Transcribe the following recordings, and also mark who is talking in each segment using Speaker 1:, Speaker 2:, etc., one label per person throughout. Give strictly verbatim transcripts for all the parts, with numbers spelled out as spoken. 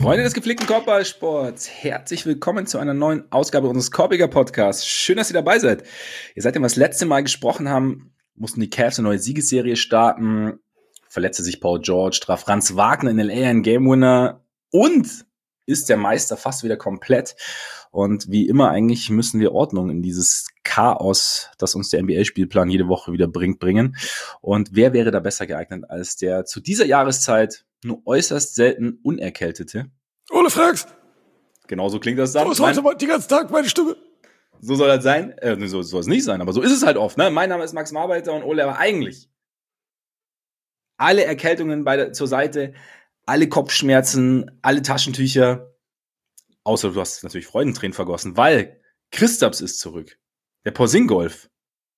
Speaker 1: Freunde des gepflegten Korbballsports, herzlich willkommen zu einer neuen Ausgabe unseres Korbiger Podcasts. Schön, dass ihr dabei seid. Ihr seid, wenn wir das letzte Mal gesprochen haben, mussten die Cavs eine neue Siegesserie starten, verletzte sich Paul George, traf Franz Wagner in L A einen Game Winner und ist der Meister fast wieder komplett. Und wie immer eigentlich müssen wir Ordnung in dieses Chaos, das uns der N B A-Spielplan jede Woche wieder bringt, bringen. Und wer wäre da besser geeignet als der zu dieser Jahreszeit nur äußerst selten Unerkältete?
Speaker 2: Ole Frags!
Speaker 1: Genau so klingt das dann.
Speaker 2: So ist heute mein, den ganzen Tag meine Stimme.
Speaker 1: So soll das sein. Äh, so soll es nicht sein, aber so ist es halt oft. Ne? Mein Name ist Max Marbeiter und Ole, aber eigentlich alle Erkältungen bei der, zur Seite, alle Kopfschmerzen, alle Taschentücher, außer du hast natürlich Freudentränen vergossen, weil Kristaps ist zurück. Der Porzingolf.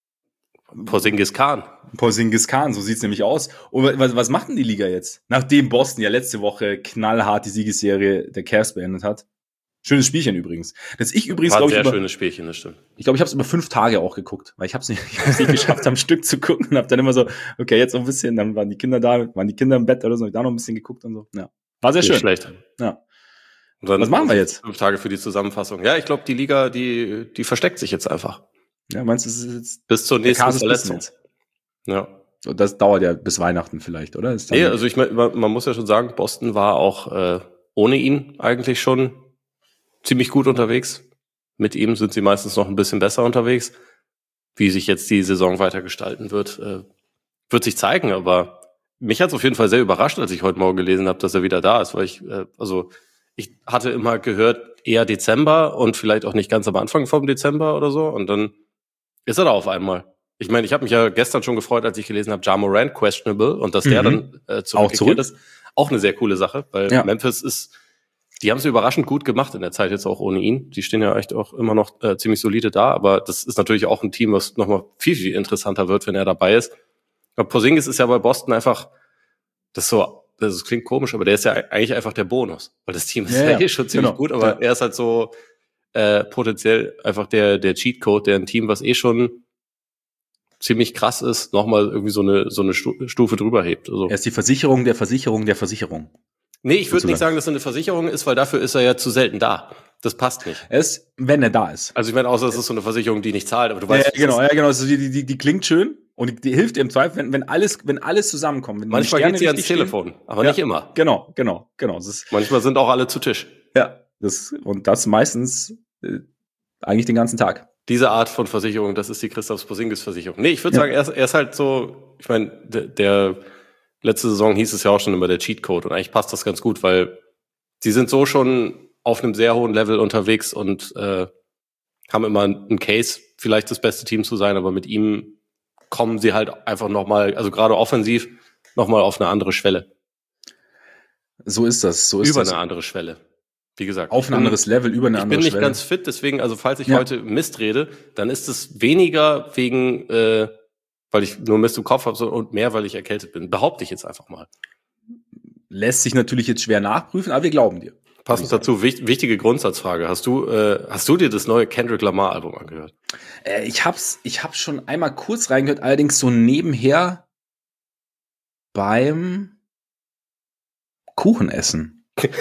Speaker 2: Porzingis Khan.
Speaker 1: Porzingis Khan, so sieht's nämlich aus. Und was, was macht denn die Liga jetzt? Nachdem Boston ja letzte Woche knallhart die Siegesserie der Cavs beendet hat. Schönes Spielchen übrigens. Das ich übrigens,
Speaker 2: War ein
Speaker 1: glaube ich,
Speaker 2: sehr
Speaker 1: über,
Speaker 2: schönes Spielchen, das stimmt.
Speaker 1: Ich glaube, ich habe es über fünf Tage auch geguckt, weil ich habe es nicht, ich hab's nicht geschafft, am Stück zu gucken und habe dann immer so, okay, jetzt noch ein bisschen, dann waren die Kinder da, waren die Kinder im Bett oder so, hab ich da noch ein bisschen geguckt und so. Ja, war sehr
Speaker 2: Nicht
Speaker 1: schön.
Speaker 2: Schlecht.
Speaker 1: Ja.
Speaker 2: Und dann
Speaker 1: was machen wir jetzt?
Speaker 2: Fünf Tage für die Zusammenfassung. Ja, ich glaube, die Liga, die, die versteckt sich jetzt einfach.
Speaker 1: Ja, meinst du, es ist jetzt
Speaker 2: bis zur nächsten Verletzung?
Speaker 1: Jetzt.
Speaker 2: Ja.
Speaker 1: So, das dauert ja bis Weihnachten vielleicht, oder? Ist
Speaker 2: nee, also ich meine, man muss ja schon sagen, Boston war auch äh, ohne ihn eigentlich schon ziemlich gut unterwegs. Mit ihm sind sie meistens noch ein bisschen besser unterwegs. Wie sich jetzt die Saison weiter gestalten wird, äh, wird sich zeigen. Aber mich hat es auf jeden Fall sehr überrascht, als ich heute Morgen gelesen habe, dass er wieder da ist. Weil ich, äh, also ich hatte immer gehört, eher Dezember und vielleicht auch nicht ganz am Anfang vom Dezember oder so. Und dann ist er da auf einmal. Ich meine, ich habe mich ja gestern schon gefreut, als ich gelesen habe, Ja Morant questionable und dass mhm. der dann äh, zurückgekehrt ist. Auch eine sehr coole Sache, weil ja. Memphis ist, die haben es überraschend gut gemacht in der Zeit jetzt auch ohne ihn. Die stehen ja echt auch immer noch äh, ziemlich solide da, aber das ist natürlich auch ein Team, was nochmal viel, viel interessanter wird, wenn er dabei ist. Aber Porzingis ist ja bei Boston einfach, das ist so, das klingt komisch, aber der ist ja eigentlich einfach der Bonus, weil das Team ist ja, ja eh schon ziemlich genau. gut, aber ja. er ist halt so äh, potenziell einfach der der Cheatcode, der ein Team, was eh schon ziemlich krass ist, nochmal irgendwie so eine so eine Stufe drüber hebt. Also.
Speaker 1: Er ist die Versicherung der Versicherung der Versicherung.
Speaker 2: Nee, ich würde nicht sagen, dass er eine Versicherung ist, weil dafür ist er ja zu selten da. Das passt nicht.
Speaker 1: Er ist, wenn er da ist.
Speaker 2: Also ich meine, außer es ist so eine Versicherung, die nicht zahlt, aber du weißt,
Speaker 1: ja, genau, ja, genau. Also die, die, die klingt schön und die, die hilft dir im Zweifel, wenn, wenn alles, wenn alles zusammenkommt. Wenn
Speaker 2: manchmal geht sie ans Telefon, stehen, aber ja, nicht immer.
Speaker 1: Genau, genau, genau. Das ist,
Speaker 2: manchmal sind auch alle zu Tisch.
Speaker 1: Ja, das und das meistens äh, eigentlich den ganzen Tag.
Speaker 2: Diese Art von Versicherung, das ist die Kristaps Porzingis Versicherung. Nee, ich würde ja. sagen, er ist, er ist halt so, ich meine, der, der letzte Saison hieß es ja auch schon immer der Cheatcode und eigentlich passt das ganz gut, weil sie sind so schon auf einem sehr hohen Level unterwegs und äh, haben immer einen Case, vielleicht das beste Team zu sein, aber mit ihm kommen sie halt einfach nochmal, also gerade offensiv, nochmal auf eine andere Schwelle.
Speaker 1: So ist das, so ist
Speaker 2: Über
Speaker 1: das.
Speaker 2: eine andere Schwelle. Wie gesagt.
Speaker 1: Auf ein bin, anderes Level, über eine andere Schwelle.
Speaker 2: Ich bin nicht ganz fit, deswegen, also falls ich ja. heute Mist rede, dann ist es weniger wegen, äh, weil ich nur Mist im Kopf habe so, und mehr, weil ich erkältet bin. Behaupte ich jetzt einfach mal.
Speaker 1: Lässt sich natürlich jetzt schwer nachprüfen, aber wir glauben dir.
Speaker 2: Passend dazu, wichtige Grundsatzfrage. Hast du, äh, hast du dir das neue Kendrick Lamar Album angehört?
Speaker 1: Äh, ich hab's, ich hab's schon einmal kurz reingehört, allerdings so nebenher beim Kuchenessen.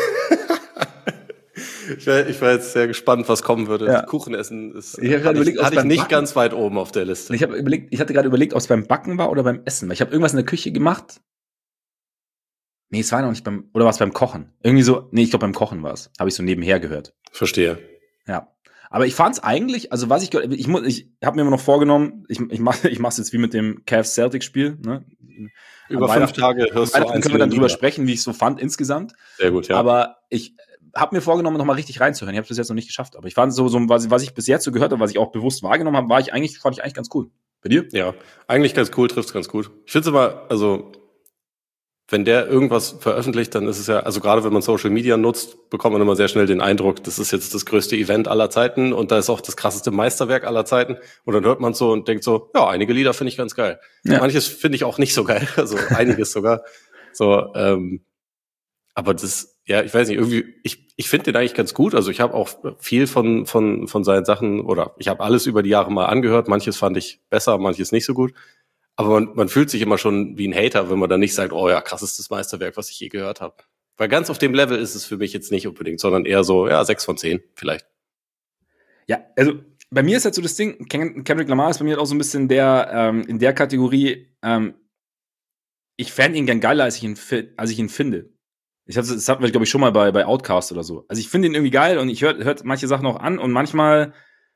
Speaker 2: ich, war, ich war jetzt sehr gespannt, was kommen würde.
Speaker 1: Ja.
Speaker 2: Kuchenessen ist,
Speaker 1: ich hatte
Speaker 2: ich, hatte ich nicht
Speaker 1: Backen,
Speaker 2: ganz weit oben auf der Liste.
Speaker 1: Ich, hab überlegt, ich hatte gerade überlegt, ob es beim Backen war oder beim Essen, weil ich habe irgendwas in der Küche gemacht. Nee, es war noch nicht beim, oder war es beim Kochen? Irgendwie so, nee, ich glaube beim Kochen war es. Habe ich so nebenher gehört.
Speaker 2: Verstehe.
Speaker 1: Ja. Aber ich fand's eigentlich, also was ich, ich muss, ich habe mir immer noch vorgenommen, ich, ich mache ich mach's jetzt wie mit dem Cavs-Celtics-Spiel, ne?
Speaker 2: Über fünf Tage hörst du
Speaker 1: eins. Können wir dann drüber sprechen, wie ich es so fand insgesamt.
Speaker 2: Sehr gut, ja.
Speaker 1: Aber ich habe mir vorgenommen, nochmal richtig reinzuhören. Ich habe es bis jetzt noch nicht geschafft. Aber ich fand so, so was, was ich bis jetzt so gehört habe, was ich auch bewusst wahrgenommen habe, war ich eigentlich, fand ich eigentlich ganz cool. Bei dir?
Speaker 2: Ja, eigentlich ganz cool, trifft's ganz gut. Ich finde es immer, also wenn der irgendwas veröffentlicht, dann ist es ja, also gerade wenn man Social Media nutzt, bekommt man immer sehr schnell den Eindruck, das ist jetzt das größte Event aller Zeiten und da ist auch das krasseste Meisterwerk aller Zeiten. Und dann hört man so und denkt so, ja, einige Lieder finde ich ganz geil. Ja. Manches finde ich auch nicht so geil, also einiges sogar. So, ähm, aber das, ja, ich weiß nicht, irgendwie, ich ich finde den eigentlich ganz gut. Also ich habe auch viel von von von seinen Sachen oder ich habe alles über die Jahre mal angehört. Manches fand ich besser, manches nicht so gut. Aber man, man fühlt sich immer schon wie ein Hater, wenn man dann nicht sagt, oh ja, krass ist das Meisterwerk, was ich je gehört habe. Weil ganz auf dem Level ist es für mich jetzt nicht unbedingt, sondern eher so, ja, sechs von zehn vielleicht.
Speaker 1: Ja, also bei mir ist halt so das Ding, Kendrick Lamar ist bei mir halt auch so ein bisschen der, ähm, in der Kategorie, ähm, ich fände ihn gern geiler, als ich ihn, als ich ihn finde. Ich hab's, das hatten wir, glaube ich, schon mal bei, bei Outkast oder so. Also ich finde ihn irgendwie geil und ich höre hört manche Sachen auch an und manchmal,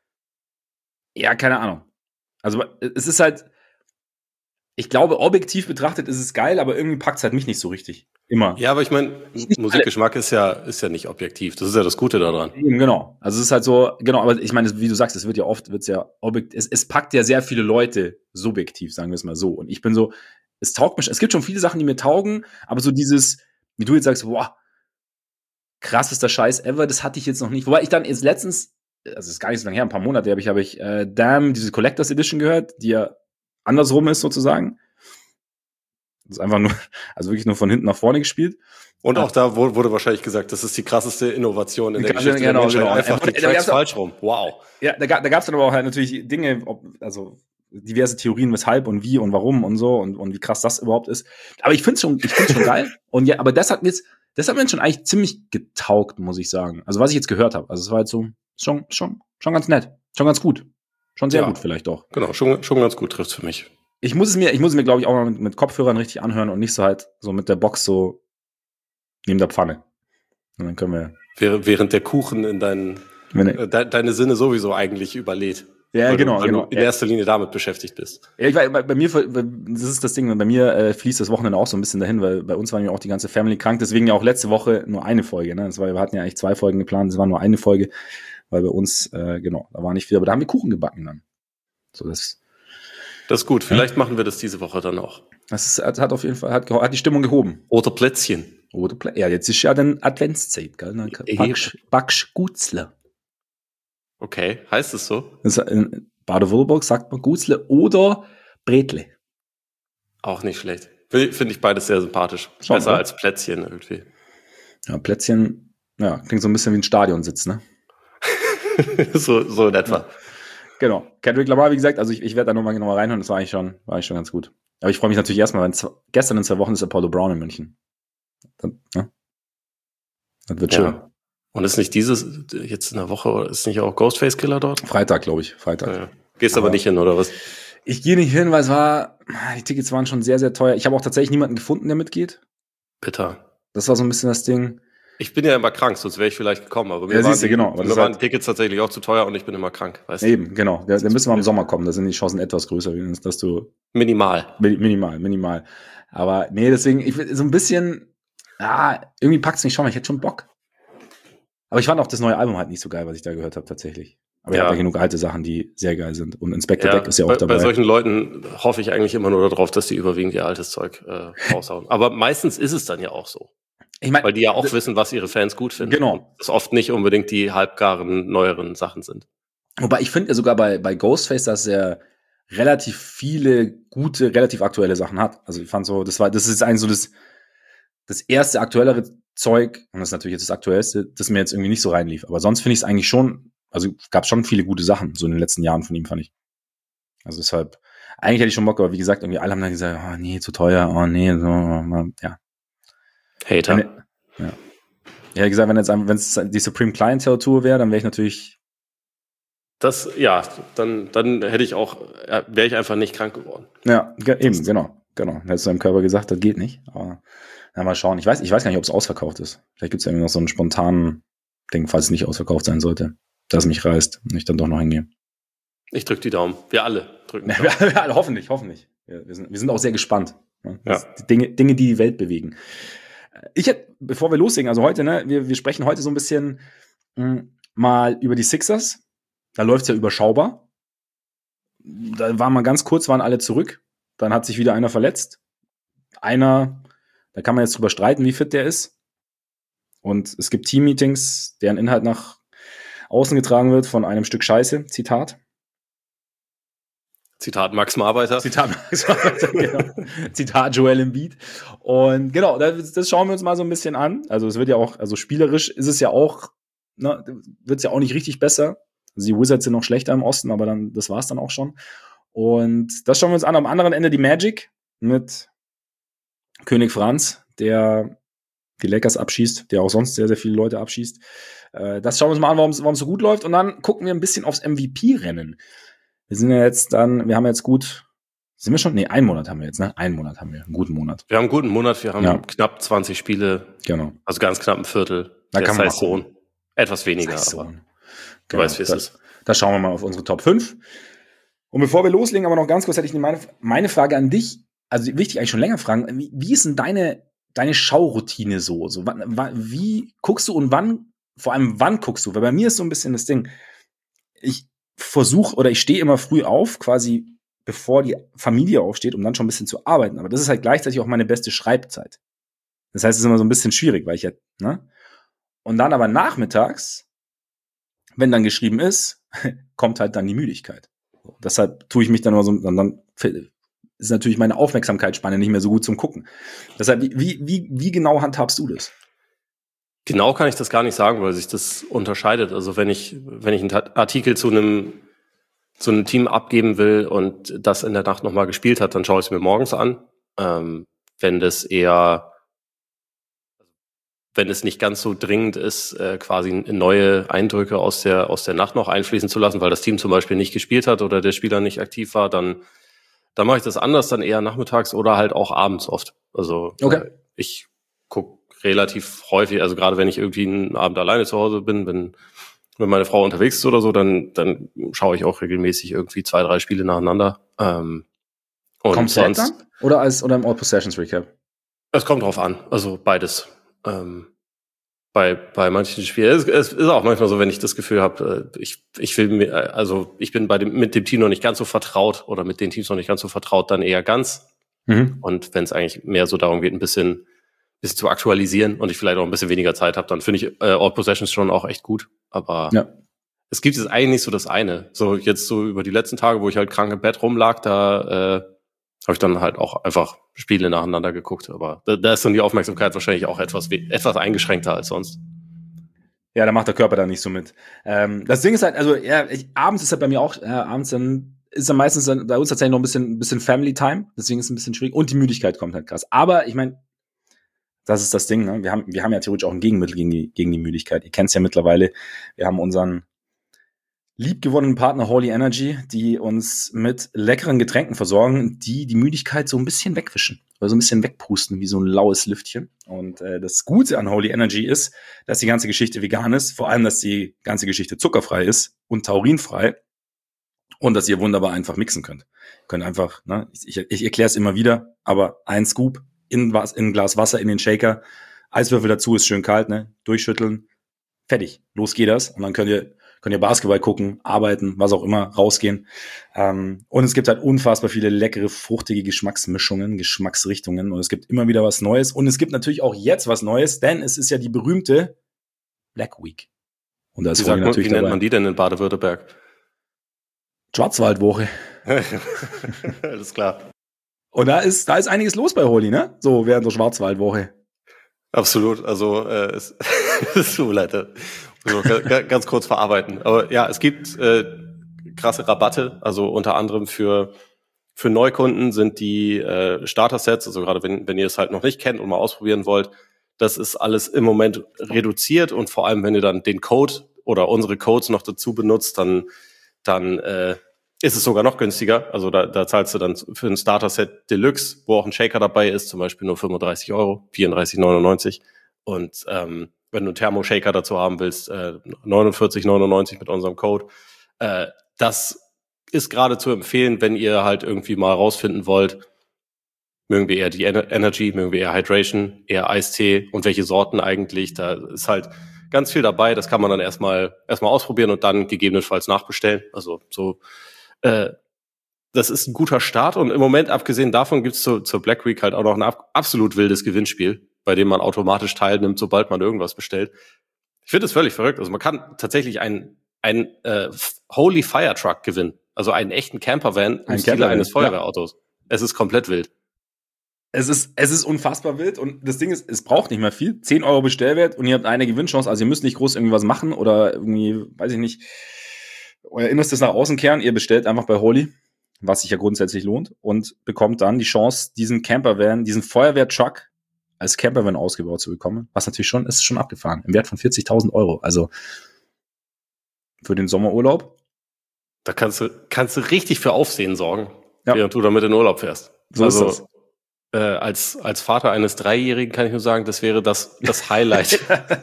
Speaker 1: ja, keine Ahnung. Also es ist halt, ich glaube, objektiv betrachtet ist es geil, aber irgendwie packt es halt mich nicht so richtig. Immer.
Speaker 2: Ja, aber ich meine, Musikgeschmack ist ja, ist ja nicht objektiv. Das ist ja das Gute daran.
Speaker 1: Eben, genau. Also es ist halt so, genau, aber ich meine, wie du sagst, es wird ja oft, wird's ja objektiv, es, es packt ja sehr viele Leute subjektiv, sagen wir es mal so. Und ich bin so, es taugt mich, es gibt schon viele Sachen, die mir taugen, aber so dieses, wie du jetzt sagst, boah, krassester Scheiß ever, das hatte ich jetzt noch nicht. Wobei ich dann jetzt letztens, also es ist gar nicht so lange her, ein paar Monate habe ich, habe ich äh, Damn, diese Collectors Edition gehört, die ja andersrum ist sozusagen. Das ist einfach nur, also wirklich nur von hinten nach vorne gespielt.
Speaker 2: Und auch da wurde wahrscheinlich gesagt, das ist die krasseste Innovation in der
Speaker 1: genau,
Speaker 2: Geschichte
Speaker 1: genau,
Speaker 2: der Menschheit.
Speaker 1: genau.
Speaker 2: Einfach die
Speaker 1: Da
Speaker 2: Tracks
Speaker 1: gab's auch-
Speaker 2: falsch rum. Wow.
Speaker 1: Ja, da, ga- da gab es dann aber auch halt natürlich Dinge, ob, also diverse Theorien, weshalb und wie und warum und so und, und wie krass das überhaupt ist. Aber ich finde es schon, ich find's schon geil. Und ja, aber das hat mir jetzt, das hat mir jetzt schon eigentlich ziemlich getaugt, muss ich sagen. Also was ich jetzt gehört habe. Also es war jetzt so schon, schon, schon ganz nett, schon ganz gut, schon sehr
Speaker 2: Ja.
Speaker 1: gut vielleicht auch.
Speaker 2: Genau, schon, schon ganz gut trifft für mich.
Speaker 1: Ich muss es mir, ich muss es mir glaube ich auch mal mit, mit Kopfhörern richtig anhören und nicht so halt so mit der Box so neben der Pfanne. Und dann können wir,
Speaker 2: Während, während der Kuchen in deinen,
Speaker 1: wenn,
Speaker 2: äh, de, deine Sinne sowieso eigentlich überlädt.
Speaker 1: ja
Speaker 2: weil
Speaker 1: genau,
Speaker 2: du, weil
Speaker 1: genau.
Speaker 2: du in erster Linie damit beschäftigt bist.
Speaker 1: Ja, ich weiß, bei, bei mir, das ist das Ding, bei mir äh, fließt das Wochenende auch so ein bisschen dahin, weil bei uns war ja auch die ganze Family krank, deswegen ja auch letzte Woche nur eine Folge, ne? Das war, wir hatten ja eigentlich zwei Folgen geplant, es war nur eine Folge, weil bei uns, äh, genau, da war nicht viel, aber da haben wir Kuchen gebacken dann. So, das,
Speaker 2: Das ist gut, vielleicht ja. machen wir das diese Woche dann auch.
Speaker 1: das ist, hat, hat auf jeden Fall, hat, hat die Stimmung gehoben.
Speaker 2: Oder Plätzchen.
Speaker 1: Oder Plä ja, jetzt ist ja dann Adventszeit, gell? Dann backst, backst Gutzle.
Speaker 2: Okay, heißt es so?
Speaker 1: Das, in Baden-Württemberg sagt man Gutzle oder Bretle.
Speaker 2: Auch nicht schlecht. Finde ich beides sehr sympathisch.
Speaker 1: Schon,
Speaker 2: Besser
Speaker 1: oder?
Speaker 2: als Plätzchen irgendwie.
Speaker 1: Ja, Plätzchen, ja, klingt so ein bisschen wie ein Stadionsitz, ne?
Speaker 2: so, so in etwa.
Speaker 1: Ja. Genau. Kendrick Lamar, wie gesagt, also ich, ich werde da nochmal genauer reinhören, das war eigentlich schon, war eigentlich schon ganz gut. Aber ich freue mich natürlich erstmal, wenn zwei, gestern in zwei Wochen ist Apollo Brown in München. Dann, ne? Das wird schön.
Speaker 2: Ja. Und ist nicht dieses, jetzt in der Woche, ist nicht auch Ghostface Killer dort?
Speaker 1: Freitag, glaube ich. Freitag.
Speaker 2: Ja. Gehst aber, aber nicht hin, oder was?
Speaker 1: Ich gehe nicht hin, weil es war, die Tickets waren schon sehr, sehr teuer. Ich habe auch tatsächlich niemanden gefunden, der mitgeht.
Speaker 2: Bitter.
Speaker 1: Das war so ein bisschen das Ding.
Speaker 2: Ich bin ja immer krank, sonst wäre ich vielleicht gekommen. Aber mir
Speaker 1: ja,
Speaker 2: waren,
Speaker 1: siehst du, genau.
Speaker 2: mir waren halt Tickets tatsächlich auch zu teuer und ich bin immer krank. Weißt
Speaker 1: Eben, genau. Da, da müssen wir im Sommer kommen. Da sind die Chancen etwas größer, dass du...
Speaker 2: Minimal.
Speaker 1: Minimal, minimal. Aber nee, deswegen, ich so ein bisschen, ah, irgendwie packt es mich schon, ich hätte schon Bock. Aber ich fand auch das neue Album halt nicht so geil, was ich da gehört habe, tatsächlich. Aber ja. ich habe ja genug alte Sachen, die sehr geil sind. Und Inspector
Speaker 2: ja,
Speaker 1: Deck ist ja auch
Speaker 2: bei,
Speaker 1: dabei.
Speaker 2: Bei solchen Leuten hoffe ich eigentlich immer nur darauf, dass die überwiegend ihr altes Zeug äh, raushauen. Aber meistens ist es dann ja auch so.
Speaker 1: Ich mein,
Speaker 2: Weil die ja auch wissen, was ihre Fans gut finden.
Speaker 1: Genau.
Speaker 2: Und das oft nicht unbedingt die halbgaren, neueren Sachen sind.
Speaker 1: Wobei ich finde ja sogar bei, bei Ghostface, dass er relativ viele gute, relativ aktuelle Sachen hat. Also ich fand so, das war, das ist eigentlich so das, das erste aktuellere Zeug, und das ist natürlich jetzt das aktuellste, das mir jetzt irgendwie nicht so reinlief. Aber sonst finde ich es eigentlich schon, also gab schon viele gute Sachen, so in den letzten Jahren von ihm, fand ich. Also deshalb, eigentlich hätte ich schon Bock, aber wie gesagt, irgendwie alle haben dann gesagt, oh nee, zu teuer, oh nee, so, ja.
Speaker 2: Hater.
Speaker 1: Wenn, ja. Ja, wie gesagt, wenn jetzt wenn es die Supreme Clientele Tour wäre, dann wäre ich natürlich.
Speaker 2: Das, ja, dann, dann hätte ich auch, wäre ich einfach nicht krank geworden.
Speaker 1: Ja, ge- eben, genau, genau. Dann hättest du deinem Körper gesagt, das geht nicht. Aber na, mal schauen. Ich weiß, ich weiß gar nicht, ob es ausverkauft ist. Vielleicht gibt es ja irgendwie noch so einen spontanen Ding, falls es nicht ausverkauft sein sollte, dass es mich reißt und ich dann doch noch hingehe.
Speaker 2: Ich drücke die Daumen. Wir alle drücken die
Speaker 1: Ja,
Speaker 2: Daumen.
Speaker 1: wir, wir alle, hoffentlich, hoffentlich. Wir, wir, sind, wir sind auch sehr gespannt. Ne?
Speaker 2: Ja.
Speaker 1: Die Dinge, Dinge, die die Welt bewegen. Ich hätte, bevor wir loslegen, also heute, ne, wir, wir sprechen heute so ein bisschen mh, mal über die Sixers. Da läuft's ja überschaubar. Da war mal ganz kurz, waren alle zurück. Dann hat sich wieder einer verletzt. Einer, da kann man jetzt drüber streiten, wie fit der ist. Und es gibt Team-Meetings, deren Inhalt nach außen getragen wird von einem Stück Scheiße. Zitat.
Speaker 2: Zitat Max Marbeiter.
Speaker 1: Zitat Max Marbeiter, genau. Zitat Joel Embiid. Und genau, das, das schauen wir uns mal so ein bisschen an. Also es wird ja auch, also spielerisch ist es ja auch, ne, wird es ja auch nicht richtig besser. Also die Wizards sind noch schlechter im Osten, aber dann, das war's dann auch schon. Und das schauen wir uns an. Am anderen Ende die Magic mit König Franz, der die Lakers abschießt, der auch sonst sehr, sehr viele Leute abschießt. Äh, das schauen wir uns mal an, warum es so gut läuft. Und dann gucken wir ein bisschen aufs M V P-Rennen. Wir sind ja jetzt dann, wir haben jetzt gut, sind wir schon? Nee, einen Monat haben wir jetzt, ne? Einen Monat haben wir, einen guten Monat.
Speaker 2: Wir haben einen guten Monat, wir haben
Speaker 1: Ja.
Speaker 2: knapp zwanzig Spiele.
Speaker 1: Genau.
Speaker 2: Also ganz knapp ein Viertel.
Speaker 1: Da kann man mal
Speaker 2: Saison. Etwas weniger,
Speaker 1: Saison.
Speaker 2: aber du
Speaker 1: Genau.
Speaker 2: weißt, wie es
Speaker 1: da,
Speaker 2: ist.
Speaker 1: Da schauen wir mal auf unsere Top fünf. Und bevor wir loslegen, aber noch ganz kurz hätte ich meine, meine Frage an dich, also wichtig eigentlich schon länger fragen, wie, wie ist denn deine, deine Schauroutine so? so wann, wann, wie guckst du und wann, vor allem wann guckst du? Weil bei mir ist so ein bisschen das Ding, ich versuche oder ich stehe immer früh auf, quasi bevor die Familie aufsteht, um dann schon ein bisschen zu arbeiten. Aber das ist halt gleichzeitig auch meine beste Schreibzeit. Das heißt, es ist immer so ein bisschen schwierig, weil ich ja, ne? Und dann aber nachmittags, wenn dann geschrieben ist, kommt halt dann die Müdigkeit. So, deshalb tue ich mich dann immer so, dann, dann ist natürlich meine Aufmerksamkeitsspanne nicht mehr so gut zum Gucken. Deshalb, wie, wie, wie genau handhabst du das?
Speaker 2: Genau kann ich das gar nicht sagen, weil sich das unterscheidet. Also wenn ich, wenn ich einen Artikel zu einem, zu einem Team abgeben will und das in der Nacht nochmal gespielt hat, dann schaue ich es mir morgens an. Ähm, wenn das eher, wenn es nicht ganz so dringend ist, äh, quasi neue Eindrücke aus der, aus der Nacht noch einfließen zu lassen, weil das Team zum Beispiel nicht gespielt hat oder der Spieler nicht aktiv war, dann, dann mache ich das anders, dann eher nachmittags oder halt auch abends oft. Also
Speaker 1: Okay.
Speaker 2: äh, ich gucke relativ häufig, also gerade wenn ich irgendwie einen Abend alleine zu Hause bin, wenn, wenn meine Frau unterwegs ist oder so, dann, dann schaue ich auch regelmäßig irgendwie zwei, drei Spiele nacheinander. Ähm, und
Speaker 1: Komplett
Speaker 2: sonst,
Speaker 1: dann? Oder als oder im All Possessions Recap?
Speaker 2: es kommt drauf an, also beides. Ähm, bei bei manchen Spielen. Es, es ist auch manchmal so, wenn ich das Gefühl habe, ich ich will mir, also ich bin bei dem mit dem Team noch nicht ganz so vertraut oder mit den Teams noch nicht ganz so vertraut, dann eher ganz.
Speaker 1: Mhm.
Speaker 2: Und wenn es eigentlich mehr so darum geht, ein bisschen bisschen zu aktualisieren und ich vielleicht auch ein bisschen weniger Zeit habe, dann finde ich äh, All Possessions schon auch echt gut. Aber
Speaker 1: Ja.
Speaker 2: es gibt jetzt eigentlich nicht so das eine. So jetzt so über die letzten Tage, wo ich halt krank im Bett rumlag, da äh, habe ich dann halt auch einfach Spiele nacheinander geguckt. Aber da, da ist dann die Aufmerksamkeit wahrscheinlich auch etwas etwas eingeschränkter als sonst.
Speaker 1: Ja, da macht der Körper dann nicht so mit. Ähm, das Ding ist halt, also ja, ich, abends ist halt bei mir auch, ja, abends dann ist dann meistens dann bei uns tatsächlich noch ein bisschen, ein bisschen Family Time, deswegen ist es ein bisschen schwierig und die Müdigkeit kommt halt krass. Aber ich meine, das ist das Ding, ne? Wir haben, wir haben ja theoretisch auch ein Gegenmittel gegen die, gegen die Müdigkeit. Ihr kennt es ja mittlerweile. Wir haben unseren liebgewonnenen Partner Holy Energy, die uns mit leckeren Getränken versorgen, die die Müdigkeit so ein bisschen wegwischen oder so ein bisschen wegpusten, wie so ein laues Lüftchen. Und äh, das Gute an Holy Energy ist, dass die ganze Geschichte vegan ist, vor allem, dass die ganze Geschichte zuckerfrei ist und taurinfrei und dass ihr wunderbar einfach mixen könnt. Ihr könnt einfach, ne, ich, ich, ich erkläre es immer wieder, aber ein Scoop in, was, in ein Glas Wasser, in den Shaker, Eiswürfel dazu, ist schön kalt, ne, durchschütteln, fertig, los geht das. Und dann könnt ihr könnt ihr Basketball gucken, arbeiten, was auch immer, rausgehen. Ähm, und es gibt halt unfassbar viele leckere, fruchtige Geschmacksmischungen, Geschmacksrichtungen. Und es gibt immer wieder was Neues. Und es gibt natürlich auch jetzt was Neues, denn es ist ja die berühmte Black Week. Und da ist
Speaker 2: Wie, sagt man,
Speaker 1: natürlich
Speaker 2: wie nennt
Speaker 1: dabei.
Speaker 2: man die denn in Baden-Württemberg?
Speaker 1: Schwarzwaldwoche.
Speaker 2: Alles klar.
Speaker 1: Und da ist, da ist einiges los bei Holy, ne? So während der Schwarzwaldwoche.
Speaker 2: Absolut. Also äh, es es tut mir leid. Also, ganz kurz verarbeiten. Aber ja, es gibt äh, krasse Rabatte. Also unter anderem für für Neukunden sind die äh, Starter-Sets, also gerade wenn wenn ihr es halt noch nicht kennt und mal ausprobieren wollt, das ist alles im Moment reduziert und vor allem, wenn ihr dann den Code oder unsere Codes noch dazu benutzt, dann dann äh, ist es sogar noch günstiger. Also da, da zahlst du dann für ein Starter-Set Deluxe, wo auch ein Shaker dabei ist, zum Beispiel nur fünfunddreißig Euro, vierunddreißig neunundneunzig. Und ähm, wenn du einen Thermo-Shaker dazu haben willst, äh, neunundvierzig neunundneunzig mit unserem Code. Äh, das ist gerade zu empfehlen, wenn ihr halt irgendwie mal rausfinden wollt, mögen wir eher die Ener- Energy, mögen wir eher Hydration, eher Eistee und welche Sorten eigentlich. Da ist halt ganz viel dabei. Das kann man dann erstmal erstmal ausprobieren und dann gegebenenfalls nachbestellen. Also so äh, das ist ein guter Start und im Moment, abgesehen davon, gibt's zu, zur Black Week halt auch noch ein ab, absolut wildes Gewinnspiel, bei dem man automatisch teilnimmt, sobald man irgendwas bestellt. Ich finde das völlig verrückt. Also man kann tatsächlich einen, einen äh, Holy Fire Truck gewinnen, also einen echten Campervan im
Speaker 1: Ein
Speaker 2: Stile
Speaker 1: Campervan,
Speaker 2: eines
Speaker 1: ja.
Speaker 2: Feuerwehrautos. Es ist komplett wild.
Speaker 1: Es ist, es ist unfassbar wild und das Ding ist, es braucht nicht mehr viel. zehn Euro Bestellwert und ihr habt eine Gewinnchance. Also ihr müsst nicht groß irgendwas machen oder irgendwie, weiß ich nicht, euer Innerstes nach außen kehren. Ihr bestellt einfach bei Holy, was sich ja grundsätzlich lohnt und bekommt dann die Chance, diesen Campervan, diesen Feuerwehrtruck als Campervan ausgebaut zu bekommen, was natürlich schon, ist schon abgefahren, im Wert von vierzigtausend Euro. Also für den Sommerurlaub.
Speaker 2: Da kannst du, kannst du richtig für Aufsehen sorgen,
Speaker 1: ja.
Speaker 2: während du damit in Urlaub fährst.
Speaker 1: So
Speaker 2: also,
Speaker 1: ist
Speaker 2: das. Äh, als, als Vater eines Dreijährigen kann ich nur sagen, das wäre das, das Highlight.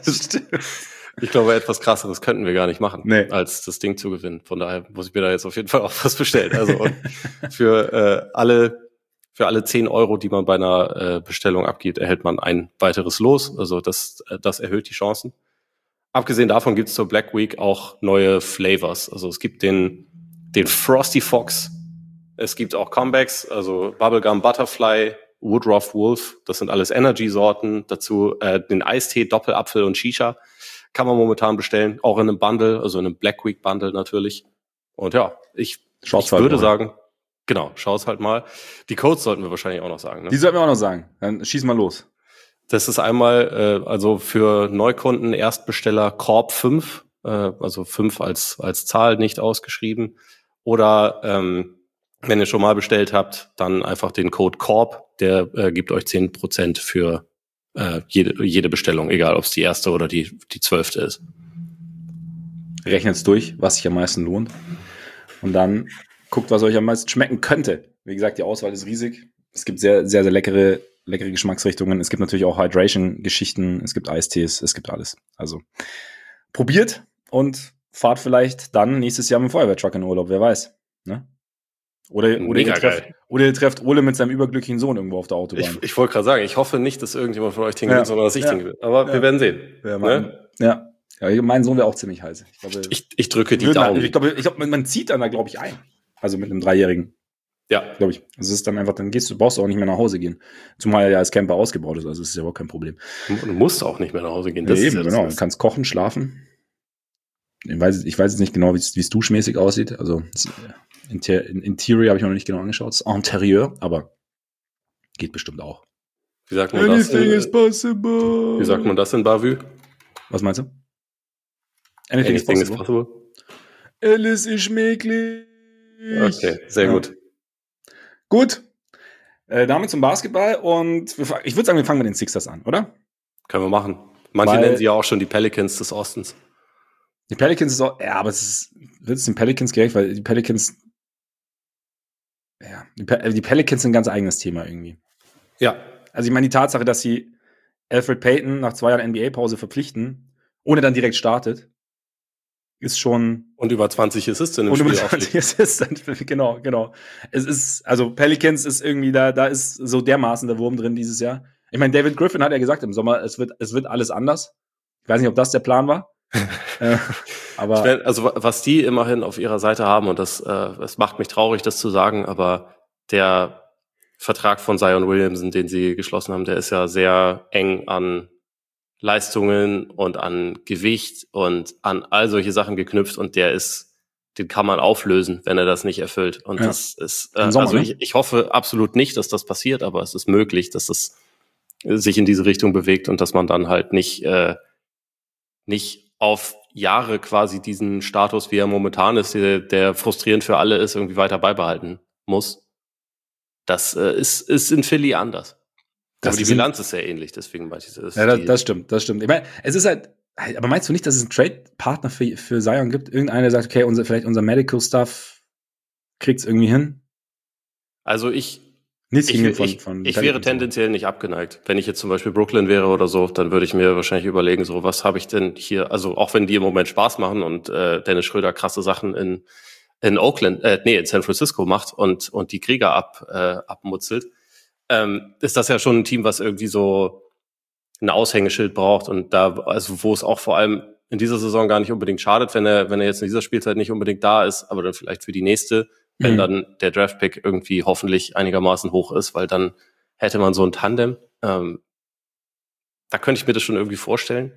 Speaker 2: Ich glaube, etwas krasseres könnten wir gar nicht machen,
Speaker 1: nee.
Speaker 2: als das Ding zu gewinnen. Von daher muss ich mir da jetzt auf jeden Fall auch was bestellen. Also und für äh, alle für alle zehn Euro, die man bei einer äh, Bestellung abgibt, erhält man ein weiteres Los. Also das das erhöht die Chancen. Abgesehen davon gibt es zur Black Week auch neue Flavors. Also es gibt den den Frosty Fox. Es gibt auch Comebacks, also Bubblegum Butterfly, Woodruff Wolf. Das sind alles Energy-Sorten. Dazu äh, den Eistee, Doppelapfel und Shisha. Kann man momentan bestellen, auch in einem Bundle, also in einem Black Week Bundle natürlich. Und ja, ich, ich halt würde mal. sagen, genau, schau es halt mal. Die Codes sollten wir wahrscheinlich auch noch sagen. Ne?
Speaker 1: Die sollten wir auch noch sagen. Dann schieß mal los.
Speaker 2: Das ist einmal, äh, also für Neukunden Erstbesteller Korb fünf, äh, also fünf als als Zahl nicht ausgeschrieben. Oder ähm, wenn ihr schon mal bestellt habt, dann einfach den Code Korb, der äh, gibt euch zehn Prozent für äh, jede, jede Bestellung, egal ob es die erste oder die, die zwölfte ist.
Speaker 1: Rechnet's durch, was sich am meisten lohnt. Und dann guckt, was euch am meisten schmecken könnte. Wie gesagt, die Auswahl ist riesig. Es gibt sehr, sehr, sehr leckere, leckere Geschmacksrichtungen. Es gibt natürlich auch Hydration-Geschichten. Es gibt Eistees. Es gibt alles. Also probiert und fahrt vielleicht dann nächstes Jahr mit dem Feuerwehrtruck in Urlaub. Wer weiß. Ne? Oder, oder, ihr trefft, oder ihr trefft Ole mit seinem überglücklichen Sohn irgendwo auf der Autobahn.
Speaker 2: Ich, ich wollte gerade sagen, ich hoffe nicht, dass irgendjemand von euch den gewinnt,
Speaker 1: ja.
Speaker 2: sondern dass ich
Speaker 1: ja.
Speaker 2: den gewinne. Aber
Speaker 1: ja.
Speaker 2: wir werden sehen.
Speaker 1: Ja, mein,
Speaker 2: ne?
Speaker 1: ja. ja, mein Sohn wäre auch ziemlich heiß. Ich, glaube,
Speaker 2: ich, ich drücke die
Speaker 1: würden,
Speaker 2: Daumen.
Speaker 1: Ich glaube, ich glaube, man zieht dann da, glaube ich, ein. Also mit einem Dreijährigen.
Speaker 2: Ja.
Speaker 1: Glaube ich. Also es ist dann einfach, dann gehst du, brauchst du auch nicht mehr nach Hause gehen. Zumal er ja als Camper ausgebaut ist, also das ist ja überhaupt kein Problem.
Speaker 2: Du musst auch nicht mehr nach Hause gehen.
Speaker 1: Das ja,
Speaker 2: ist
Speaker 1: eben, genau. Du kannst kochen, schlafen. Ich weiß, ich weiß jetzt nicht genau, wie es duschmäßig aussieht. Also Inter- Interior habe ich noch nicht genau angeschaut. Das Interieur, aber geht bestimmt auch.
Speaker 2: Wie sagt man
Speaker 1: Anything
Speaker 2: das?
Speaker 1: is possible.
Speaker 2: Wie sagt man das in Bavü?
Speaker 1: Was meinst du?
Speaker 2: Anything, Anything is possible. Is possible.
Speaker 1: Alles ist möglich.
Speaker 2: Okay, sehr ja. gut.
Speaker 1: Gut. Äh, damit zum Basketball und wir, ich würde sagen, wir fangen mit den Sixers an, oder?
Speaker 2: Können wir machen. Manche Weil, nennen sie ja auch schon die Pelicans des Ostens.
Speaker 1: Die Pelicans ist auch, ja, aber es ist, wird es den Pelicans gerecht, weil die Pelicans, ja, die, Pe- die Pelicans sind ein ganz eigenes Thema irgendwie.
Speaker 2: Ja.
Speaker 1: Also ich meine, die Tatsache, dass sie Elfrid Payton nach zwei Jahren N B A-Pause verpflichten, ohne dann direkt startet, ist schon...
Speaker 2: Und über zwanzig Assists in dem
Speaker 1: und
Speaker 2: Spiel.
Speaker 1: Und über zwanzig Assists, genau, genau. Es ist, also Pelicans ist irgendwie, da, da ist so dermaßen der Wurm drin dieses Jahr. Ich meine, David Griffin hat ja gesagt im Sommer, es wird, es wird alles anders. Ich weiß nicht, ob das der Plan war. äh, aber
Speaker 2: ich mein, also was die immerhin auf ihrer Seite haben, und das, äh, das macht mich traurig, das zu sagen, aber der Vertrag von Zion Williamson, den sie geschlossen haben, der ist ja sehr eng an Leistungen und an Gewicht und an all solche Sachen geknüpft, und der ist, den kann man auflösen, wenn er das nicht erfüllt. Und ja. das ist, äh, Sommer, also ne? ich, ich hoffe absolut nicht, dass das passiert, aber es ist möglich, dass das sich in diese Richtung bewegt und dass man dann halt nicht, äh, nicht auf Jahre quasi diesen Status, wie er momentan ist, der, der frustrierend für alle ist, irgendwie weiter beibehalten muss. Das äh, ist, ist in Philly anders. Das aber die Bilanz ist sehr ähnlich, deswegen meinte ich das.
Speaker 1: Ja, das, das stimmt, das stimmt. Ich meine, es ist halt, aber meinst du nicht, dass es einen Trade-Partner für, für Zion gibt? Irgendeiner, der sagt, okay, unser, vielleicht unser Medical Stuff kriegt's irgendwie hin?
Speaker 2: Also ich,
Speaker 1: Nichts
Speaker 2: ich,
Speaker 1: von,
Speaker 2: ich,
Speaker 1: von
Speaker 2: ich wäre tendenziell nicht abgeneigt. Wenn ich jetzt zum Beispiel Brooklyn wäre oder so, dann würde ich mir wahrscheinlich überlegen, so, was habe ich denn hier, also auch wenn die im Moment Spaß machen und äh, Dennis Schröder krasse Sachen in in Oakland, äh, nee, in San Francisco macht und und die Krieger ab äh, abmutzelt, ähm, ist das ja schon ein Team, was irgendwie so ein Aushängeschild braucht, und da, also wo es auch vor allem in dieser Saison gar nicht unbedingt schadet, wenn er wenn er jetzt in dieser Spielzeit nicht unbedingt da ist, aber dann vielleicht für die nächste, wenn mhm. dann der Draftpick irgendwie hoffentlich einigermaßen hoch ist, weil dann hätte man so ein Tandem. Ähm, da könnte ich mir das schon irgendwie vorstellen.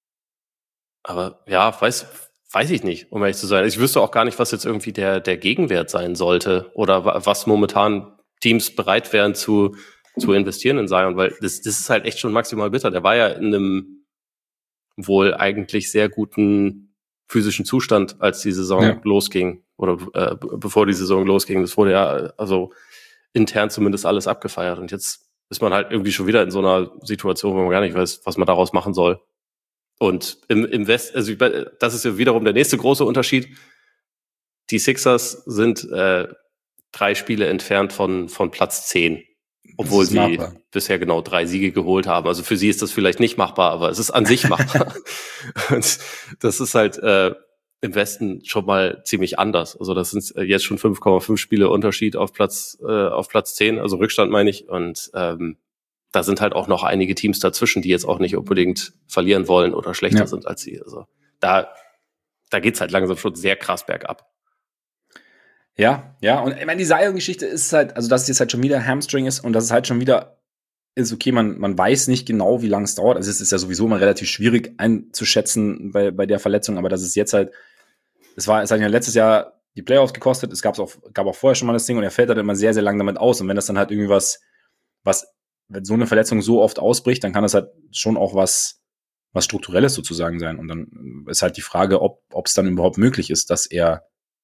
Speaker 2: Aber ja, weiß weiß ich nicht, um ehrlich zu sein. Ich wüsste auch gar nicht, was jetzt irgendwie der der Gegenwert sein sollte oder was momentan Teams bereit wären zu zu investieren in Zion, weil das das ist halt echt schon maximal bitter. Der war ja in einem wohl eigentlich sehr guten physischen Zustand, als die Saison ja. losging oder äh, bevor die Saison losging. Das wurde ja also intern zumindest alles abgefeiert, und jetzt ist man halt irgendwie schon wieder in so einer Situation, wo man gar nicht weiß, was man daraus machen soll. Und im, im West, also das ist ja wiederum der nächste große Unterschied. Die Sixers sind äh, drei Spiele entfernt von, von Platz zehn, obwohl sie machbar. bisher genau drei Siege geholt haben. Also für sie ist das vielleicht nicht machbar, aber es ist an sich machbar. Und das ist halt äh, im Westen schon mal ziemlich anders. Also das sind jetzt schon fünf Komma fünf Spiele Unterschied auf Platz äh, auf Platz zehn, also Rückstand meine ich. Und ähm, da sind halt auch noch einige Teams dazwischen, die jetzt auch nicht unbedingt verlieren wollen oder schlechter ja. sind als sie. Also da, da geht's halt langsam schon sehr krass bergab.
Speaker 1: Ja, ja, und ich meine, die Zion-Geschichte ist halt, also dass es jetzt halt schon wieder Hamstring ist und dass es halt schon wieder ist, okay, man, man weiß nicht genau, wie lange es dauert. Also es ist ja sowieso immer relativ schwierig einzuschätzen bei, bei der Verletzung, aber dass es jetzt halt, es war, es hat ja letztes Jahr die Playoffs gekostet, es gab auch, gab auch vorher schon mal das Ding und er fällt halt immer sehr, sehr lang damit aus. Und wenn das dann halt irgendwie was, was, wenn so eine Verletzung so oft ausbricht, dann kann das halt schon auch was, was Strukturelles sozusagen sein. Und dann ist halt die Frage, ob ob es dann überhaupt möglich ist, dass er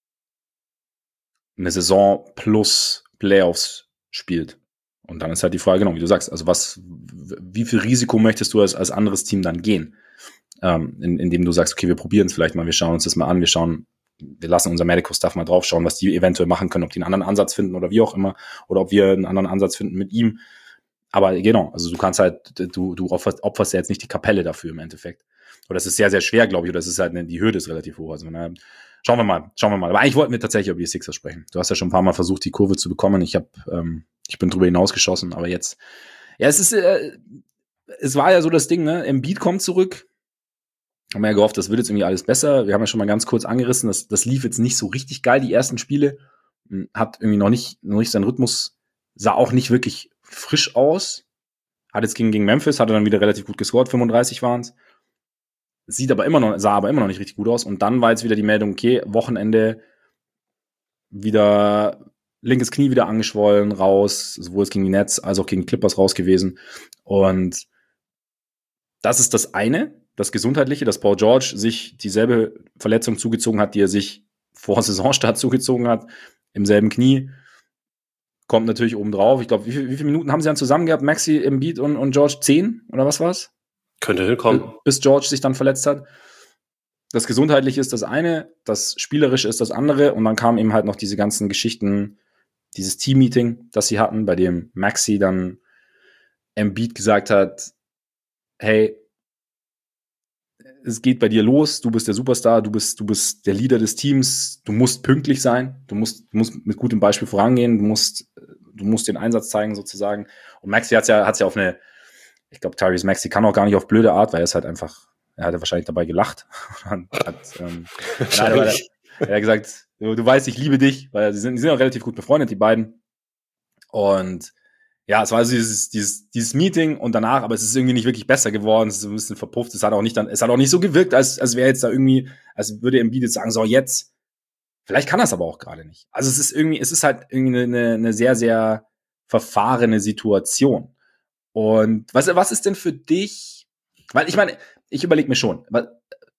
Speaker 1: eine Saison plus Playoffs spielt. Und dann ist halt die Frage, genau, wie du sagst, also was, wie viel Risiko möchtest du als, als anderes Team dann gehen? Ähm, in, indem du sagst, okay, wir probieren es vielleicht mal, wir schauen uns das mal an, wir schauen, wir lassen unser Medical Staff mal drauf schauen, was die eventuell machen können, ob die einen anderen Ansatz finden oder wie auch immer, oder ob wir einen anderen Ansatz finden mit ihm. Aber genau, also du kannst halt, du, du opferst, opferst ja jetzt nicht die Kapelle dafür im Endeffekt. Oder das ist sehr, sehr schwer, glaube ich, oder das ist halt, eine, die Hürde ist relativ hoch. Also, na, schauen wir mal, schauen wir mal. Aber eigentlich wollten wir tatsächlich über die Sixers sprechen. Du hast ja schon ein paar Mal versucht, die Kurve zu bekommen. Ich habe, ähm, ich bin drüber hinausgeschossen, aber jetzt, ja, es ist, äh, es war ja so das Ding, ne? Embiid kommt zurück. Haben wir ja gehofft, das wird jetzt irgendwie alles besser. Wir haben ja schon mal ganz kurz angerissen, das, das lief jetzt nicht so richtig geil, die ersten Spiele. Hat irgendwie noch nicht, noch nicht seinen Rhythmus, sah auch nicht wirklich frisch aus. Hat jetzt gegen, gegen Memphis, hat er dann wieder relativ gut gescored, fünfunddreißig waren es. Sieht aber immer noch, sah aber immer noch nicht richtig gut aus. Und dann war jetzt wieder die Meldung, okay, Wochenende wieder linkes Knie wieder angeschwollen, raus, sowohl es gegen die Nets als auch gegen die Clippers raus gewesen. Und das ist das eine, das Gesundheitliche, dass Paul George sich dieselbe Verletzung zugezogen hat, die er sich vor Saisonstart zugezogen hat, im selben Knie. Kommt natürlich oben drauf. Ich glaube, wie, viel, wie viele Minuten haben sie dann zusammen gehabt, Maxi, Embiid und, und George? Zehn? Oder was war's?
Speaker 2: Könnte hinkommen.
Speaker 1: Bis George sich dann verletzt hat. Das Gesundheitliche ist das eine, das Spielerische ist das andere. Und dann kamen eben halt noch diese ganzen Geschichten, dieses Team-Meeting, das sie hatten, bei dem Maxi dann Embiid gesagt hat, hey, es geht bei dir los, du bist der Superstar, du bist, du bist der Leader des Teams, du musst pünktlich sein, du musst, du musst mit gutem Beispiel vorangehen, du musst, du musst den Einsatz zeigen sozusagen. Und Maxi hat's ja, hat's ja auf eine, ich glaube, Tyrese Maxey kann auch gar nicht auf blöde Art, weil er ist halt einfach, er hat ja wahrscheinlich dabei gelacht. hat, ähm, nein, aber er, er hat gesagt, du, du weißt, ich liebe dich, weil sie sind, die sind auch relativ gut befreundet, die beiden. Und ja, es war also dieses, dieses, dieses Meeting und danach, aber es ist irgendwie nicht wirklich besser geworden, es ist ein bisschen verpufft, es hat auch nicht dann, es hat auch nicht so gewirkt, als, als wäre jetzt da irgendwie, als würde Embiid jetzt sagen, so jetzt, vielleicht kann er es aber auch gerade nicht. Also es ist irgendwie, es ist halt irgendwie eine, eine sehr, sehr verfahrene Situation. Und was, was ist denn für dich, weil ich meine, ich überlege mir schon, was,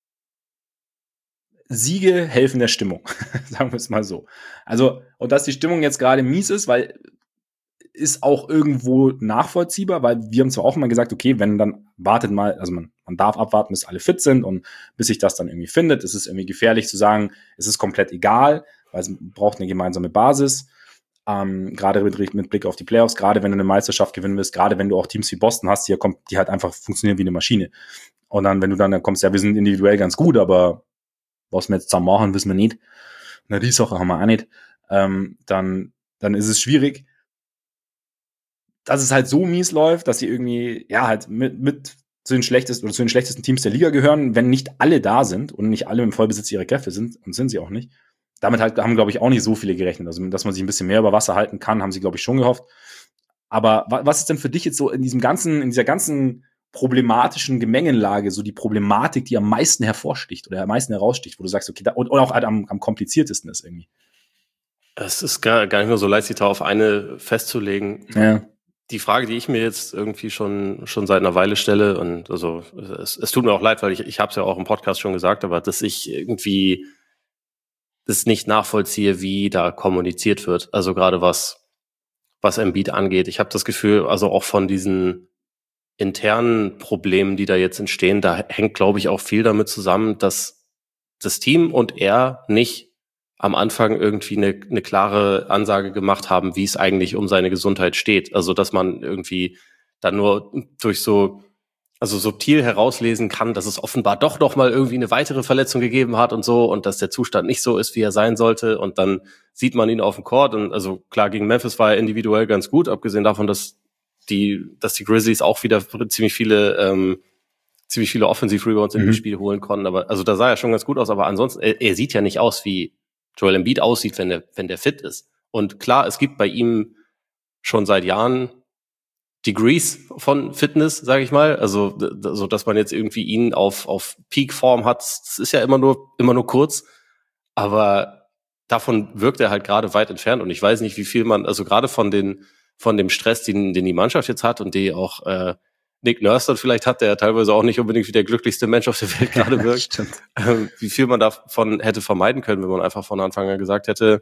Speaker 1: Siege helfen der Stimmung, sagen wir es mal so. Also, und dass die Stimmung jetzt gerade mies ist, weil ist auch irgendwo nachvollziehbar, weil wir haben zwar auch immer gesagt, okay, wenn dann wartet mal, also man, man darf abwarten, bis alle fit sind und bis sich das dann irgendwie findet. Es ist irgendwie gefährlich zu sagen, es ist komplett egal, weil es braucht eine gemeinsame Basis. Ähm, gerade mit, mit Blick auf die Playoffs, gerade wenn du eine Meisterschaft gewinnen willst, gerade wenn du auch Teams wie Boston hast, die, kommt, die halt einfach funktionieren wie eine Maschine. Und dann, wenn du dann, dann kommst, ja, wir sind individuell ganz gut, aber was wir jetzt zusammen machen, wissen wir nicht. Na, die Sache haben wir auch nicht. Ähm, dann, dann ist es schwierig, dass es halt so mies läuft, dass sie irgendwie, ja, halt mit, mit zu den schlechtesten oder zu den schlechtesten Teams der Liga gehören, wenn nicht alle da sind und nicht alle im Vollbesitz ihrer Kräfte sind, und sind sie auch nicht. Damit halt haben, glaube ich, auch nicht so viele gerechnet. Also, dass man sich ein bisschen mehr über Wasser halten kann, haben sie, glaube ich, schon gehofft. Aber was ist denn für dich jetzt so in diesem ganzen, in dieser ganzen problematischen Gemengenlage, so die Problematik, die am meisten hervorsticht oder am meisten heraussticht, wo du sagst, okay, da, oder auch halt am, am kompliziertesten ist irgendwie?
Speaker 2: Es ist gar, gar nicht nur so leicht, sich da auf eine festzulegen.
Speaker 1: Ja.
Speaker 2: Die Frage, die ich mir jetzt irgendwie schon schon seit einer Weile stelle, und also es, es tut mir auch leid, weil ich ich habe es ja auch im Podcast schon gesagt, aber dass ich irgendwie das nicht nachvollziehe, wie da kommuniziert wird. Also gerade was was Embiid angeht. Ich habe das Gefühl, also auch von diesen internen Problemen, die da jetzt entstehen, da hängt, glaube ich, auch viel damit zusammen, dass das Team und er nicht am Anfang irgendwie eine, eine klare Ansage gemacht haben, wie es eigentlich um seine Gesundheit steht. Also, dass man irgendwie dann nur durch so, also subtil herauslesen kann, dass es offenbar doch noch mal irgendwie eine weitere Verletzung gegeben hat und so und dass der Zustand nicht so ist, wie er sein sollte. Und dann sieht man ihn auf dem Court und also klar, gegen Memphis war er individuell ganz gut, abgesehen davon, dass die, dass die Grizzlies auch wieder ziemlich viele, ähm, ziemlich viele Offensive Rebounds in mhm. dem Spiel holen konnten. Aber also da sah er schon ganz gut aus. Aber ansonsten, er, er sieht ja nicht aus, wie Joel Embiid aussieht, wenn der, wenn der fit ist. Und klar, es gibt bei ihm schon seit Jahren Degrees von Fitness, sage ich mal. Also, so dass man jetzt irgendwie ihn auf auf Peak-Form hat, das ist ja immer nur immer nur kurz. Aber davon wirkt er halt gerade weit entfernt. Und ich weiß nicht, wie viel man, also gerade von den von dem Stress, den, den die Mannschaft jetzt hat und die auch äh, Nick Nurse dann vielleicht hat, der ja teilweise auch nicht unbedingt wie der glücklichste Mensch auf der Welt gerade wirkt, ähm, wie viel man davon hätte vermeiden können, wenn man einfach von Anfang an gesagt hätte,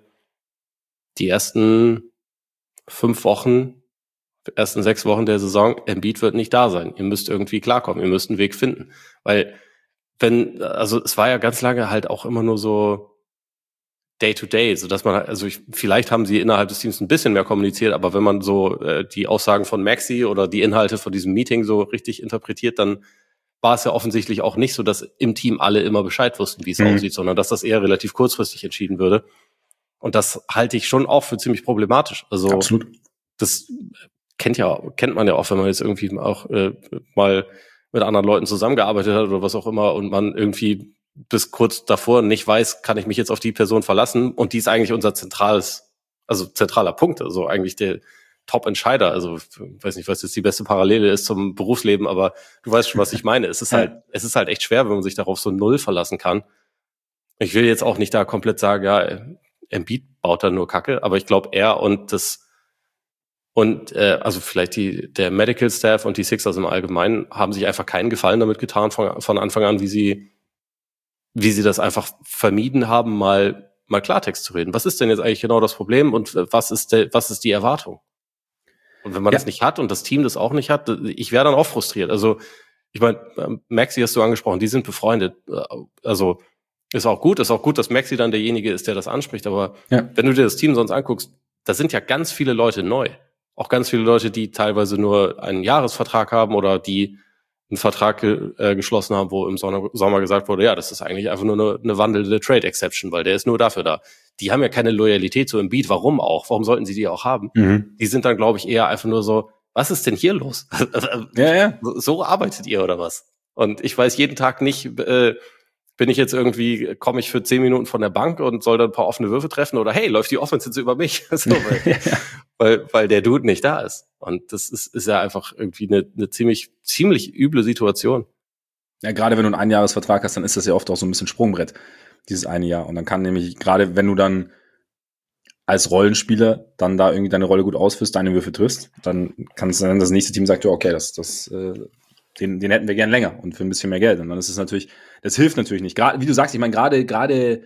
Speaker 2: die ersten fünf Wochen, ersten sechs Wochen der Saison, Embiid wird nicht da sein. Ihr müsst irgendwie klarkommen, ihr müsst einen Weg finden. Weil, wenn, also es war ja ganz lange halt auch immer nur so Day-to-Day, so dass man, also ich, vielleicht haben sie innerhalb des Teams ein bisschen mehr kommuniziert, aber wenn man so äh, die Aussagen von Maxey oder die Inhalte von diesem Meeting so richtig interpretiert, dann war es ja offensichtlich auch nicht so, dass im Team alle immer Bescheid wussten, wie es mhm. aussieht, sondern dass das eher relativ kurzfristig entschieden würde. Und das halte ich schon auch für ziemlich problematisch. Also
Speaker 1: absolut.
Speaker 2: Das kennt ja kennt man ja auch, wenn man jetzt irgendwie auch äh, mal mit anderen Leuten zusammengearbeitet hat oder was auch immer und man irgendwie bis kurz davor nicht weiß, kann ich mich jetzt auf die Person verlassen und die ist eigentlich unser zentrales, also zentraler Punkt, also eigentlich der Top-Entscheider, also ich weiß nicht, was jetzt die beste Parallele ist zum Berufsleben, aber du weißt schon, was ich meine. Es ist halt, es ist halt echt schwer, wenn man sich darauf so null verlassen kann. Ich will jetzt auch nicht da komplett sagen, ja, Embiid baut da nur Kacke, aber ich glaube, er und das und äh, also vielleicht die der Medical Staff und die Sixers im Allgemeinen haben sich einfach keinen Gefallen damit getan von, von Anfang an, wie sie wie sie das einfach vermieden haben, mal mal Klartext zu reden. Was ist denn jetzt eigentlich genau das Problem und was ist der, was ist die Erwartung? Und wenn man ja. das nicht hat und das Team das auch nicht hat, ich wäre dann auch frustriert. Also ich meine, Maxey hast du angesprochen, die sind befreundet. Also ist auch gut, ist auch gut, dass Maxey dann derjenige ist, der das anspricht. Aber ja. wenn du dir das Team sonst anguckst, da sind ja ganz viele Leute neu. Auch ganz viele Leute, die teilweise nur einen Jahresvertrag haben oder die einen Vertrag ge- äh, geschlossen haben, wo im Sommer, Sommer gesagt wurde, ja, das ist eigentlich einfach nur eine, eine wandelnde Trade-Exception, weil der ist nur dafür da. Die haben ja keine Loyalität zu Embiid. Warum auch? Warum sollten sie die auch haben? Mhm. Die sind dann, glaube ich, eher einfach nur so, was ist denn hier los?
Speaker 1: ja, ja.
Speaker 2: So arbeitet ihr oder was? Und ich weiß jeden Tag nicht, äh, bin ich jetzt irgendwie, komme ich für zehn Minuten von der Bank und soll dann ein paar offene Würfe treffen oder hey, läuft die Offense jetzt über mich? so, weil, ja. weil, weil der Dude nicht da ist. Und das ist, ist ja einfach irgendwie eine, eine ziemlich, ziemlich üble Situation.
Speaker 1: Ja, gerade wenn du einen Einjahresvertrag hast, dann ist das ja oft auch so ein bisschen Sprungbrett, dieses eine Jahr. Und dann kann nämlich, gerade wenn du dann als Rollenspieler dann da irgendwie deine Rolle gut ausführst, deine Würfe triffst, dann kann es sein, dass das nächste Team sagt, ja, okay, das, das, äh, den, den hätten wir gern länger und für ein bisschen mehr Geld. Und dann ist es natürlich, das hilft natürlich nicht. Gerade, wie du sagst, ich meine, gerade, gerade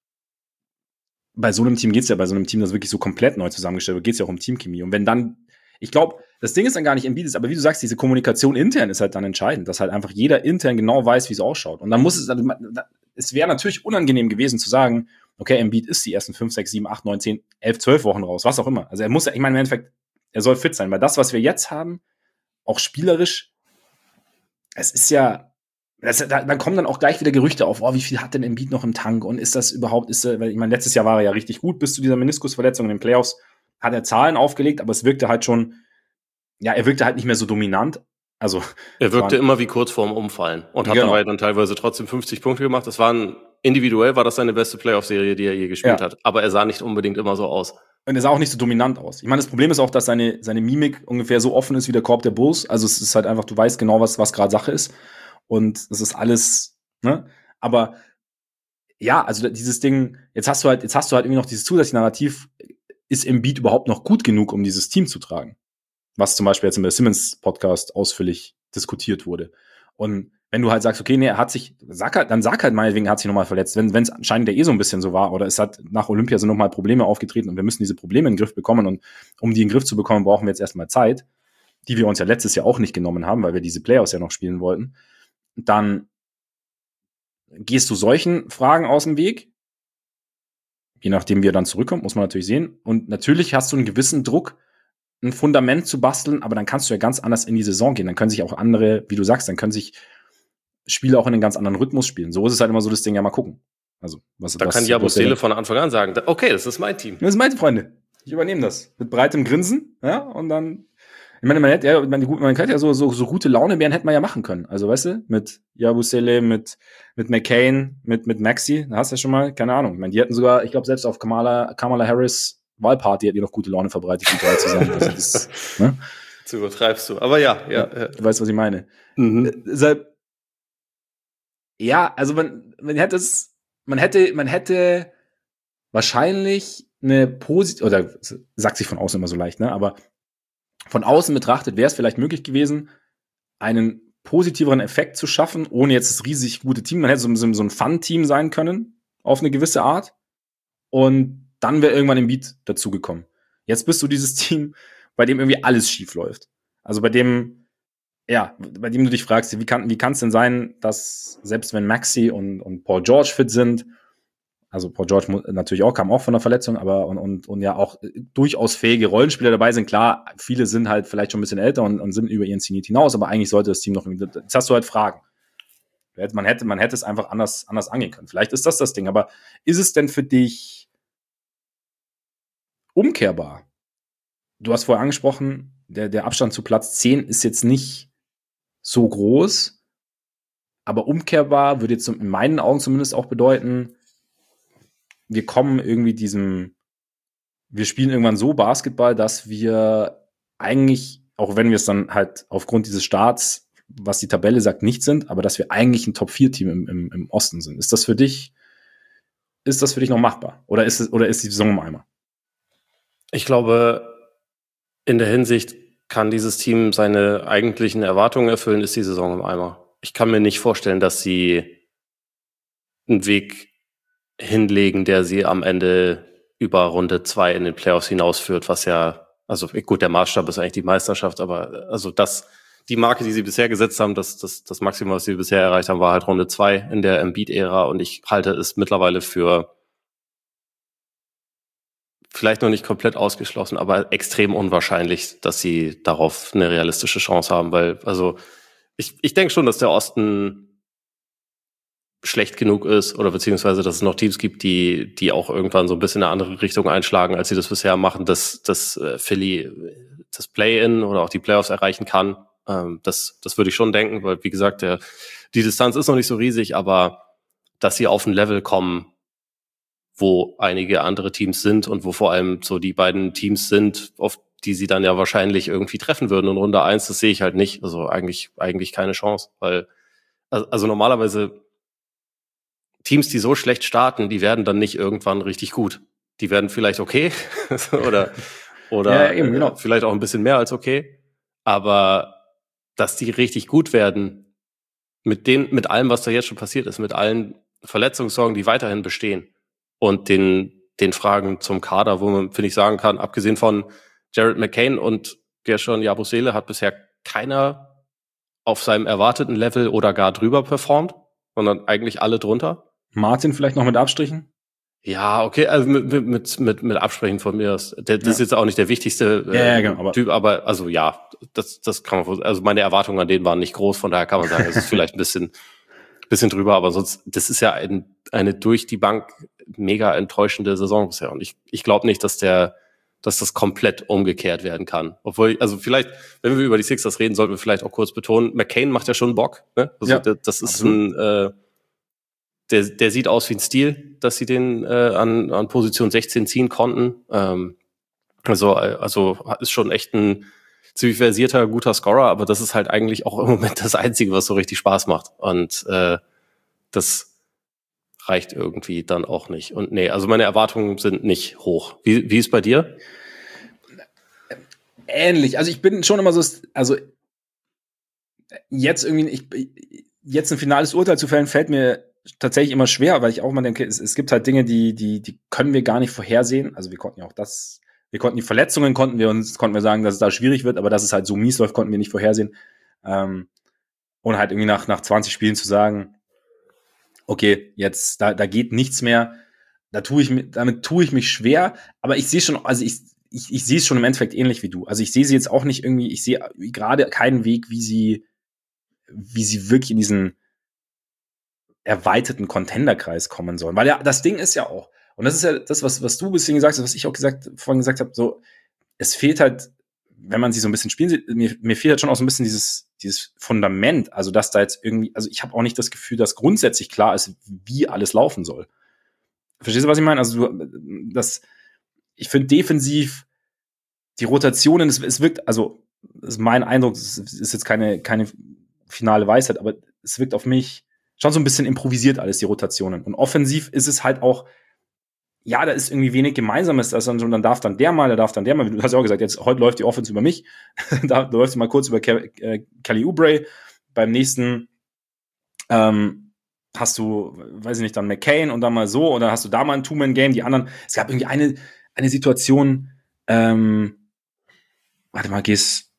Speaker 1: bei so einem Team geht's ja, bei so einem Team, das wirklich so komplett neu zusammengestellt wird, geht's ja auch um Teamchemie. Und wenn dann, ich glaube, das Ding ist dann gar nicht Embiid, aber wie du sagst, diese Kommunikation intern ist halt dann entscheidend, dass halt einfach jeder intern genau weiß, wie es ausschaut. Und dann muss es, also, es wäre natürlich unangenehm gewesen zu sagen, okay, Embiid ist die ersten fünf, sechs, sieben, acht, neun, zehn, elf, zwölf Wochen raus, was auch immer. Also er muss, ich meine, im Endeffekt, er soll fit sein, weil das, was wir jetzt haben, auch spielerisch, es ist ja, das, da, dann kommen dann auch gleich wieder Gerüchte auf, oh, wie viel hat denn Embiid noch im Tank und ist das überhaupt, ist er, weil ich meine, letztes Jahr war er ja richtig gut, bis zu dieser Meniskusverletzung in den Playoffs hat er Zahlen aufgelegt, aber es wirkte halt schon, ja, er wirkte halt nicht mehr so dominant. Also
Speaker 2: er wirkte immer wie kurz vorm Umfallen und hat genau. dabei dann teilweise trotzdem fünfzig Punkte gemacht. Das waren, individuell war das seine beste Playoff-Serie, die er je gespielt ja. hat, aber er sah nicht unbedingt immer so aus.
Speaker 1: Und er sah auch nicht so dominant aus. Ich meine, das Problem ist auch, dass seine, seine Mimik ungefähr so offen ist wie der Korb der Bulls. Also es ist halt einfach, du weißt genau, was, was gerade Sache ist. Und das ist alles, ne? Aber ja, also dieses Ding, jetzt hast du halt, jetzt hast du halt irgendwie noch dieses zusätzliche Narrativ, ist Embiid überhaupt noch gut genug, um dieses Team zu tragen? Was zum Beispiel jetzt im Simmons-Podcast ausführlich diskutiert wurde. Und wenn du halt sagst, okay, nee, er hat sich, sag halt, dann sag halt meinetwegen, er hat sich nochmal verletzt. Wenn es anscheinend ja eh so ein bisschen so war oder es hat nach Olympia sind nochmal Probleme aufgetreten und wir müssen diese Probleme in den Griff bekommen und um die in den Griff zu bekommen, brauchen wir jetzt erstmal Zeit, die wir uns ja letztes Jahr auch nicht genommen haben, weil wir diese Playoffs ja noch spielen wollten. Dann gehst du solchen Fragen aus dem Weg, je nachdem, wie er dann zurückkommt, muss man natürlich sehen. Und natürlich hast du einen gewissen Druck, ein Fundament zu basteln, aber dann kannst du ja ganz anders in die Saison gehen. Dann können sich auch andere, wie du sagst, dann können sich Spiele auch in einen ganz anderen Rhythmus spielen. So ist es halt immer so das Ding, ja mal gucken. Also, was,
Speaker 2: da
Speaker 1: was,
Speaker 2: kann Yabusele von Anfang an sagen, okay, das ist mein Team.
Speaker 1: Das ist meine Freunde. Ich übernehme das. Mit breitem Grinsen, ja, und dann, ich meine, man hätte ja, man, man könnte ja so, so, so gute Launebären hätte man ja machen können. Also, weißt du, mit Yabusele, mit, mit McCain, mit, mit Maxi, da hast du ja schon mal, keine Ahnung. Ich meine, die hätten sogar, ich glaube, selbst auf Kamala, Kamala Harris Wahlparty hat die noch gute Laune verbreitet, die drei zusammen. Also das, ne?
Speaker 2: Jetzt übertreibst du. Aber ja, ja.
Speaker 1: ja du weißt, was ich meine.
Speaker 2: Mhm.
Speaker 1: Deshalb, ja, also man, man hätte es, man hätte, man hätte wahrscheinlich eine positive, oder sagt sich von außen immer so leicht, ne? Aber von außen betrachtet wäre es vielleicht möglich gewesen, einen positiveren Effekt zu schaffen, ohne jetzt das riesig gute Team. Man hätte so, so, so ein Fun-Team sein können, auf eine gewisse Art. Und dann wäre irgendwann ein Beat dazugekommen. Jetzt bist du dieses Team, bei dem irgendwie alles schief läuft. Also bei dem, ja, bei dem du dich fragst, wie kann wie kann es denn sein, dass selbst wenn Maxi und, und Paul George fit sind, also Paul George natürlich auch, kam auch von der Verletzung, aber und, und, und ja auch durchaus fähige Rollenspieler dabei sind. Klar, viele sind halt vielleicht schon ein bisschen älter und, und sind über ihren Zenit hinaus, aber eigentlich sollte das Team noch, jetzt hast du halt Fragen. Man hätte, man hätte es einfach anders, anders angehen können. Vielleicht ist das das Ding, aber ist es denn für dich umkehrbar? Du hast vorher angesprochen, der, der Abstand zu Platz zehn ist jetzt nicht so groß, aber umkehrbar würde jetzt in meinen Augen zumindest auch bedeuten, wir kommen irgendwie diesem, wir spielen irgendwann so Basketball, dass wir eigentlich, auch wenn wir es dann halt aufgrund dieses Starts, was die Tabelle sagt, nicht sind, aber dass wir eigentlich ein Top vier Team im, im, im Osten sind. Ist das für dich, ist das für dich noch machbar? Oder ist es, oder ist die Saison im Eimer?
Speaker 2: Ich glaube, in der Hinsicht kann dieses Team seine eigentlichen Erwartungen erfüllen, ist die Saison im Eimer. Ich kann mir nicht vorstellen, dass sie einen Weg hinlegen, der sie am Ende über Runde zwei in den Playoffs hinausführt, was ja, also gut, der Maßstab ist eigentlich die Meisterschaft, aber also das, die Marke, die sie bisher gesetzt haben, das, das, das Maximum, was sie bisher erreicht haben, war halt Runde zwei in der Embiid-Ära und ich halte es mittlerweile für vielleicht noch nicht komplett ausgeschlossen, aber extrem unwahrscheinlich, dass sie darauf eine realistische Chance haben, weil, also ich, ich denke schon, dass der Osten schlecht genug ist oder beziehungsweise, dass es noch Teams gibt, die die auch irgendwann so ein bisschen in eine andere Richtung einschlagen, als sie das bisher machen, dass, dass äh, Philly das Play-In oder auch die Playoffs erreichen kann. Ähm, das, das würde ich schon denken, weil, wie gesagt, der, die Distanz ist noch nicht so riesig, aber dass sie auf ein Level kommen, wo einige andere Teams sind und wo vor allem so die beiden Teams sind, auf die sie dann ja wahrscheinlich irgendwie treffen würden in Runde eins, das sehe ich halt nicht. Also eigentlich, eigentlich keine Chance, weil, also, also normalerweise Teams, die so schlecht starten, die werden dann nicht irgendwann richtig gut. Die werden vielleicht okay oder, oder
Speaker 1: ja, eben, genau.
Speaker 2: vielleicht auch ein bisschen mehr als okay. Aber dass die richtig gut werden, mit den, mit allem, was da jetzt schon passiert ist, mit allen Verletzungssorgen, die weiterhin bestehen und den, den Fragen zum Kader, wo man, finde ich, sagen kann, abgesehen von Jared McCain und Gershon Yabusele hat bisher keiner auf seinem erwarteten Level oder gar drüber performt, sondern eigentlich alle drunter.
Speaker 1: Martin vielleicht noch mit Abstrichen?
Speaker 2: Ja, okay, also mit, mit, mit, mit Absprechen von mir. Das, der, das ja. ist jetzt auch nicht der wichtigste äh,
Speaker 1: ja, ja, genau, aber Typ,
Speaker 2: aber also ja, das, das kann man, also meine Erwartungen an denen waren nicht groß, von daher kann man sagen, es ist vielleicht ein bisschen, bisschen drüber, aber sonst, das ist ja ein, eine durch die Bank mega enttäuschende Saison bisher und ich, ich glaube nicht, dass der, dass das komplett umgekehrt werden kann. Obwohl, also vielleicht, wenn wir über die Sixers reden, sollten wir vielleicht auch kurz betonen, McCain macht ja schon Bock, ne? Also
Speaker 1: ja,
Speaker 2: das, das ist absolut. ein, äh, Der, der sieht aus wie ein Stil, dass sie den äh, an, an Position sechzehn ziehen konnten. Ähm, also, also ist schon echt ein ziemlich versierter, guter Scorer, aber das ist halt eigentlich auch im Moment das Einzige, was so richtig Spaß macht. Und äh, das reicht irgendwie dann auch nicht. Und nee, also meine Erwartungen sind nicht hoch. Wie, wie ist bei dir?
Speaker 1: Ähnlich. Also ich bin schon immer so, also jetzt irgendwie, ich, jetzt ein finales Urteil zu fällen, fällt mir tatsächlich immer schwer, weil ich auch mal denke, es, es gibt halt Dinge, die, die, die können wir gar nicht vorhersehen. Also wir konnten ja auch das, wir konnten die Verletzungen, konnten wir uns, konnten wir sagen, dass es da schwierig wird, aber dass es halt so mies läuft, konnten wir nicht vorhersehen. Ähm, und halt irgendwie nach, nach zwanzig Spielen zu sagen, okay, jetzt, da, da geht nichts mehr, da tue ich, damit tue ich mich schwer, aber ich sehe schon, also ich, ich, ich sehe es schon im Endeffekt ähnlich wie du. Also ich sehe sie jetzt auch nicht irgendwie, ich sehe gerade keinen Weg, wie sie, wie sie wirklich in diesen erweiterten Contender-Kreis kommen sollen. Weil ja, das Ding ist ja auch, und das ist ja das, was, was du ein bisschen gesagt hast, was ich auch gesagt, vorhin gesagt habe, so, es fehlt halt, wenn man sie so ein bisschen spielen sieht, mir, mir fehlt halt schon auch so ein bisschen dieses, dieses Fundament, also dass da jetzt irgendwie, also ich habe auch nicht das Gefühl, dass grundsätzlich klar ist, wie alles laufen soll. Verstehst du, was ich meine? Also du, das, ich finde defensiv die Rotationen, es, es wirkt, also das ist mein Eindruck, es ist jetzt keine, keine finale Weisheit, aber es wirkt auf mich schon so ein bisschen improvisiert alles, die Rotationen. Und offensiv ist es halt auch, ja, da ist irgendwie wenig Gemeinsames, also dann darf dann der mal, da darf dann der mal, du hast ja auch gesagt, jetzt heute läuft die Offense über mich, da läuft sie mal kurz über Ke- äh, Kelly Oubre, beim nächsten ähm, hast du, weiß ich nicht, dann McCain und dann mal so, oder hast du da mal ein Two-Man-Game, die anderen, es gab irgendwie eine, eine Situation, ähm, warte mal, gehst,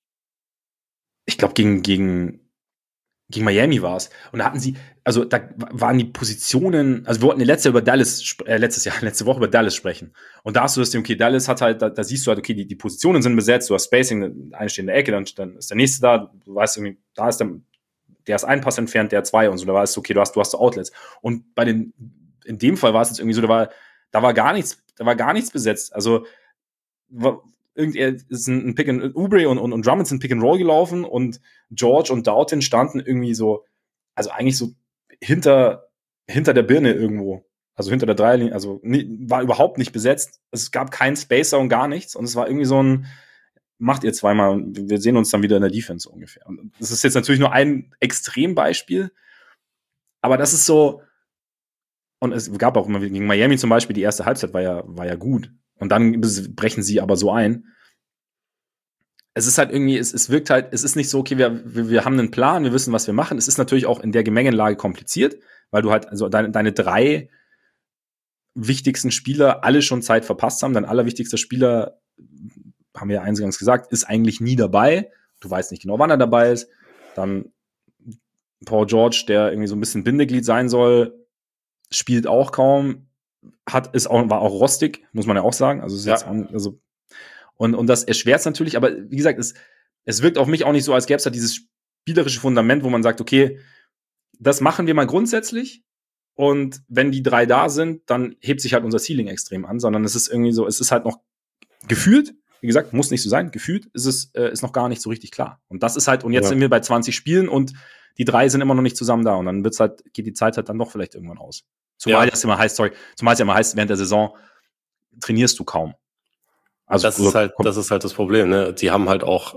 Speaker 1: ich glaube gegen, gegen, gegen Miami war es. Und da hatten sie, also da waren die Positionen, also wir wollten letztes Jahr über Dallas, äh, letztes Jahr, letzte Woche über Dallas sprechen. Und da hast du das, okay, Dallas hat halt, da, da siehst du halt, okay, die, die Positionen sind besetzt, du hast Spacing, eine steht in der Ecke, dann, dann ist der nächste da, du weißt irgendwie, da ist der, der ist ein Pass entfernt, der zwei und so, da war es okay, du hast, du hast so Outlets. Und bei den, in dem Fall war es jetzt irgendwie so, da war, da war gar nichts, da war gar nichts besetzt. Also, war, irgendwie ist ein, ein Pick and Oubre und, und, und Drummond sind Pick and Roll gelaufen und George und Doughton standen irgendwie so, also eigentlich so hinter, hinter der Birne irgendwo. Also hinter der Dreierlinie, also nie, war überhaupt nicht besetzt. Es gab keinen Spacer und gar nichts. Und es war irgendwie so ein, macht ihr zweimal und wir sehen uns dann wieder in der Defense ungefähr. Und das ist jetzt natürlich nur ein Extrembeispiel, aber das ist so, und es gab auch immer gegen Miami zum Beispiel, die erste Halbzeit war ja, war ja gut. Und dann brechen sie aber so ein. Es ist halt irgendwie, es, es wirkt halt, es ist nicht so, okay, wir, wir, wir haben einen Plan, wir wissen, was wir machen. Es ist natürlich auch in der Gemengelage kompliziert, weil du halt, also deine, deine drei wichtigsten Spieler alle schon Zeit verpasst haben. Dein allerwichtigster Spieler, haben wir ja eingangs gesagt, ist eigentlich nie dabei. Du weißt nicht genau, wann er dabei ist. Dann Paul George, der irgendwie so ein bisschen Bindeglied sein soll, spielt auch kaum, hat, ist auch, war auch rostig, muss man ja auch sagen. Also, ist
Speaker 2: Ja.
Speaker 1: jetzt, also, und, und das erschwert es natürlich, aber wie gesagt, es, es wirkt auf mich auch nicht so, als gäbe es da dieses spielerische Fundament, wo man sagt, okay, das machen wir mal grundsätzlich und wenn die drei da sind, dann hebt sich halt unser Ceiling extrem an, sondern es ist irgendwie so, es ist halt noch gefühlt, wie gesagt, muss nicht so sein, gefühlt ist es äh, ist noch gar nicht so richtig klar. Und das ist halt, und jetzt
Speaker 2: Ja.
Speaker 1: sind wir bei zwanzig Spielen und die drei sind immer noch nicht zusammen da und dann wird's halt, geht die Zeit halt dann doch vielleicht irgendwann aus. Zumal
Speaker 2: Ja.
Speaker 1: das immer heißt, sorry, zumal es ja immer heißt, während der Saison trainierst du kaum.
Speaker 2: Also das ist halt, das ist halt das Problem, ne? Die haben halt auch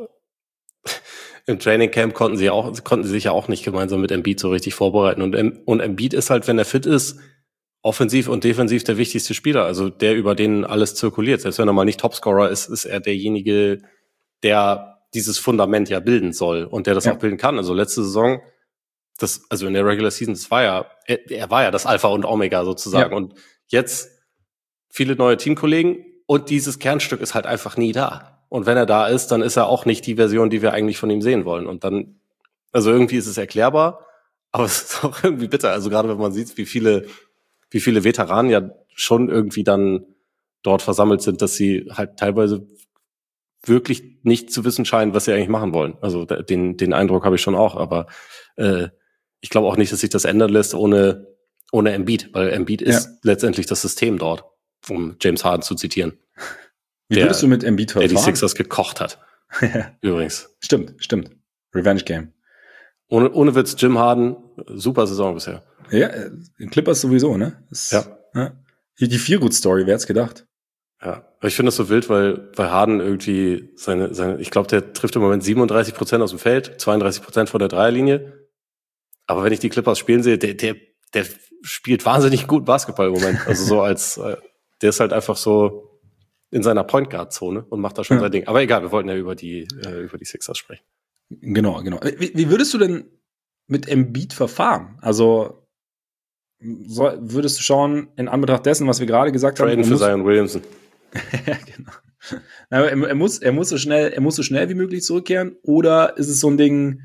Speaker 2: im Training Camp konnten sie auch, konnten sie sich ja auch nicht gemeinsam mit Embiid so richtig vorbereiten. Und, und Embiid ist halt, wenn er fit ist, offensiv und defensiv der wichtigste Spieler, also der, über den alles zirkuliert. Selbst wenn er mal nicht Topscorer ist, ist er derjenige, der dieses Fundament ja bilden soll und der das
Speaker 1: Ja.
Speaker 2: auch bilden kann. Also letzte Saison, das, also in der Regular Season, das war ja, er, er war ja das Alpha und Omega sozusagen.
Speaker 1: Ja.
Speaker 2: Und jetzt viele neue Teamkollegen und dieses Kernstück ist halt einfach nie da. Und wenn er da ist, dann ist er auch nicht die Version, die wir eigentlich von ihm sehen wollen. Und dann, also irgendwie ist es erklärbar, aber es ist auch irgendwie bitter. Also gerade wenn man sieht, wie viele, wie viele Veteranen ja schon irgendwie dann dort versammelt sind, dass sie halt teilweise wirklich nicht zu wissen scheinen, was sie eigentlich machen wollen. Also den, den Eindruck habe ich schon auch, aber äh, ich glaube auch nicht, dass sich das ändern lässt ohne, ohne Embiid, weil Embiid ist
Speaker 1: Ja.
Speaker 2: letztendlich das System dort, um James Harden zu zitieren.
Speaker 1: Wie
Speaker 2: der,
Speaker 1: würdest du mit Embiid
Speaker 2: der die
Speaker 1: verfahren?
Speaker 2: Sixers gekocht hat. Übrigens.
Speaker 1: Stimmt, stimmt. Revenge Game.
Speaker 2: Ohne, ohne Witz, Jim Harden, super Saison bisher.
Speaker 1: Ja, äh, Clippers sowieso, ne? Das,
Speaker 2: Ja.
Speaker 1: ja. Die, die Feelgood-Story, wer hätte gedacht?
Speaker 2: Ja, aber ich finde das so wild, weil, weil Harden irgendwie seine, seine, ich glaube, der trifft im Moment siebenunddreißig Prozent aus dem Feld, zweiunddreißig Prozent von der Dreierlinie. Aber wenn ich die Clippers spielen sehe, der, der, der spielt wahnsinnig gut Basketball im Moment. Also so als, äh, der ist halt einfach so in seiner Point Guard Zone und macht da schon
Speaker 1: Ja.
Speaker 2: sein Ding. Aber egal, wir wollten ja über die, äh, über die Sixers sprechen.
Speaker 1: Genau, genau. Wie, wie würdest du denn mit Embiid verfahren? Also so, würdest du schauen, in Anbetracht dessen, was wir gerade gesagt
Speaker 2: Traden
Speaker 1: haben,
Speaker 2: für Zion Williamson.
Speaker 1: ja, genau. Aber er, er, muss, er, muss so schnell, er muss so schnell wie möglich zurückkehren, oder ist es so ein Ding,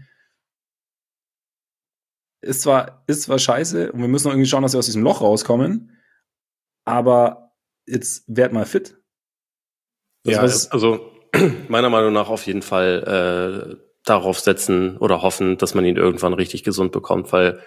Speaker 1: ist zwar, ist zwar scheiße und wir müssen noch irgendwie schauen, dass wir aus diesem Loch rauskommen, aber jetzt werd mal fit.
Speaker 2: Das ja, was, also meiner Meinung nach auf jeden Fall äh, darauf setzen oder hoffen, dass man ihn irgendwann richtig gesund bekommt, weil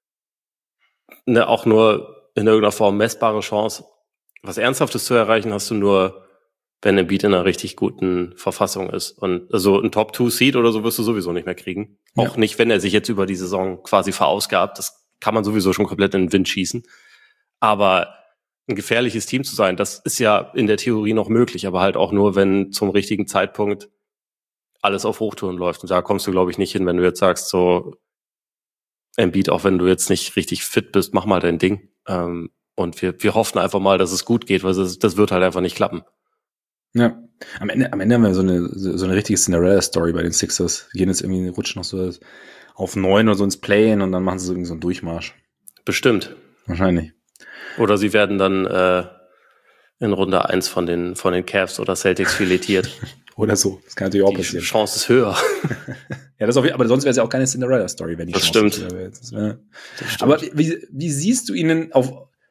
Speaker 2: ne, auch nur in irgendeiner Form messbare Chance, was Ernsthaftes zu erreichen, hast du nur, wenn Embiid in einer richtig guten Verfassung ist. Und also ein Top zwei Seed oder so wirst du sowieso nicht mehr kriegen. Ja. Auch nicht, wenn er sich jetzt über die Saison quasi verausgabt. Das kann man sowieso schon komplett in den Wind schießen. Aber ein gefährliches Team zu sein, das ist ja in der Theorie noch möglich, aber halt auch nur, wenn zum richtigen Zeitpunkt alles auf Hochtouren läuft. Und da kommst du, glaube ich, nicht hin, wenn du jetzt sagst, so Embiid, auch wenn du jetzt nicht richtig fit bist, mach mal dein Ding. Ähm, und wir, wir hoffen einfach mal, dass es gut geht, weil das, das wird halt einfach nicht klappen.
Speaker 1: Ja, am Ende, am Ende haben wir so eine, so eine richtige Cinderella-Story bei den Sixers. Die gehen jetzt irgendwie, rutschen noch so auf neun oder so ins Play-In und dann machen sie so irgendwie so einen Durchmarsch.
Speaker 2: Bestimmt.
Speaker 1: Wahrscheinlich.
Speaker 2: Oder sie werden dann äh, in Runde eins von den, von den Cavs oder Celtics filetiert.
Speaker 1: Oder so. Das kann natürlich auch
Speaker 2: die
Speaker 1: passieren.
Speaker 2: Die Chance ist höher.
Speaker 1: Ja, das auf, aber sonst wäre es ja auch keine Cinderella-Story, wenn die
Speaker 2: das
Speaker 1: Chance
Speaker 2: stimmt.
Speaker 1: wäre. Das wär, das stimmt. Aber wie, wie siehst du ihnen auf,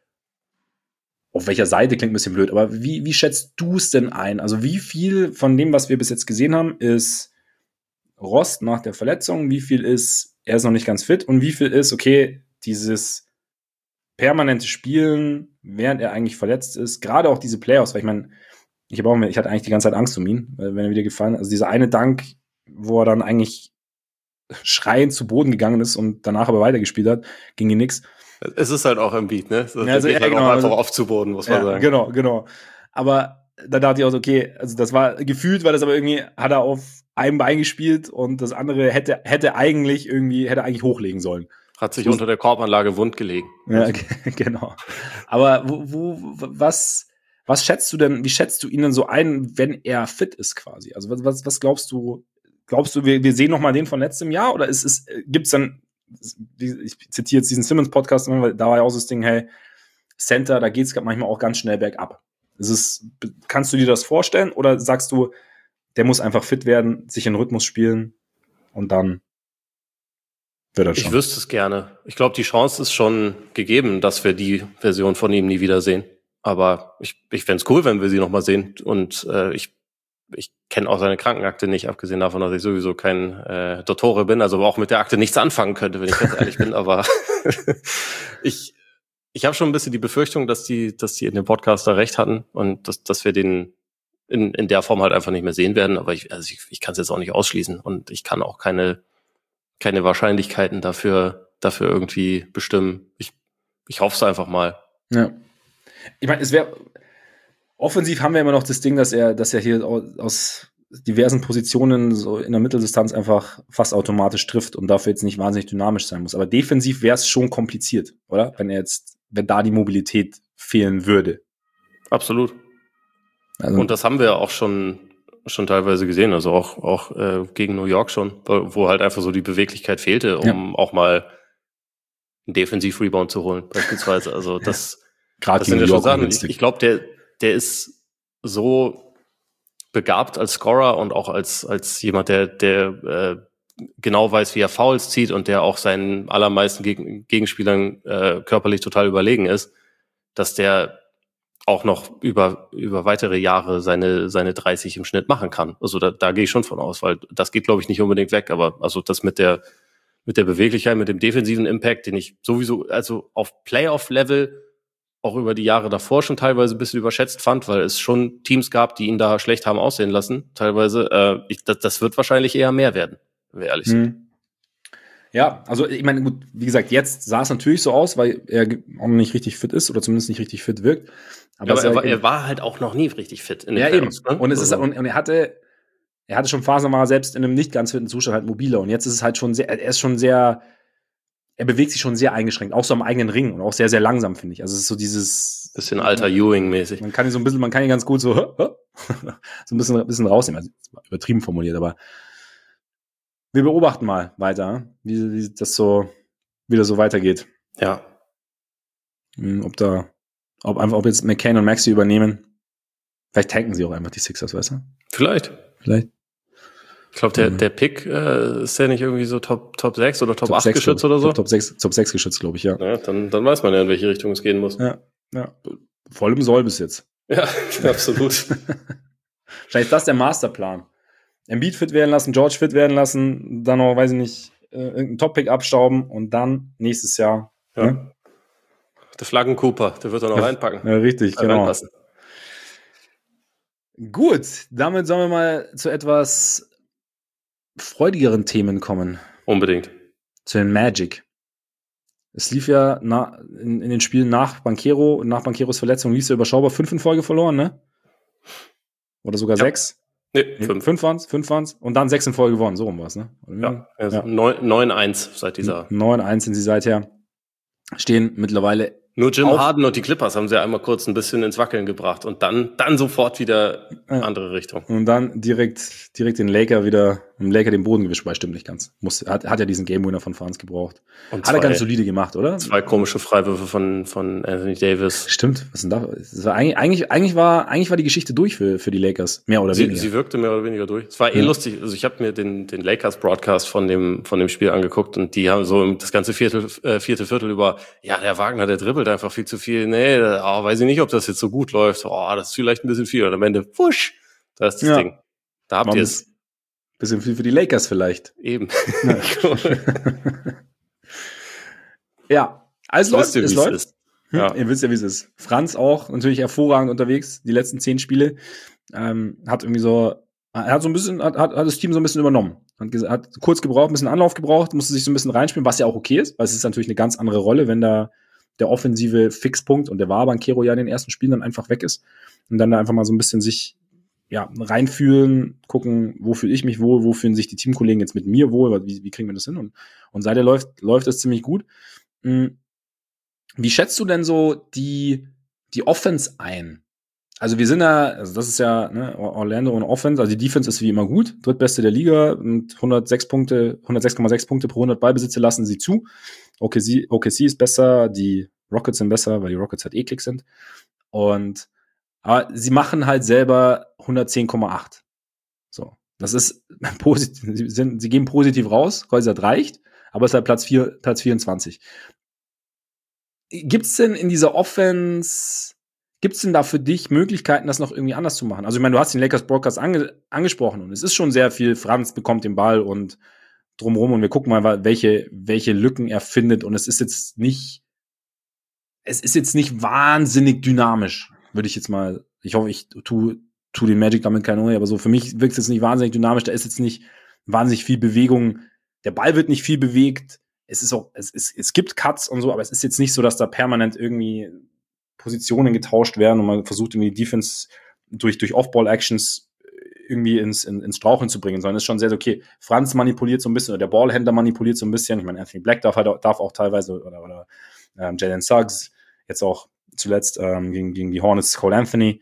Speaker 1: auf welcher Seite klingt ein bisschen blöd, aber wie, wie schätzt du es denn ein? Also wie viel von dem, was wir bis jetzt gesehen haben, ist Rost nach der Verletzung? Wie viel ist, er ist noch nicht ganz fit? Und wie viel ist, okay, dieses permanente Spielen, während er eigentlich verletzt ist, gerade auch diese Playoffs, weil ich meine, ich habe auch, ich hatte eigentlich die ganze Zeit Angst um ihn, wenn er wieder gefallen, also dieser eine Dank, wo er dann eigentlich schreiend zu Boden gegangen ist und danach aber weitergespielt hat, ging ihm nix.
Speaker 2: Es ist halt auch Embiid, ne? Das
Speaker 1: ja, also,
Speaker 2: geht
Speaker 1: ja,
Speaker 2: halt
Speaker 1: genau,
Speaker 2: auch einfach
Speaker 1: also,
Speaker 2: oft zu Boden, muss man
Speaker 1: ja,
Speaker 2: sagen.
Speaker 1: Genau, genau. Aber da dachte ich auch so, okay, also das war gefühlt, weil das aber irgendwie, hat er auf einem Bein gespielt und das andere hätte, hätte eigentlich irgendwie, hätte eigentlich hochlegen sollen.
Speaker 2: Hat sich so, unter der Korbanlage wund gelegen.
Speaker 1: Ja, genau. Aber wo, wo, was, was schätzt du denn, wie schätzt du ihn denn so ein, wenn er fit ist quasi? Also was, was, was glaubst du, glaubst du, wir, wir sehen noch mal den von letztem Jahr oder ist es, gibt's dann, ich zitiere jetzt diesen Simmons-Podcast, weil da war ja auch so das Ding, hey, Center, da geht's manchmal auch ganz schnell bergab. Ist es, kannst du dir das vorstellen oder sagst du, der muss einfach fit werden, sich in Rhythmus spielen und dann wird er schon?
Speaker 2: Ich wüsste es gerne. Ich glaube, die Chance ist schon gegeben, dass wir die Version von ihm nie wiedersehen. Aber ich, ich fände es cool, wenn wir sie nochmal sehen. Und äh, ich, ich kenne auch seine Krankenakte nicht, abgesehen davon, dass ich sowieso kein äh, Dottore bin, also auch mit der Akte nichts anfangen könnte, wenn ich ganz ehrlich bin. Aber ich Ich habe schon ein bisschen die Befürchtung, dass die, dass die in dem Podcast da recht hatten und dass, dass wir den in, in der Form halt einfach nicht mehr sehen werden. Aber ich, also ich, ich kann es jetzt auch nicht ausschließen und ich kann auch keine, keine Wahrscheinlichkeiten dafür, dafür irgendwie bestimmen. Ich, ich hoffe es einfach mal.
Speaker 1: Ja. Ich meine, es wäre, offensiv haben wir immer noch das Ding, dass er, dass er hier aus diversen Positionen so in der Mitteldistanz einfach fast automatisch trifft und dafür jetzt nicht wahnsinnig dynamisch sein muss. Aber defensiv wäre es schon kompliziert, oder? Wenn er jetzt, wenn da die Mobilität fehlen würde.
Speaker 2: Absolut. Also, und das haben wir auch schon, schon teilweise gesehen, also auch, auch äh, gegen New York schon, wo halt einfach so die Beweglichkeit fehlte, um ja. auch mal einen Defensiv-Rebound zu holen, beispielsweise. Also das,
Speaker 1: Gerade
Speaker 2: das sind ja schon Sachen. Ich, ich glaube, der, der ist so begabt als Scorer und auch als, als jemand, der, der äh, genau weiß, wie er Fouls zieht und der auch seinen allermeisten Geg- Gegenspielern äh, körperlich total überlegen ist, dass der auch noch über über weitere Jahre seine seine dreißig im Schnitt machen kann. Also da, da gehe ich schon von aus, weil das geht, glaube ich, nicht unbedingt weg. Aber also das mit der mit der Beweglichkeit, mit dem defensiven Impact, den ich sowieso also auf Playoff-Level auch über die Jahre davor schon teilweise ein bisschen überschätzt fand, weil es schon Teams gab, die ihn da schlecht haben aussehen lassen. Teilweise, äh, ich, das, das wird wahrscheinlich eher mehr werden, wenn wir ehrlich sind.
Speaker 1: Hm. Ja, also ich meine, gut, wie gesagt, jetzt sah es natürlich so aus, weil er auch noch nicht richtig fit ist oder zumindest nicht richtig fit wirkt.
Speaker 2: Aber, ja, aber er, war, er war halt auch noch nie richtig fit in den
Speaker 1: Ja,
Speaker 2: Playoffs,
Speaker 1: eben. Ne? Und es also. ist und, und er hatte er hatte schon Phasen, war selbst in einem nicht ganz fitten Zustand halt mobiler und jetzt ist es halt schon sehr, er ist schon sehr, er bewegt sich schon sehr eingeschränkt, auch so am eigenen Ring und auch sehr, sehr langsam, finde ich. Also es ist so dieses
Speaker 2: bisschen alter Ewing-mäßig.
Speaker 1: Man kann ihn so ein bisschen, man kann ihn ganz gut so so ein bisschen, ein bisschen rausnehmen, also übertrieben formuliert, aber wir beobachten mal weiter, wie, wie das so wieder so weitergeht.
Speaker 2: Ja.
Speaker 1: Ob da, ob einfach, ob jetzt McCain und Maxey übernehmen. Vielleicht tanken sie auch einfach die Sixers, weißt du?
Speaker 2: Vielleicht.
Speaker 1: Vielleicht.
Speaker 2: Ich glaube, der, mhm. der Pick, äh, ist der nicht irgendwie so Top, Top sechs oder Top, Top acht
Speaker 1: sechs,
Speaker 2: geschützt oder so?
Speaker 1: Top, Top sechs, Top sechs geschützt, glaube ich, ja.
Speaker 2: Ja, dann, dann weiß man ja, in welche Richtung es gehen muss.
Speaker 1: Ja, ja. Voll im Soll bis jetzt.
Speaker 2: Ja, absolut.
Speaker 1: Vielleicht ist das der Masterplan. Embiid fit werden lassen, George fit werden lassen, dann noch, weiß ich nicht, äh, irgendeinen Top-Pick abstauben und dann nächstes Jahr.
Speaker 2: Ja. Ne? Der Flaggen-Cooper, der wird er noch ja, reinpacken.
Speaker 1: Ja, richtig, genau. Reinpassen. Gut, damit sollen wir mal zu etwas freudigeren Themen kommen.
Speaker 2: Unbedingt.
Speaker 1: Zu den Magic. Es lief ja na, in, in den Spielen nach Banchero und nach Bancheros Verletzung lief es ja überschaubar fünf in Folge verloren, ne? Oder sogar ja. sechs?
Speaker 2: Nee, fünf.
Speaker 1: Fünf waren's, fünf waren's und dann sechs in Folge gewonnen, so rum war's, ne?
Speaker 2: Ja, also ja. neun eins seit dieser.
Speaker 1: neun eins sind sie seither. Stehen mittlerweile.
Speaker 2: Nur Jim auf. Harden und die Clippers haben sie einmal kurz ein bisschen ins Wackeln gebracht und dann, dann sofort wieder ja. andere Richtung.
Speaker 1: Und dann direkt, direkt den Laker wieder, im Laker den Boden gewischt, weil stimmt nicht ganz. Muss, hat, hat ja diesen Game Winner von Franz gebraucht. Und hat er ganz solide gemacht, oder?
Speaker 2: Zwei komische Freiwürfe von, von Anthony Davis.
Speaker 1: Stimmt, was denn da? Das war eigentlich, eigentlich, eigentlich war, eigentlich war die Geschichte durch für, für die Lakers. Mehr oder
Speaker 2: sie,
Speaker 1: weniger.
Speaker 2: Sie wirkte mehr oder weniger durch. Es war eh ja. lustig. Also ich habe mir den, den Lakers-Broadcast von dem, von dem Spiel angeguckt und die haben so das ganze Viertel, äh, vierte Viertel über, ja, der Wagner, der dribbelt einfach viel zu viel. Nee, oh, weiß ich nicht, ob das jetzt so gut läuft. Oh, das ist vielleicht ein bisschen viel. Und am Ende, wusch, da ist das ja. Ding. Da habt ihr es.
Speaker 1: Bisschen viel für die Lakers vielleicht.
Speaker 2: Eben.
Speaker 1: Ja, ja. Also läuft, es läuft. Ist. Hm, ja. Ihr wisst ja, wie es ist. Franz auch natürlich hervorragend unterwegs. Die letzten zehn Spiele ähm, hat irgendwie so, er hat so ein bisschen, hat, hat das Team so ein bisschen übernommen. Hat, hat kurz gebraucht, ein bisschen Anlauf gebraucht, musste sich so ein bisschen reinspielen, was ja auch okay ist, weil es ist natürlich eine ganz andere Rolle, wenn da der offensive Fixpunkt, und der war Banchero ja in den ersten Spielen, dann einfach weg ist und dann da einfach mal so ein bisschen sich ja, reinfühlen, gucken, wo fühle ich mich wohl, wo fühlen sich die Teamkollegen jetzt mit mir wohl, wie, wie kriegen wir das hin? Und, und seitdem läuft, läuft das ziemlich gut. Wie schätzt du denn so die, die Offense ein? Also wir sind ja, also das ist ja ne, Orlando und Offense, also die Defense ist wie immer gut, drittbeste der Liga mit hundertsechs Punkte, hundertsechs Komma sechs Punkte pro hundert Ballbesitze lassen sie zu. O K C, O K C ist besser, die Rockets sind besser, weil die Rockets halt eklig sind. Und aber sie machen halt selber hundertzehn Komma acht. So, das ist positiv. Sie, sind, sie gehen positiv raus, quasi das reicht, aber es ist halt Platz vier, Platz vierundzwanzig. Gibt's denn in dieser Offense, gibt's denn da für dich Möglichkeiten, das noch irgendwie anders zu machen? Also ich meine, du hast den Lakers Broadcast ange, angesprochen und es ist schon sehr viel, Franz bekommt den Ball und drumherum und wir gucken mal, welche, welche Lücken er findet und es ist jetzt nicht, es ist jetzt nicht wahnsinnig dynamisch. Würde ich jetzt mal, ich hoffe, ich tu, tu den Magic damit keine Unrecht, aber so für mich wirkt es jetzt nicht wahnsinnig dynamisch, da ist jetzt nicht wahnsinnig viel Bewegung, der Ball wird nicht viel bewegt, es ist auch, es, es, es gibt Cuts und so, aber es ist jetzt nicht so, dass da permanent irgendwie Positionen getauscht werden und man versucht irgendwie die Defense durch, durch Off-Ball-Actions irgendwie ins, in, ins Straucheln zu bringen, sondern es ist schon sehr so, okay, Franz manipuliert so ein bisschen oder der Ballhändler manipuliert so ein bisschen, ich meine, Anthony Black darf halt darf auch teilweise oder, oder ähm, Jalen Suggs, jetzt auch zuletzt ähm, gegen, gegen die Hornets Cole Anthony.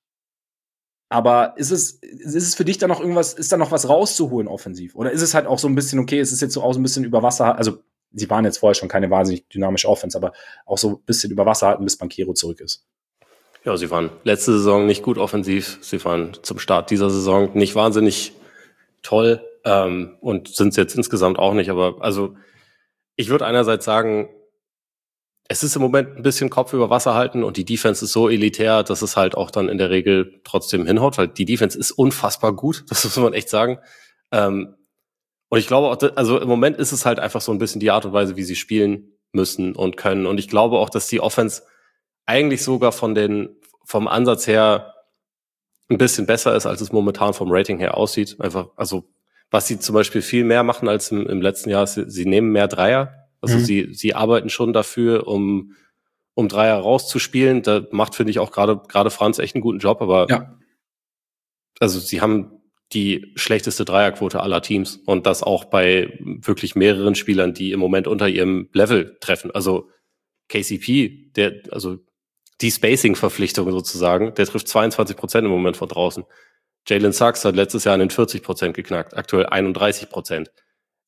Speaker 1: Aber ist es, ist es für dich da noch irgendwas, ist da noch was rauszuholen offensiv? Oder ist es halt auch so ein bisschen, okay, es ist jetzt so auch so ein bisschen über Wasser, also sie waren jetzt vorher schon keine wahnsinnig dynamische Offense, aber auch so ein bisschen über Wasser halten, bis Banchero zurück ist?
Speaker 2: Ja, sie waren letzte Saison nicht gut offensiv. Sie waren zum Start dieser Saison nicht wahnsinnig toll ähm, und sind es jetzt insgesamt auch nicht. Aber also ich würde einerseits sagen, es ist im Moment ein bisschen Kopf über Wasser halten und die Defense ist so elitär, dass es halt auch dann in der Regel trotzdem hinhaut, weil die Defense ist unfassbar gut, das muss man echt sagen. Ähm, und ich glaube auch, also im Moment ist es halt einfach so ein bisschen die Art und Weise, wie sie spielen müssen und können. Und ich glaube auch, dass die Offense eigentlich sogar von den, vom Ansatz her ein bisschen besser ist, als es momentan vom Rating her aussieht. Einfach, also, was sie zum Beispiel viel mehr machen als im, im letzten Jahr, ist, sie, sie nehmen mehr Dreier. Also mhm. sie, sie arbeiten schon dafür, um, um Dreier rauszuspielen. Da macht, finde ich, auch gerade, gerade Franz echt einen guten Job, aber,
Speaker 1: ja.
Speaker 2: Also, sie haben die schlechteste Dreierquote aller Teams und das auch bei wirklich mehreren Spielern, die im Moment unter ihrem Level treffen. Also, K C P, der, also, die Spacing-Verpflichtung sozusagen, der trifft zweiundzwanzig Prozent im Moment von draußen. Jalen Suggs hat letztes Jahr an den vierzig Prozent geknackt, aktuell einunddreißig Prozent.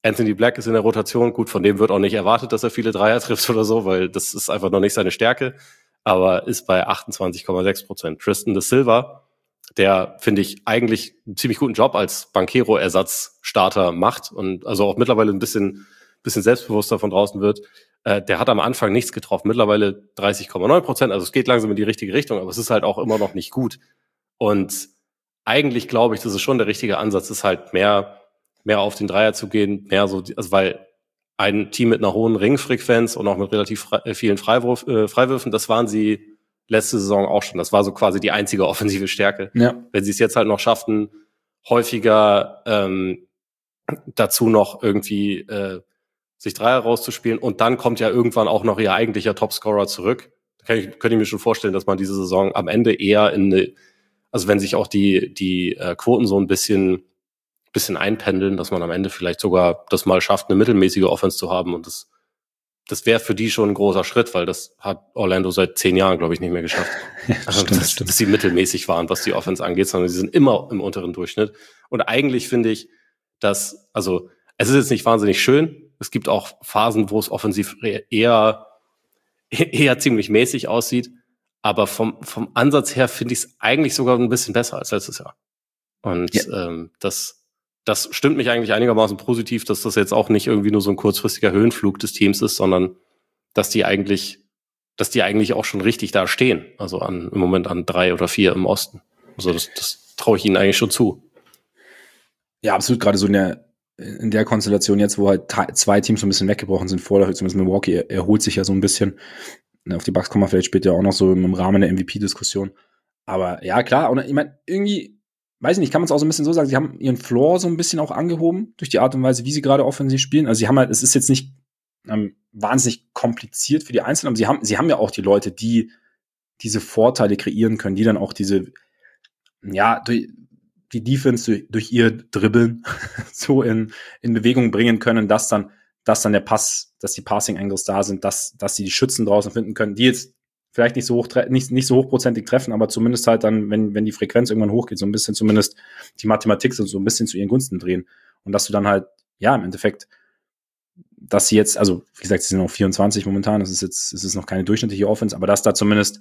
Speaker 2: Anthony Black ist in der Rotation. Gut, von dem wird auch nicht erwartet, dass er viele Dreier trifft oder so, weil das ist einfach noch nicht seine Stärke. Aber ist bei achtundzwanzig Komma sechs Prozent. Tristan de Silva, der, finde ich, eigentlich einen ziemlich guten Job als Banchero-Ersatzstarter macht und also auch mittlerweile ein bisschen, bisschen selbstbewusster von draußen wird. Äh, der hat am Anfang nichts getroffen. Mittlerweile dreißig Komma neun Prozent. Also es geht langsam in die richtige Richtung, aber es ist halt auch immer noch nicht gut. Und eigentlich glaube ich, das ist schon der richtige Ansatz, ist halt mehr, mehr auf den Dreier zu gehen, mehr so, also weil ein Team mit einer hohen Ringfrequenz und auch mit relativ frei, vielen Freiwurf, äh, Freiwürfen, das waren sie letzte Saison auch schon. Das war so quasi die einzige offensive Stärke.
Speaker 1: Ja.
Speaker 2: Wenn sie es jetzt halt noch schafften, häufiger ähm, dazu noch irgendwie äh, sich Dreier rauszuspielen und dann kommt ja irgendwann auch noch ihr eigentlicher Topscorer zurück. Da kann ich, könnte ich mir schon vorstellen, dass man diese Saison am Ende eher in eine, also wenn sich auch die die äh, Quoten so ein bisschen bisschen einpendeln, dass man am Ende vielleicht sogar das mal schafft, eine mittelmäßige Offense zu haben. Und das, das wäre für die schon ein großer Schritt, weil das hat Orlando seit zehn Jahren, glaube ich, nicht mehr geschafft.
Speaker 1: Ja,
Speaker 2: also,
Speaker 1: stimmt,
Speaker 2: dass,
Speaker 1: stimmt.
Speaker 2: dass sie mittelmäßig waren, was die Offense angeht, sondern sie sind immer im unteren Durchschnitt. Und eigentlich finde ich, dass, also, es ist jetzt nicht wahnsinnig schön. Es gibt auch Phasen, wo es offensiv eher, eher ziemlich mäßig aussieht. Aber vom, vom Ansatz her finde ich es eigentlich sogar ein bisschen besser als letztes Jahr. Und ja. ähm, das, Das stimmt mich eigentlich einigermaßen positiv, dass das jetzt auch nicht irgendwie nur so ein kurzfristiger Höhenflug des Teams ist, sondern dass die eigentlich, dass die eigentlich auch schon richtig da stehen. Also an, im Moment an drei oder vier im Osten. Also das, das traue ich ihnen eigentlich schon zu.
Speaker 1: Ja, absolut. Gerade so in der, in der Konstellation jetzt, wo halt zwei Teams so ein bisschen weggebrochen sind, vorläufig zumindest Milwaukee erholt sich ja so ein bisschen. Auf die Bucks kommen wir vielleicht später auch noch so im Rahmen der M V P-Diskussion. Aber ja, klar. Und ich meine, irgendwie, weiß ich nicht, kann man es auch so ein bisschen so sagen, sie haben ihren Floor so ein bisschen auch angehoben durch die Art und Weise, wie sie gerade offensiv spielen. Also sie haben halt, es ist jetzt nicht ähm, wahnsinnig kompliziert für die Einzelnen, aber sie haben, sie haben ja auch die Leute, die diese Vorteile kreieren können, die dann auch diese, ja, durch die Defense durch, durch ihr Dribbeln so in, in Bewegung bringen können, dass dann, dass dann der Pass, dass die Passing Angles da sind, dass, dass sie die Schützen draußen finden können, die jetzt vielleicht nicht so hoch, nicht, nicht so hochprozentig treffen, aber zumindest halt dann, wenn, wenn die Frequenz irgendwann hochgeht, so ein bisschen zumindest die Mathematik so ein bisschen zu ihren Gunsten drehen. Und dass du dann halt, ja, im Endeffekt, dass sie jetzt, also, wie gesagt, sie sind noch vierundzwanzig momentan, das ist jetzt, es ist noch keine durchschnittliche Offense, aber dass da zumindest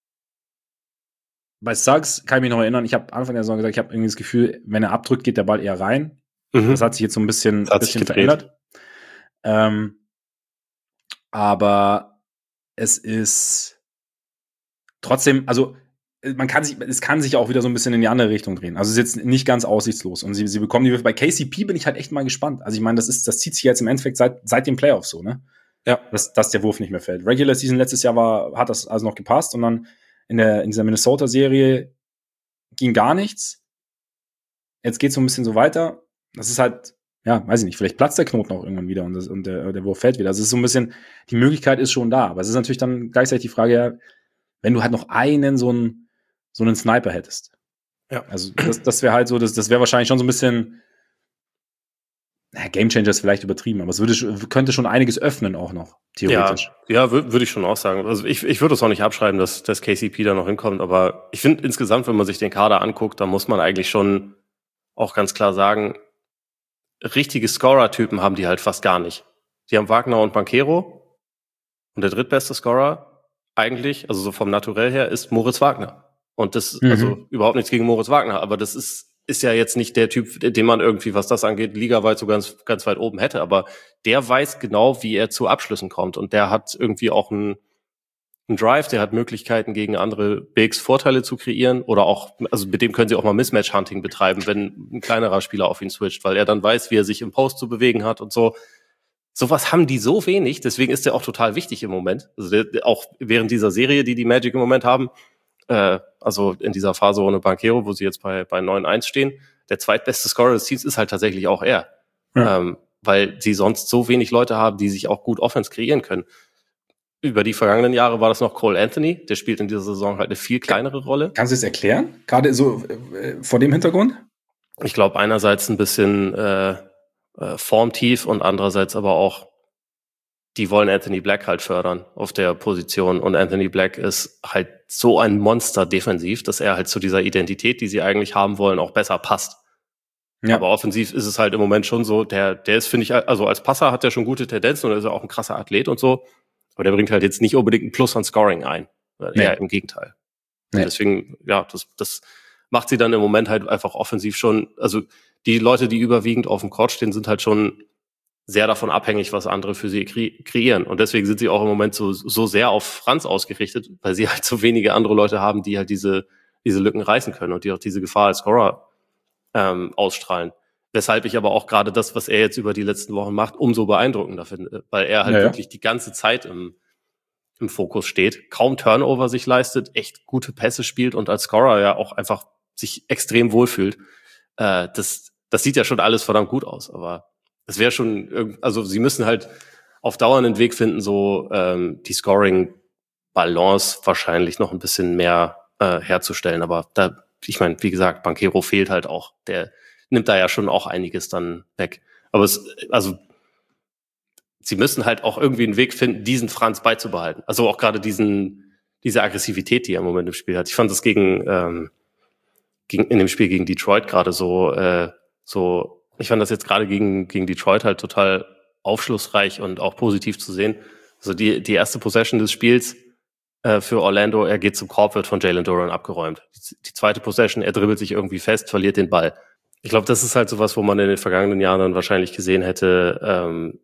Speaker 1: bei Suggs kann ich mich noch erinnern, ich habe Anfang der Saison gesagt, ich habe irgendwie das Gefühl, wenn er abdrückt, geht der Ball eher rein. Mhm. Das hat sich jetzt so ein bisschen, bisschen verändert. Ähm, aber es ist trotzdem, also man kann sich, es kann sich auch wieder so ein bisschen in die andere Richtung drehen. Also es ist jetzt nicht ganz aussichtslos. Und sie, sie bekommen die Würfe. Bei K C P bin ich halt echt mal gespannt. Also ich meine, das ist, das zieht sich jetzt im Endeffekt seit, seit den Playoffs so, ne? Ja. Dass, dass der Wurf nicht mehr fällt. Regular Season letztes Jahr war, hat das also noch gepasst und dann in der, in dieser Minnesota-Serie ging gar nichts. Jetzt geht's so ein bisschen so weiter. Das ist halt, ja, weiß ich nicht, vielleicht platzt der Knoten auch irgendwann wieder und, das, und der, der Wurf fällt wieder. Also es ist so ein bisschen, die Möglichkeit ist schon da. Aber es ist natürlich dann gleichzeitig die Frage, ja, wenn du halt noch einen, so einen, so einen Sniper hättest. Ja. Also das, das wäre halt so, das, das wäre wahrscheinlich schon so ein bisschen, na, Game Changer ist vielleicht übertrieben, aber es würde, könnte schon einiges öffnen auch noch, theoretisch.
Speaker 2: Ja, ja würde würd ich schon auch sagen. Also ich, ich würde es auch nicht abschreiben, dass, dass K C P da noch hinkommt, aber ich finde insgesamt, wenn man sich den Kader anguckt, dann muss man eigentlich schon auch ganz klar sagen, richtige Scorer-Typen haben die halt fast gar nicht. Die haben Wagner und Banchero und der drittbeste Scorer eigentlich, also so vom Naturell her, ist Moritz Wagner. Und das, mhm. also überhaupt nichts gegen Moritz Wagner, aber das ist ist ja jetzt nicht der Typ, den man irgendwie, was das angeht, ligaweit so ganz ganz weit oben hätte, aber der weiß genau, wie er zu Abschlüssen kommt und der hat irgendwie auch einen, einen Drive, der hat Möglichkeiten, gegen andere Bigs Vorteile zu kreieren oder auch, also mit dem können sie auch mal Mismatch-Hunting betreiben, wenn ein kleinerer Spieler auf ihn switcht, weil er dann weiß, wie er sich im Post zu bewegen hat und so. Sowas haben die so wenig, deswegen ist der auch total wichtig im Moment. Also der, auch während dieser Serie, die die Magic im Moment haben, äh, also in dieser Phase ohne Banchero, wo sie jetzt bei bei neun eins stehen, der zweitbeste Scorer des Teams ist halt tatsächlich auch er. Ja. Ähm, weil sie sonst so wenig Leute haben, die sich auch gut Offense kreieren können. Über die vergangenen Jahre war das noch Cole Anthony, der spielt in dieser Saison halt eine viel kleinere Rolle.
Speaker 1: Kannst du es erklären? Gerade so äh, vor dem Hintergrund?
Speaker 2: Ich glaube einerseits ein bisschen äh, äh, formtief und andererseits aber auch, die wollen Anthony Black halt fördern auf der Position und Anthony Black ist halt so ein Monster defensiv, dass er halt zu dieser Identität, die sie eigentlich haben wollen, auch besser passt. Ja. Aber offensiv ist es halt im Moment schon so, der, der ist, finde ich, also als Passer hat er schon gute Tendenzen und ist auch ein krasser Athlet und so. Aber der bringt halt jetzt nicht unbedingt einen Plus an Scoring ein. Nee. Eher im Gegenteil. Nee. Und deswegen, ja, das, das macht sie dann im Moment halt einfach offensiv schon, also die Leute, die überwiegend auf dem Court stehen, sind halt schon sehr davon abhängig, was andere für sie kre- kreieren. Und deswegen sind sie auch im Moment so, so sehr auf Franz ausgerichtet, weil sie halt so wenige andere Leute haben, die halt diese, diese Lücken reißen können und die auch diese Gefahr als Scorer ähm, ausstrahlen. Weshalb ich aber auch gerade das, was er jetzt über die letzten Wochen macht, umso beeindruckender finde, weil er halt ja, wirklich ja. die ganze Zeit im, im Fokus steht, kaum Turnover sich leistet, echt gute Pässe spielt und als Scorer ja auch einfach sich extrem wohlfühlt. Äh, das, das sieht ja schon alles verdammt gut aus, aber es wäre schon, also sie müssen halt auf Dauer einen Weg finden, so ähm, die Scoring-Balance wahrscheinlich noch ein bisschen mehr äh, herzustellen. Aber da, ich meine, wie gesagt, Banchero fehlt halt auch. Der nimmt da ja schon auch einiges dann weg. Aber es, also sie müssen halt auch irgendwie einen Weg finden, diesen Franz beizubehalten. Also auch gerade diesen, diese Aggressivität, die er im Moment im Spiel hat. Ich fand das gegen, ähm, gegen in dem Spiel gegen Detroit gerade so, äh, so ich fand das jetzt gerade gegen, gegen Detroit halt total aufschlussreich und auch positiv zu sehen. Also die, die erste Possession des Spiels äh, für Orlando, er geht zum Korb, wird von Jalen Duren abgeräumt. Die, die zweite Possession, er dribbelt sich irgendwie fest, verliert den Ball. Ich glaube, das ist halt sowas, wo man in den vergangenen Jahren dann wahrscheinlich gesehen hätte, ähm,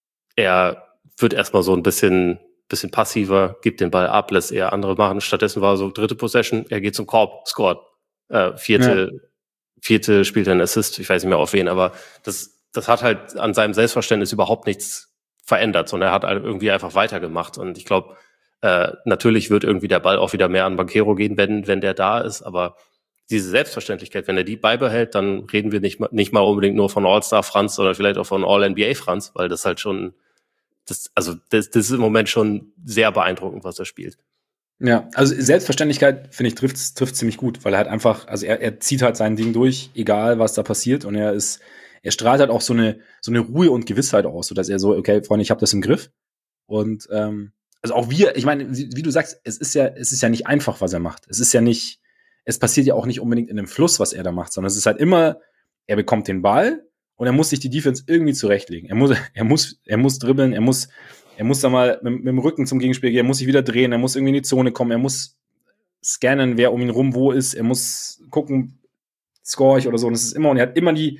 Speaker 2: er wird erstmal so ein bisschen, bisschen passiver, gibt den Ball ab, lässt eher andere machen. Stattdessen war so dritte Possession, er geht zum Korb, scored. Äh, vierte, ja. vierte spielt er einen Assist, ich weiß nicht mehr auf wen, aber das, das hat halt an seinem Selbstverständnis überhaupt nichts verändert, sondern er hat halt irgendwie einfach weitergemacht. Und ich glaube, äh, natürlich wird irgendwie der Ball auch wieder mehr an Banchero gehen, wenn, wenn der da ist, aber diese Selbstverständlichkeit, wenn er die beibehält, dann reden wir nicht mal, nicht mal unbedingt nur von All-Star Franz, sondern vielleicht auch von All-N B A Franz, weil das halt schon, das, also das, das ist im Moment schon sehr beeindruckend, was er spielt.
Speaker 1: Ja, also Selbstverständlichkeit, finde ich, trifft trifft ziemlich gut, weil er halt einfach, also er, er zieht halt sein Ding durch, egal was da passiert, und er ist, er strahlt halt auch so eine so eine Ruhe und Gewissheit aus, so dass er so, okay, Freunde, ich habe das im Griff. Und ähm, also auch wir, ich meine, wie, wie du sagst, es ist ja, es ist ja nicht einfach, was er macht. Es ist ja nicht, es passiert ja auch nicht unbedingt in dem Fluss, was er da macht, sondern es ist halt immer, er bekommt den Ball und er muss sich die Defense irgendwie zurechtlegen. Er muss, er muss, er muss dribbeln, er muss Er muss da mal mit, mit dem Rücken zum Gegenspiel gehen, er muss sich wieder drehen, er muss irgendwie in die Zone kommen, er muss scannen, wer um ihn rum wo ist, er muss gucken, score ich oder so. Und es ist immer, und er hat immer die,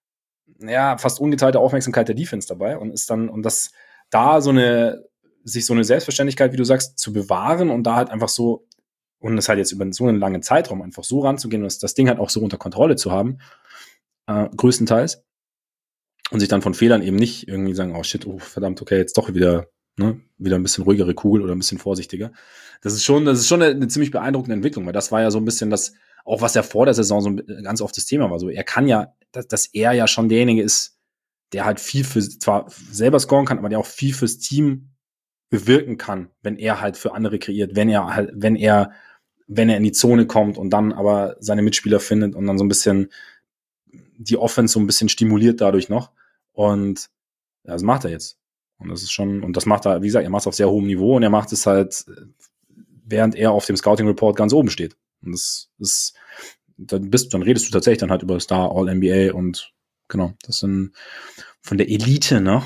Speaker 1: ja, fast ungeteilte Aufmerksamkeit der Defense dabei und ist dann, und das, da so eine, sich so eine Selbstverständlichkeit, wie du sagst, zu bewahren und da halt einfach so, und das halt jetzt über so einen langen Zeitraum einfach so ranzugehen und das, das Ding halt auch so unter Kontrolle zu haben, äh, größtenteils. Und sich dann von Fehlern eben nicht irgendwie sagen, oh shit, oh verdammt, okay, jetzt doch wieder, ne, wieder ein bisschen ruhigere Kugel oder ein bisschen vorsichtiger. Das ist schon, das ist schon eine, eine ziemlich beeindruckende Entwicklung, weil das war ja so ein bisschen das, auch was ja vor der Saison so ein, ganz oft das Thema war. So, er kann ja, dass, dass er ja schon derjenige ist, der halt viel für, zwar selber scoren kann, aber der auch viel fürs Team bewirken kann, wenn er halt für andere kreiert, wenn er halt, wenn er, wenn er in die Zone kommt und dann aber seine Mitspieler findet und dann so ein bisschen die Offense so ein bisschen stimuliert dadurch noch. Und ja, das macht er jetzt. Und das ist schon, und das macht er, wie gesagt, er macht es auf sehr hohem Niveau und er macht es halt, während er auf dem Scouting Report ganz oben steht. Und das ist, dann bist, dann redest du tatsächlich dann halt über Star, All-N B A und genau, das sind von der Elite, ne?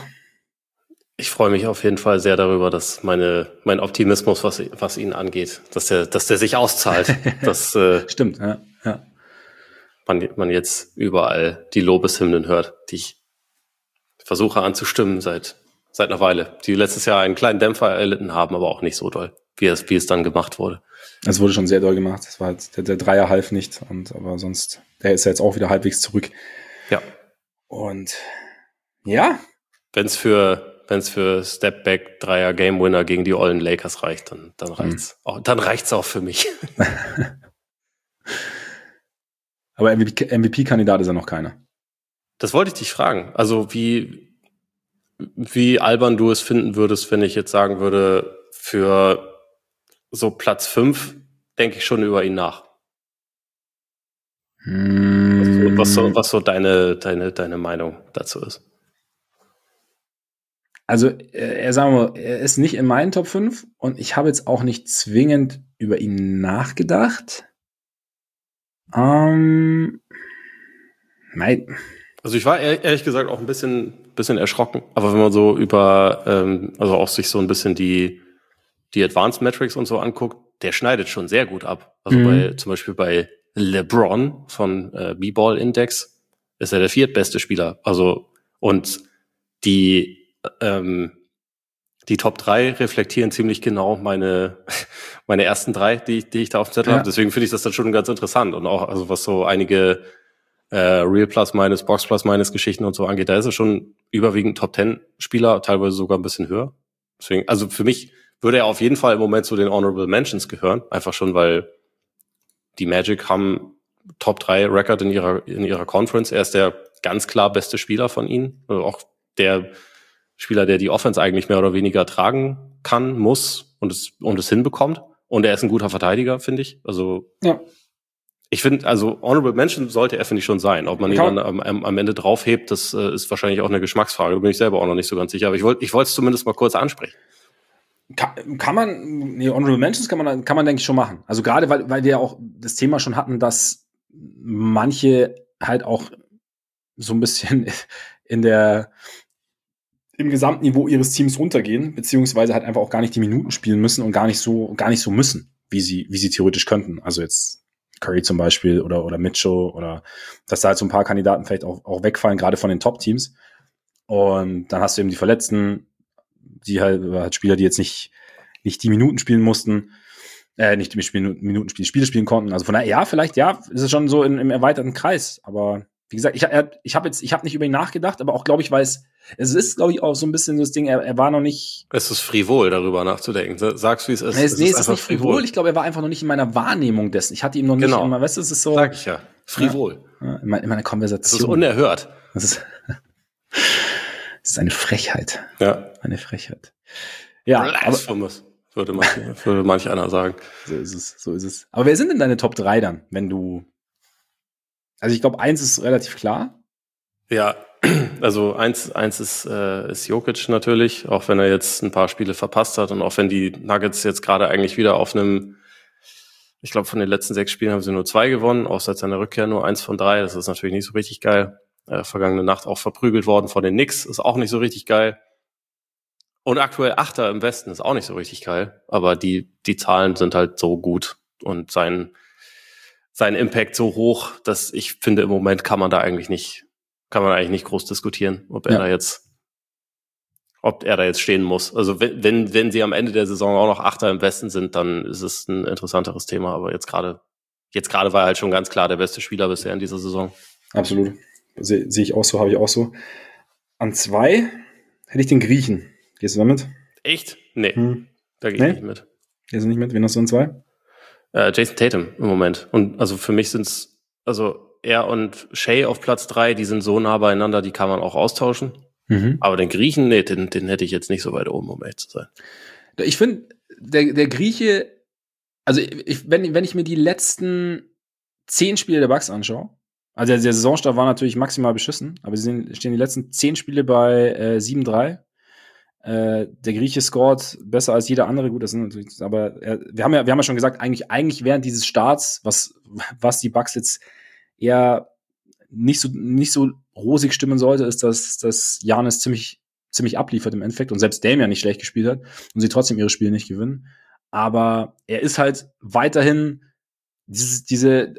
Speaker 2: Ich freue mich auf jeden Fall sehr darüber, dass meine, mein Optimismus, was, was ihn angeht, dass der, dass der sich auszahlt. dass, äh,
Speaker 1: Stimmt, ja, ja.
Speaker 2: Man, man jetzt überall die Lobeshymnen hört, die ich versuche anzustimmen seit, seit einer Weile, die letztes Jahr einen kleinen Dämpfer erlitten haben, aber auch nicht so doll, wie es, wie es dann gemacht wurde.
Speaker 1: Es wurde schon sehr doll gemacht. Es war halt, der, der Dreier half nicht, und aber sonst, der ist ja jetzt auch wieder halbwegs zurück.
Speaker 2: Ja.
Speaker 1: Und ja.
Speaker 2: Wenn es für, wenn es für Stepback Dreier Game Winner gegen die ollen Lakers reicht, dann, dann reicht's. Mhm. Auch, dann reicht's auch für mich.
Speaker 1: Aber M V P-Kandidat ist ja noch keiner.
Speaker 2: Das wollte ich dich fragen. Also wie, wie albern du es finden würdest, wenn ich jetzt sagen würde, für so Platz fünf denke ich schon über ihn nach.
Speaker 1: Mm.
Speaker 2: Was so, was so deine, deine, deine Meinung dazu ist.
Speaker 1: Also, er, sagen wir, er ist nicht in meinen Top fünf und ich habe jetzt auch nicht zwingend über ihn nachgedacht. Ähm, Nein.
Speaker 2: Also ich war ehrlich gesagt auch ein bisschen, bisschen erschrocken. Aber wenn man so über, ähm, also auch sich so ein bisschen die, die Advanced Metrics und so anguckt, der schneidet schon sehr gut ab. Also mhm. bei, zum Beispiel bei LeBron von äh, B-Ball Index ist er der viertbeste Spieler. Also, und die, ähm, die Top drei reflektieren ziemlich genau meine, meine ersten drei, die, die ich da auf dem Zettel ja. habe. Deswegen finde ich das dann schon ganz interessant. Und auch, also was so einige äh, Real Plus Minus, Box Plus Minus Geschichten und so angeht, da ist er schon überwiegend Top Ten Spieler, teilweise sogar ein bisschen höher. Deswegen, also für mich würde er auf jeden Fall im Moment zu den Honorable Mentions gehören. Einfach schon, weil die Magic haben Top drei Record in ihrer, in ihrer Conference. Er ist der ganz klar beste Spieler von ihnen. Also auch der Spieler, der die Offense eigentlich mehr oder weniger tragen kann, muss und es, und es hinbekommt. Und er ist ein guter Verteidiger, finde ich. Also,
Speaker 1: ja.
Speaker 2: Ich finde, also Honorable Mention sollte er, finde ich, schon sein. Ob man ihn dann am, am Ende draufhebt, das äh, ist wahrscheinlich auch eine Geschmacksfrage. Da bin ich selber auch noch nicht so ganz sicher. Aber ich wollte ich wollte es zumindest mal kurz ansprechen.
Speaker 1: Kann, kann man, nee, Honorable Mentions kann man, kann man, denke ich, schon machen. Also gerade, weil, weil wir ja auch das Thema schon hatten, dass manche halt auch so ein bisschen in der, im Gesamtniveau ihres Teams runtergehen, beziehungsweise halt einfach auch gar nicht die Minuten spielen müssen und gar nicht so, gar nicht so müssen, wie sie, wie sie theoretisch könnten. Also jetzt Curry zum Beispiel oder, oder Mitchell oder, dass da halt so ein paar Kandidaten vielleicht auch, auch wegfallen, gerade von den Top-Teams. Und dann hast du eben die Verletzten, die halt, halt Spieler, die jetzt nicht, nicht die Minuten spielen mussten, äh, nicht die Minuten spielen, Spiele spielen konnten. Also von daher, ja, vielleicht, ja, ist es schon so in, im erweiterten Kreis. Aber wie gesagt, ich, ich habe jetzt, ich habe nicht über ihn nachgedacht, aber auch, glaube ich, weil es, es ist, glaube ich, auch so ein bisschen so das Ding, er, er war noch nicht.
Speaker 2: Es ist frivol, darüber nachzudenken. Sagst, wie es ist.
Speaker 1: Nee, es,
Speaker 2: es
Speaker 1: nee,
Speaker 2: ist,
Speaker 1: es ist nicht frivol. frivol. Ich glaube, er war einfach noch nicht in meiner Wahrnehmung dessen. Ich hatte ihm noch nicht
Speaker 2: genau.
Speaker 1: immer, weißt du, es ist so.
Speaker 2: Sag ich ja. Frivol.
Speaker 1: Ja, in meiner Konversation.
Speaker 2: Das ist unerhört.
Speaker 1: Das ist, das ist eine Frechheit.
Speaker 2: Ja.
Speaker 1: Eine Frechheit. Ja.
Speaker 2: Blasphemous, würde manch, würde manch einer sagen.
Speaker 1: So ist es, so ist es. Aber wer sind denn deine Top drei dann, wenn du, also ich glaube, eins ist relativ klar.
Speaker 2: Ja, also eins, eins ist, äh, ist Jokic natürlich, auch wenn er jetzt ein paar Spiele verpasst hat und auch wenn die Nuggets jetzt gerade eigentlich wieder auf einem, ich glaube von den letzten sechs Spielen haben sie nur zwei gewonnen, auch seit seiner Rückkehr nur eins von drei, das ist natürlich nicht so richtig geil. Äh, vergangene Nacht auch verprügelt worden von den Knicks, ist auch nicht so richtig geil. Und aktuell Achter im Westen ist auch nicht so richtig geil, aber die, die Zahlen sind halt so gut und sein, sein Impact so hoch, dass ich finde, im Moment kann man da eigentlich nicht, kann man eigentlich nicht groß diskutieren, ob er ja. da jetzt, ob er da jetzt stehen muss. Also wenn, wenn, wenn sie am Ende der Saison auch noch Achter im Westen sind, dann ist es ein interessanteres Thema, aber jetzt gerade, jetzt gerade war er halt schon ganz klar der beste Spieler bisher in dieser Saison.
Speaker 1: Absolut. Sehe seh ich auch so, habe ich auch so. An zwei hätte ich den Griechen. Gehst du damit?
Speaker 2: Echt? Nee, hm. da gehe ich nee? nicht mit.
Speaker 1: Gehst du nicht mit? Wen hast du an zwei?
Speaker 2: Äh, Jason Tatum im Moment. Und also für mich sind's, also er und Shea auf Platz drei, die sind so nah beieinander, die kann man auch austauschen. Mhm. Aber den Griechen, nee, den, den hätte ich jetzt nicht so weit oben, um ehrlich zu sein.
Speaker 1: Ich finde, der, der Grieche, also ich, wenn, wenn ich mir die letzten zehn Spiele der Bucks anschaue, also der Saisonstart war natürlich maximal beschissen, aber sie sind, stehen die letzten zehn Spiele bei äh, sieben drei. Äh, der Grieche scored besser als jeder andere, gut, das sind natürlich, aber äh, wir haben ja, wir haben ja schon gesagt, eigentlich, eigentlich während dieses Starts, was, was die Bucks jetzt eher nicht so, nicht so rosig stimmen sollte, ist, dass, dass Giannis ziemlich, ziemlich abliefert im Endeffekt und selbst Dame ja nicht schlecht gespielt hat und sie trotzdem ihre Spiele nicht gewinnen. Aber er ist halt weiterhin dieses, diese,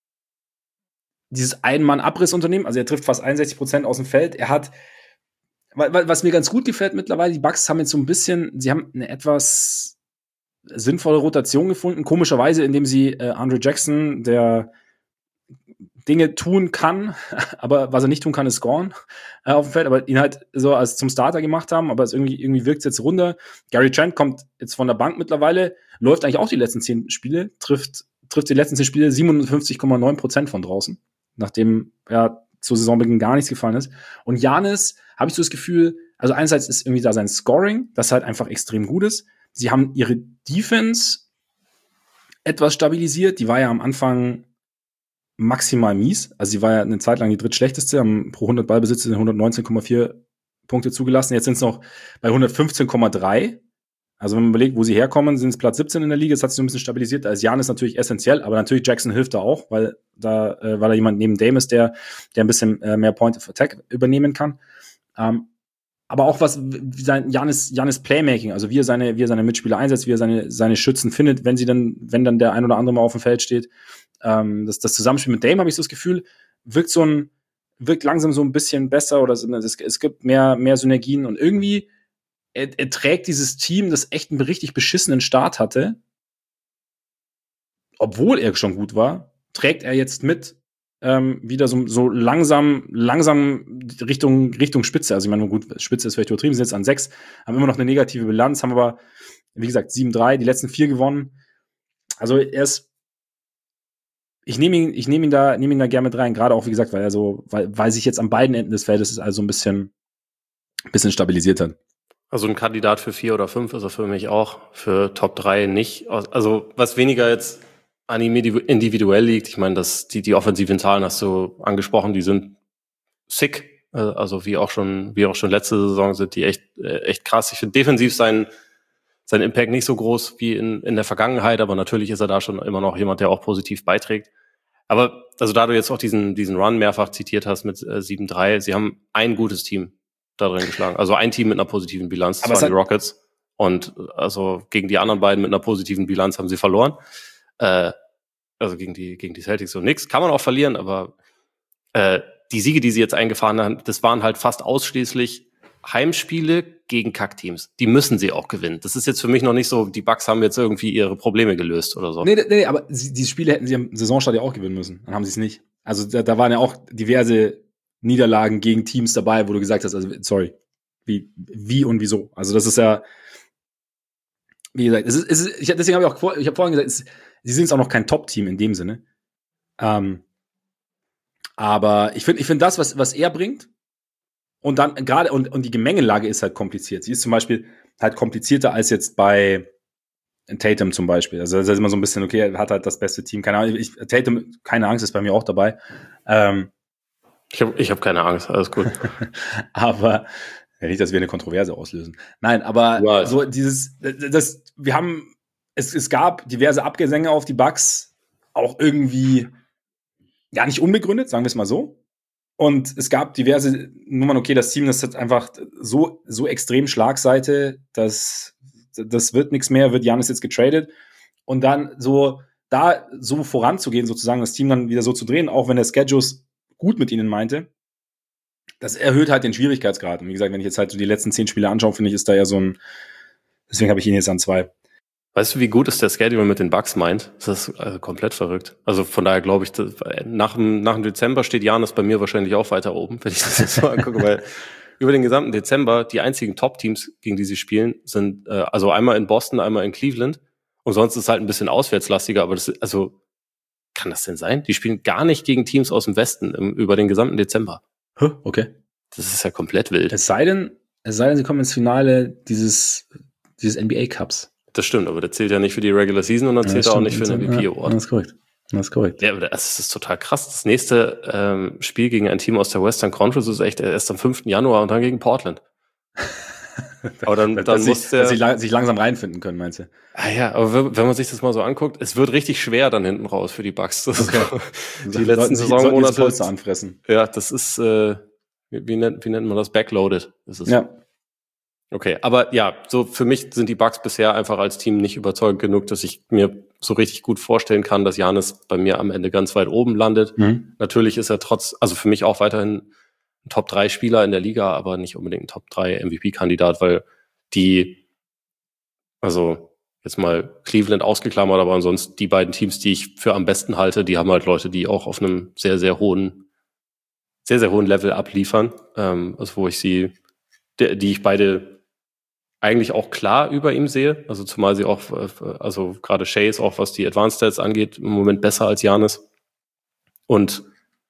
Speaker 1: dieses Ein-Mann-Abrissunternehmen, also er trifft fast einundsechzig Prozent aus dem Feld. Er hat, was mir ganz gut gefällt mittlerweile, die Bucks haben jetzt so ein bisschen, sie haben eine etwas sinnvolle Rotation gefunden, komischerweise, indem sie äh, Andre Jackson, der Dinge tun kann, aber was er nicht tun kann, ist scoren äh, auf dem Feld, aber ihn halt so als zum Starter gemacht haben, aber es irgendwie, irgendwie wirkt es jetzt runter. Gary Trent kommt jetzt von der Bank mittlerweile, läuft eigentlich auch die letzten zehn Spiele, trifft, trifft die letzten zehn Spiele siebenundfünfzig Komma neun Prozent von draußen, nachdem ja zu Saisonbeginn gar nichts gefallen ist. Und Giannis, habe ich so das Gefühl, also einerseits ist irgendwie da sein Scoring, das halt einfach extrem gut ist. Sie haben ihre Defense etwas stabilisiert, die war ja am Anfang maximal mies. Also sie war ja eine Zeit lang die drittschlechteste, haben pro hundert Ballbesitz hundertneunzehn Komma vier Punkte zugelassen. Jetzt sind es noch bei hundertfünfzehn Komma drei. Also wenn man überlegt, wo sie herkommen, sind es Platz siebzehn in der Liga, das hat sich so ein bisschen stabilisiert. Da ist Giannis natürlich essentiell, aber natürlich Jackson hilft da auch, weil da, äh, weil da jemand neben Dame ist, der, der ein bisschen äh, mehr Point of Attack übernehmen kann. Ähm, aber auch was sein Giannis, Giannis Playmaking, also wie er seine, wie er seine Mitspieler einsetzt, wie er seine, seine Schützen findet, wenn sie dann, wenn dann der ein oder andere mal auf dem Feld steht. Ähm, das, das Zusammenspiel mit Dame, habe ich so das Gefühl, wirkt so ein, wirkt langsam so ein bisschen besser oder so, es, es gibt mehr, mehr Synergien und irgendwie er, er trägt dieses Team, das echt einen richtig beschissenen Start hatte, obwohl er schon gut war, trägt er jetzt mit ähm, wieder so, so langsam, langsam Richtung, Richtung Spitze. Also ich meine, gut, Spitze ist vielleicht übertrieben, sind jetzt an sechs, haben immer noch eine negative Bilanz, haben aber, wie gesagt, sieben drei, die letzten vier gewonnen. Also er ist, ich nehme ihn, ich nehme ihn da, nehme ihn da gerne mit rein, gerade auch, wie gesagt, weil er so, weil, weil sich jetzt an beiden Enden des Feldes also ein bisschen, ein bisschen stabilisiert hat.
Speaker 2: Also ein Kandidat für vier oder fünf ist er für mich auch, für Top drei nicht. Also was weniger jetzt an ihm individuell liegt, ich meine, dass die, die offensiven Zahlen hast du angesprochen, die sind sick, also wie auch schon, wie auch schon letzte Saison sind die echt, echt krass. Ich finde defensiv sein, sein Impact nicht so groß wie in, in der Vergangenheit, aber natürlich ist er da schon immer noch jemand, der auch positiv beiträgt. Aber, also da du jetzt auch diesen, diesen Run mehrfach zitiert hast mit äh, sieben drei, sie haben ein gutes Team da drin geschlagen. Also ein Team mit einer positiven Bilanz, das waren die Rockets. Und also gegen die anderen beiden mit einer positiven Bilanz haben sie verloren. Äh, also gegen die, gegen die Celtics so nix. Kann man auch verlieren, aber äh, die Siege, die sie jetzt eingefahren haben, das waren halt fast ausschließlich Heimspiele gegen Kackteams. Die müssen sie auch gewinnen. Das ist jetzt für mich noch nicht so, die Bucks haben jetzt irgendwie ihre Probleme gelöst oder so.
Speaker 1: Nee, nee, nee, aber sie, die Spiele hätten sie am Saisonstart ja auch gewinnen müssen. Dann haben sie es nicht. Also da, da waren ja auch diverse Niederlagen gegen Teams dabei, wo du gesagt hast, also sorry, wie, wie und wieso. Also das ist ja, wie gesagt, es ist, es ist, ich, deswegen habe ich auch vor, ich habe vorhin gesagt, es, sie sind jetzt auch noch kein Top-Team in dem Sinne. Ähm, aber ich finde, ich finde das, was, was er bringt, und dann gerade, und, und die Gemengelage ist halt kompliziert. Sie ist zum Beispiel halt komplizierter als jetzt bei Tatum zum Beispiel. Also das ist immer so ein bisschen, okay, er hat halt das beste Team. Keine Ahnung, ich, Tatum, keine Angst, ist bei mir auch dabei. Ähm,
Speaker 2: ich habe ich hab keine Angst, alles gut.
Speaker 1: aber ja, nicht, dass wir eine Kontroverse auslösen. Nein, aber ja, so dieses, das, wir haben, es, es gab diverse Abgesänge auf die Bucks, auch irgendwie ja nicht unbegründet, sagen wir es mal so. Und es gab diverse Nummern, okay, das Team, das hat einfach so, so extrem Schlagseite, dass das wird nichts mehr, wird Giannis jetzt getradet. Und dann so, da so voranzugehen, sozusagen, das Team dann wieder so zu drehen, auch wenn der Schedules gut mit ihnen meinte, das erhöht halt den Schwierigkeitsgrad. Und wie gesagt, wenn ich jetzt halt so die letzten zehn Spiele anschaue, finde ich, ist da ja so ein, deswegen habe ich ihn jetzt an zwei.
Speaker 2: Weißt du, wie gut ist der Schedule mit den Bucks meint? Das ist also komplett verrückt. Also von daher glaube ich, dass, nach, dem, nach dem Dezember steht Giannis bei mir wahrscheinlich auch weiter oben, wenn ich das jetzt so angucke, weil über den gesamten Dezember die einzigen Top-Teams, gegen die sie spielen, sind äh, also einmal in Boston, einmal in Cleveland und sonst ist es halt ein bisschen auswärtslastiger, aber das ist, also kann das denn sein? Die spielen gar nicht gegen Teams aus dem Westen im, über den gesamten Dezember.
Speaker 1: Huh, okay.
Speaker 2: Das ist ja komplett wild.
Speaker 1: Es sei denn, es sei denn, sie kommen ins Finale dieses, dieses N B A-Cups.
Speaker 2: Das stimmt, aber der zählt ja nicht für die Regular Season und dann zählt er auch nicht für den M V P Award.
Speaker 1: Das ist korrekt. Das ist korrekt.
Speaker 2: Ja, aber das ist total krass. Das nächste ähm, Spiel gegen ein Team aus der Western Conference ist echt erst am fünften Januar und dann gegen Portland. Aber dann, dann
Speaker 1: dass
Speaker 2: muss
Speaker 1: sie,
Speaker 2: der
Speaker 1: dass sie lang, sich langsam reinfinden können, meinst du?
Speaker 2: Ah ja, aber wenn man sich das mal so anguckt, es wird richtig schwer dann hinten raus für die Bucks. Das okay. ist, die letzten Saisonmonate
Speaker 1: Polster anfressen.
Speaker 2: Ja, das ist äh, wie, wie, nennt, wie nennt man das? Backloaded. Das ist
Speaker 1: ja.
Speaker 2: Okay, aber ja, so für mich sind die Bucks bisher einfach als Team nicht überzeugend genug, dass ich mir so richtig gut vorstellen kann, dass Giannis bei mir am Ende ganz weit oben landet. Mhm. Natürlich ist er trotz, also für mich auch weiterhin ein Top drei Spieler in der Liga, aber nicht unbedingt ein Top drei M V P-Kandidat, weil die, also jetzt mal Cleveland ausgeklammert, aber ansonsten die beiden Teams, die ich für am besten halte, die haben halt Leute, die auch auf einem sehr, sehr hohen, sehr, sehr hohen Level abliefern, ähm, also wo ich sie, die, die ich beide eigentlich auch klar über ihm sehe, also zumal sie auch, also gerade Shea ist auch, was die Advanced Stats angeht, im Moment besser als Giannis. Und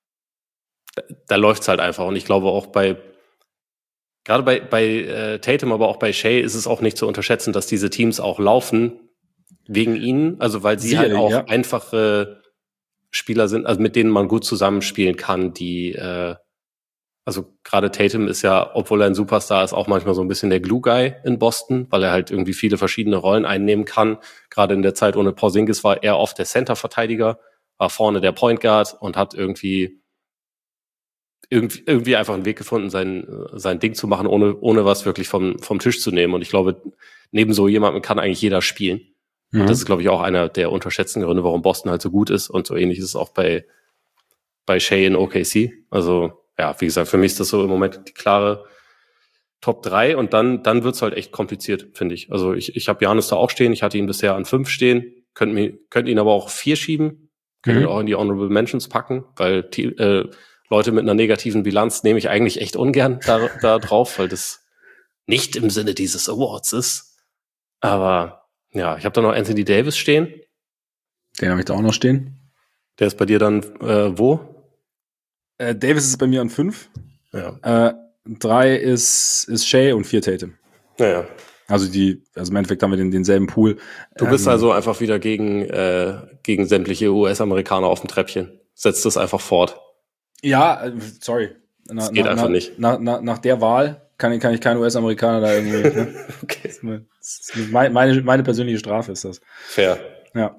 Speaker 2: da läuft's halt einfach. Und ich glaube auch bei, gerade bei, bei äh, Tatum, aber auch bei Shea ist es auch nicht zu unterschätzen, dass diese Teams auch laufen wegen ihnen, also weil sie Sicher, halt auch ja. einfache Spieler sind, also mit denen man gut zusammenspielen kann, die äh, Also gerade Tatum ist ja, obwohl er ein Superstar ist, auch manchmal so ein bisschen der Glue-Guy in Boston, weil er halt irgendwie viele verschiedene Rollen einnehmen kann. Gerade in der Zeit ohne Porzingis war er oft der Center-Verteidiger, war vorne der Point Guard und hat irgendwie irgendwie, irgendwie einfach einen Weg gefunden, sein, sein Ding zu machen, ohne, ohne was wirklich vom, vom Tisch zu nehmen. Und ich glaube, neben so jemandem kann eigentlich jeder spielen. Mhm. Und das ist, glaube ich, auch einer der unterschätzten Gründe, warum Boston halt so gut ist. Und so ähnlich ist es auch bei, bei Shea in O K C. Also, ja, wie gesagt, für mich ist das so im Moment die klare Top drei. Und dann, dann wird's halt echt kompliziert, finde ich. Also, ich, ich habe Giannis da auch stehen. Ich hatte ihn bisher an fünf stehen. Könnt mir, könnt ihn aber auch vier schieben. Könnt ihn mhm. auch in die Honorable Mentions packen, weil, äh, Leute mit einer negativen Bilanz nehme ich eigentlich echt ungern da, da drauf, weil das nicht im Sinne dieses Awards ist. Aber ja, ich habe da noch Anthony Davis stehen.
Speaker 1: Den habe ich da auch noch stehen.
Speaker 2: Der ist bei dir dann äh, wo?
Speaker 1: Äh, Davis ist bei mir an fünf.
Speaker 2: Ja.
Speaker 1: Äh, drei ist, ist Shea und vier Tatum.
Speaker 2: Naja.
Speaker 1: Also die, also im Endeffekt haben wir den, denselben Pool.
Speaker 2: Du bist ähm, also einfach wieder gegen, äh, gegen sämtliche U S-Amerikaner auf dem Treppchen. Setzt das einfach fort.
Speaker 1: Ja, sorry. Na,
Speaker 2: das geht
Speaker 1: na,
Speaker 2: einfach
Speaker 1: na,
Speaker 2: nicht.
Speaker 1: Nach, nach, nach der Wahl kann, kann ich keinen U S-Amerikaner da irgendwie. Ne? Okay. Das ist meine, meine, meine persönliche Strafe ist das.
Speaker 2: Fair.
Speaker 1: Ja.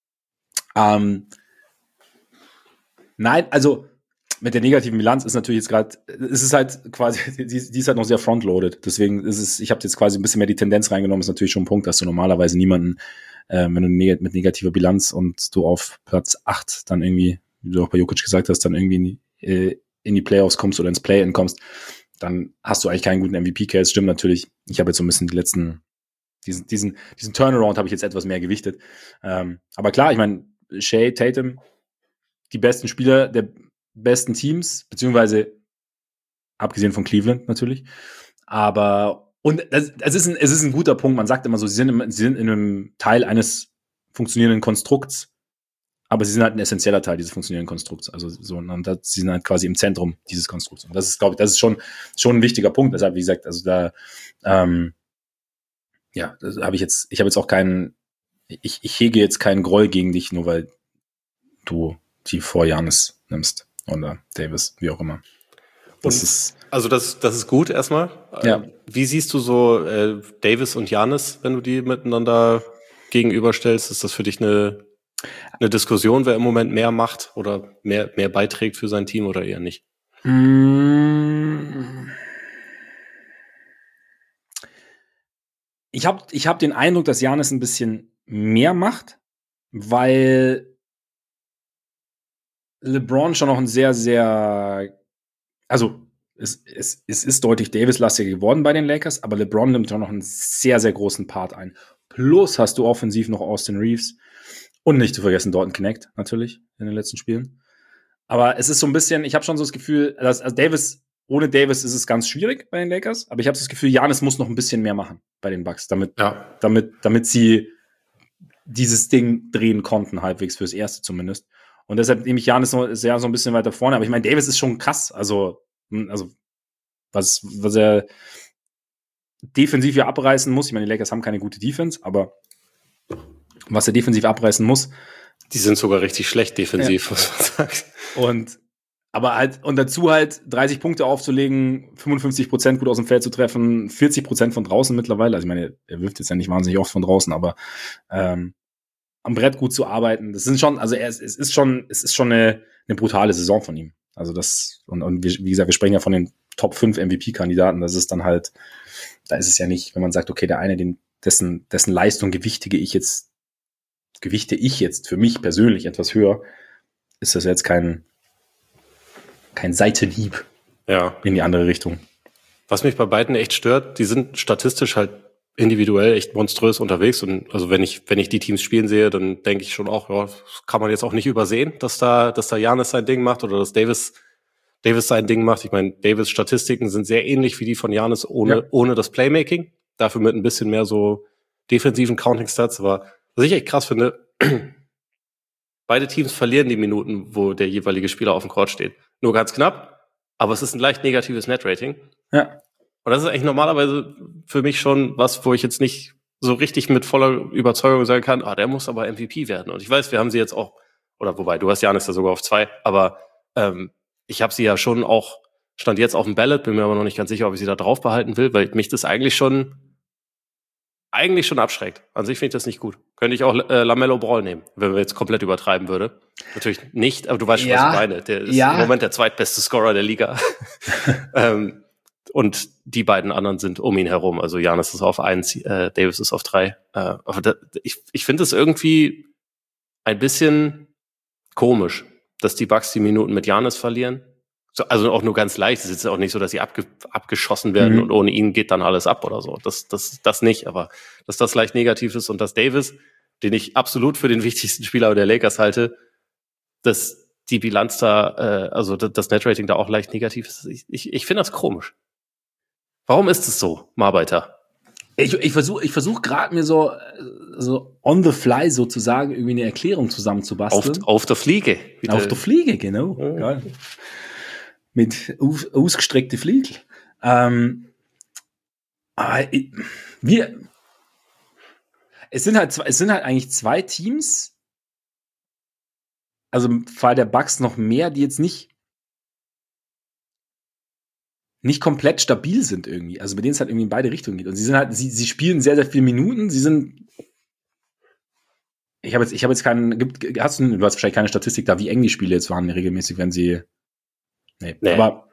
Speaker 1: Ähm, nein, also mit der negativen Bilanz ist natürlich jetzt gerade, es ist halt quasi, die, die ist halt noch sehr frontloaded. Deswegen ist es, ich habe jetzt quasi ein bisschen mehr die Tendenz reingenommen, ist natürlich schon ein Punkt, dass du normalerweise niemanden, äh, wenn du neg- mit negativer Bilanz und du auf Platz acht dann irgendwie, wie du auch bei Jokic gesagt hast, dann irgendwie in die, äh, in die Playoffs kommst oder ins Play-In kommst, dann hast du eigentlich keinen guten M V P-Case. Stimmt natürlich. Ich habe jetzt so ein bisschen die letzten, diesen, diesen, diesen Turnaround habe ich jetzt etwas mehr gewichtet. Ähm, aber klar, ich meine, Shea, Tatum, die besten Spieler der besten Teams, beziehungsweise abgesehen von Cleveland natürlich. Aber, und das, es, ist ein, es ist ein guter Punkt. Man sagt immer so, sie sind, im, sie sind in einem Teil eines funktionierenden Konstrukts, aber sie sind halt ein essentieller Teil dieses funktionierenden Konstrukts. Also so, und das, sie sind halt quasi im Zentrum dieses Konstrukts. Und das ist, glaube ich, das ist schon, schon ein wichtiger Punkt. Deshalb, wie gesagt, also da, ähm, ja, das habe ich jetzt, ich habe jetzt auch keinen, ich, ich hege jetzt keinen Groll gegen dich, nur weil du die vor Giannis nimmst oder Davis, wie auch immer. Das
Speaker 2: und,
Speaker 1: ist,
Speaker 2: also das, das ist gut erstmal.
Speaker 1: Ja.
Speaker 2: Wie siehst du so äh, Davis und Giannis, wenn du die miteinander gegenüberstellst? Ist das für dich eine eine Diskussion, wer im Moment mehr macht oder mehr, mehr beiträgt für sein Team oder eher nicht?
Speaker 1: Ich habe ich hab den Eindruck, dass Giannis ein bisschen mehr macht, weil LeBron schon noch ein sehr, sehr, also es, es, es ist deutlich Davis-lastiger geworden bei den Lakers, aber LeBron nimmt schon noch einen sehr, sehr großen Part ein. Plus hast du offensiv noch Austin Reeves. Und nicht zu vergessen Dalton Knecht natürlich in den letzten Spielen. Aber es ist so ein bisschen, ich habe schon so das Gefühl, dass also Davis, ohne Davis ist es ganz schwierig bei den Lakers, aber ich habe das Gefühl, Giannis muss noch ein bisschen mehr machen bei den Bucks, damit,
Speaker 2: ja.
Speaker 1: damit, damit sie dieses Ding drehen konnten, halbwegs fürs Erste zumindest. Und deshalb nehme ich Giannis noch sehr so ein bisschen weiter vorne. Aber ich meine, Davis ist schon krass. Also, also was, was er defensiv hier abreißen muss. Ich meine, die Lakers haben keine gute Defense, aber was er defensiv abreißen muss.
Speaker 2: Die sind sogar richtig schlecht defensiv,
Speaker 1: ja.
Speaker 2: was man sagt.
Speaker 1: Und, aber halt, und dazu halt dreißig Punkte aufzulegen, fünfundfünfzig Prozent gut aus dem Feld zu treffen, vierzig Prozent von draußen mittlerweile. Also ich meine, er wirft jetzt ja nicht wahnsinnig oft von draußen, aber ähm, am Brett gut zu arbeiten. Das sind schon, also er, es ist schon, es ist schon eine, eine brutale Saison von ihm. Also das, und, und wie, wie gesagt, wir sprechen ja von den Top fünf M V P-Kandidaten. Das ist dann halt, da ist es ja nicht, wenn man sagt, okay, der eine, den, dessen, dessen Leistung gewichtige ich jetzt gewichte ich jetzt für mich persönlich etwas höher, ist das jetzt kein, kein Seitenhieb
Speaker 2: ja.
Speaker 1: in die andere Richtung.
Speaker 2: Was mich bei beiden echt stört, die sind statistisch halt individuell echt monströs unterwegs. Und also wenn ich, wenn ich die Teams spielen sehe, dann denke ich schon auch, ja, das kann man jetzt auch nicht übersehen, dass da, dass da Giannis sein Ding macht oder dass Davis, Davis sein Ding macht. Ich meine, Davis Statistiken sind sehr ähnlich wie die von Giannis ohne, ja. ohne das Playmaking. Dafür mit ein bisschen mehr so defensiven Counting Stats, aber was ich echt krass finde, beide Teams verlieren die Minuten, wo der jeweilige Spieler auf dem Court steht. Nur ganz knapp, aber es ist ein leicht negatives Net-Rating.
Speaker 1: Ja.
Speaker 2: Und das ist eigentlich normalerweise für mich schon was, wo ich jetzt nicht so richtig mit voller Überzeugung sagen kann, ah, der muss aber M V P werden. Und ich weiß, wir haben sie jetzt auch, oder wobei, du hast Giannis ja sogar auf zwei, aber ähm, ich habe sie ja schon auch stand jetzt auf dem Ballot, bin mir aber noch nicht ganz sicher, ob ich sie da drauf behalten will, weil mich das eigentlich schon eigentlich schon abschreckt. An sich finde ich das nicht gut. Könnte ich auch äh, LaMelo Ball nehmen, wenn wir jetzt komplett übertreiben würde. Natürlich nicht, aber du weißt schon,
Speaker 1: ja,
Speaker 2: was ich meine. Der ist
Speaker 1: ja.
Speaker 2: im Moment der zweitbeste Scorer der Liga. ähm, und die beiden anderen sind um ihn herum. Also Giannis ist auf eins, äh, Davis ist auf drei. Äh, aber da, ich, ich finde es irgendwie ein bisschen komisch, dass die Bucks die Minuten mit Giannis verlieren. So, also auch nur ganz leicht. Es ist jetzt auch nicht so, dass sie abge, abgeschossen werden mhm. und ohne ihn geht dann alles ab oder so. Das, das, das nicht. Aber dass das leicht negativ ist und dass Davis, den ich absolut für den wichtigsten Spieler der Lakers halte, dass die Bilanz da, äh, also das Netrating da auch leicht negativ ist. Ich, ich, ich finde das komisch. Warum ist es so, Marbeiter?
Speaker 1: Ich, ich versuche ich versuch gerade mir so, so on the fly sozusagen irgendwie eine Erklärung zusammenzubasteln.
Speaker 2: Auf, auf der Fliege.
Speaker 1: Bitte. Auf der Fliege, genau.
Speaker 2: Oh.
Speaker 1: Geil. Mit aus, ausgestreckten Flügel. Ähm, aber ich, wir, es sind halt zwei, es sind halt eigentlich zwei Teams, also im Fall der Bucks noch mehr, die jetzt nicht nicht komplett stabil sind irgendwie. Also bei denen es halt irgendwie in beide Richtungen geht. Und sie sind halt, sie, sie spielen sehr, sehr viele Minuten. Sie sind, ich habe jetzt, ich habe jetzt keinen, gibt, hast du, du hast wahrscheinlich keine Statistik da, wie eng die Spiele jetzt waren, regelmäßig, wenn sie, nee, nee. aber,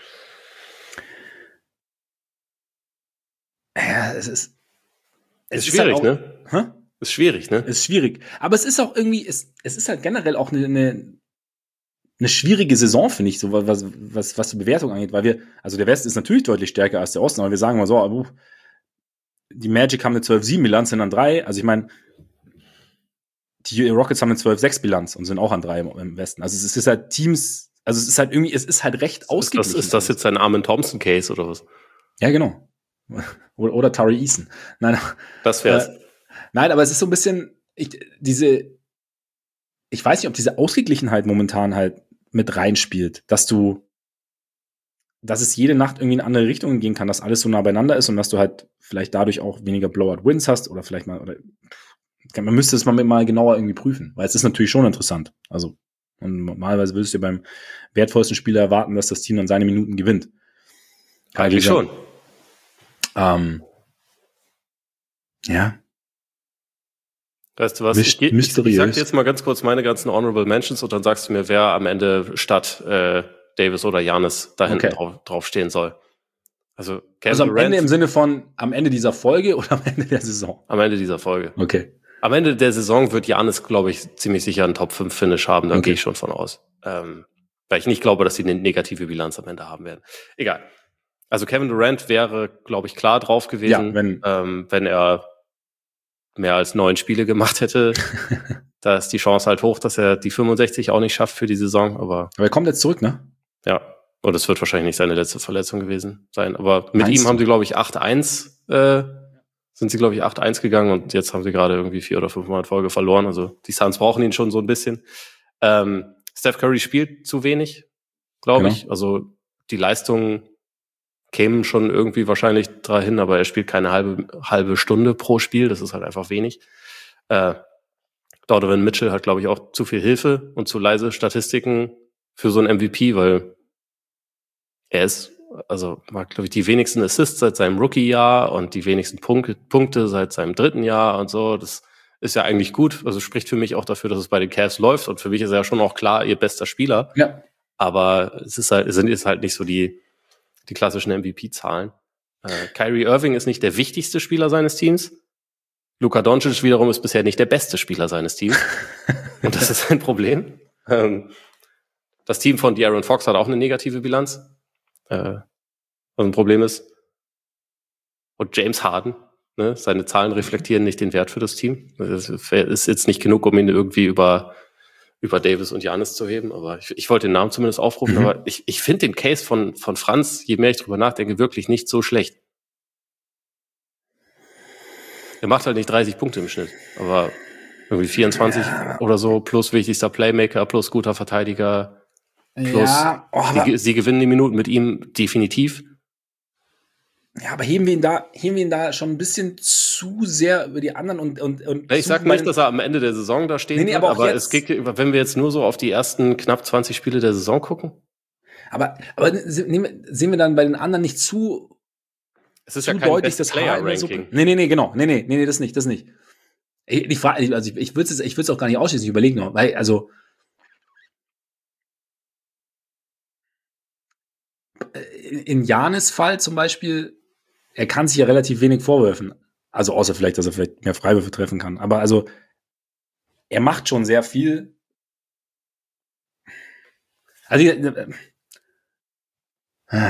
Speaker 1: ja, es ist,
Speaker 2: es ist schwierig,
Speaker 1: halt auch,
Speaker 2: ne?
Speaker 1: Hä?
Speaker 2: Ist schwierig, ne?
Speaker 1: Ist schwierig. Aber es ist auch irgendwie, es, es ist halt generell auch eine, eine, eine schwierige Saison, finde ich, so was, was, was die Bewertung angeht, weil wir, also der Westen ist natürlich deutlich stärker als der Osten, aber wir sagen mal so, uh, die Magic haben eine zwölf sieben Bilanz, sind an drei. Also ich meine, die Rockets haben eine zwölf sechs Bilanz und sind auch an drei im Westen. Also es ist halt Teams, also es ist halt irgendwie, es ist halt recht ausgeglichen.
Speaker 2: Ist das, ist das jetzt ein Armin Thompson Case oder was?
Speaker 1: Ja, genau. Oder, oder Tari Eason. Nein,
Speaker 2: das wär's.
Speaker 1: Äh, nein, aber es ist so ein bisschen, ich, diese, ich weiß nicht, ob diese Ausgeglichenheit momentan halt mit reinspielt, dass du, dass es jede Nacht irgendwie in andere Richtungen gehen kann, dass alles so nah beieinander ist und dass du halt vielleicht dadurch auch weniger Blowout-Wins hast oder vielleicht mal, oder man müsste es mal, mal genauer irgendwie prüfen, weil es ist natürlich schon interessant. Also, und normalerweise würdest du beim wertvollsten Spieler erwarten, dass das Team dann seine Minuten gewinnt.
Speaker 2: Eigentlich schon.
Speaker 1: Ähm, ja.
Speaker 2: Weißt du was?
Speaker 1: Myst-
Speaker 2: ich, ich, ich sag dir jetzt
Speaker 1: mal
Speaker 2: ganz kurz meine ganzen Honorable Mentions und dann sagst du mir, wer am Ende statt äh, Davis oder Giannis da hinten okay. drauf, drauf stehen soll. Also, Kevin
Speaker 1: also am
Speaker 2: Durant,
Speaker 1: Ende im Sinne von am Ende dieser Folge oder am Ende der Saison?
Speaker 2: Am Ende dieser Folge.
Speaker 1: Okay.
Speaker 2: Am Ende der Saison wird Giannis, glaube ich, ziemlich sicher einen Top fünf Finish haben. Da
Speaker 1: okay.
Speaker 2: gehe ich schon von aus. Ähm, weil ich nicht glaube, dass sie eine negative Bilanz am Ende haben werden. Egal. Also Kevin Durant wäre, glaube ich, klar drauf gewesen,
Speaker 1: ja, wenn,
Speaker 2: ähm, wenn er mehr als neun Spiele gemacht hätte. Da ist die Chance halt hoch, dass er die fünfundsechzig auch nicht schafft für die Saison. Aber,
Speaker 1: aber er kommt jetzt zurück, ne?
Speaker 2: Ja. Und es wird wahrscheinlich nicht seine letzte Verletzung gewesen sein. Aber mit
Speaker 1: Meinst
Speaker 2: ihm
Speaker 1: du?
Speaker 2: haben sie, glaube ich, acht eins, äh, sind sie, glaube ich, acht eins gegangen und jetzt haben sie gerade irgendwie vier oder fünf Mal in Folge verloren. Also die Suns brauchen ihn schon so ein bisschen. Ähm, Steph Curry spielt zu wenig, glaube
Speaker 1: genau.
Speaker 2: ich. Also die Leistungen kämen schon irgendwie wahrscheinlich dahin, aber er spielt keine halbe, halbe Stunde pro Spiel. Das ist halt einfach wenig. Äh, Donovan Mitchell hat, glaube ich, auch zu viel Hilfe und zu leise Statistiken für so einen M V P, weil er ist, also, mag, glaube ich, die wenigsten Assists seit seinem Rookie-Jahr und die wenigsten Punkte, Punkte seit seinem dritten Jahr und so. Das ist ja eigentlich gut. Also spricht für mich auch dafür, dass es bei den Cavs läuft. Und für mich ist er ja schon auch klar ihr bester Spieler.
Speaker 1: Ja.
Speaker 2: Aber es ist halt, es sind jetzt halt nicht so die, die klassischen M V P-Zahlen. Äh, Kyrie Irving ist nicht der wichtigste Spieler seines Teams. Luka Doncic wiederum ist bisher nicht der beste Spieler seines Teams. Und das ist ein Problem. Ähm, das Team von De'Aaron Fox hat auch eine negative Bilanz. Äh, was ein Problem ist. Und James Harden, ne, seine Zahlen reflektieren nicht den Wert für das Team. Das ist jetzt nicht genug, um ihn irgendwie über, über Davis und Giannis zu heben, aber ich, ich wollte den Namen zumindest aufrufen, mhm. aber ich, ich finde den Case von, von Franz, je mehr ich drüber nachdenke, wirklich nicht so schlecht. Er macht halt nicht dreißig Punkte im Schnitt, aber irgendwie vierundzwanzig ja. oder so, plus wichtigster Playmaker, plus guter Verteidiger, plus
Speaker 1: ja, oh,
Speaker 2: sie, sie gewinnen die Minuten mit ihm definitiv.
Speaker 1: Ja, aber heben wir ihn da, heben wir ihn da schon ein bisschen zu sehr über die anderen und und und.
Speaker 2: Ich sag nicht, dass er am Ende der Saison da stehen
Speaker 1: nee, nee,
Speaker 2: wird,
Speaker 1: aber,
Speaker 2: aber
Speaker 1: jetzt,
Speaker 2: es geht, wenn wir jetzt nur so auf die ersten knapp zwanzig Spiele der Saison gucken.
Speaker 1: Aber, aber sehen wir dann bei den anderen nicht zu,
Speaker 2: es ist
Speaker 1: zu
Speaker 2: ja kein
Speaker 1: deutlich
Speaker 2: Best
Speaker 1: das Haar in der
Speaker 2: Player-Ranking.
Speaker 1: Suppe? Nee, nee, nee, genau. Nee, nee, nee, nee, das nicht, das nicht. Ich, die Frage, also ich, ich würde es ich würde es auch gar nicht ausschließen, ich überlege noch, weil, also in Giannis Fall zum Beispiel, er kann sich ja relativ wenig vorwerfen. Also außer vielleicht, dass er vielleicht mehr Freiwürfe treffen kann. Aber also, er macht schon sehr viel. Also, äh, äh,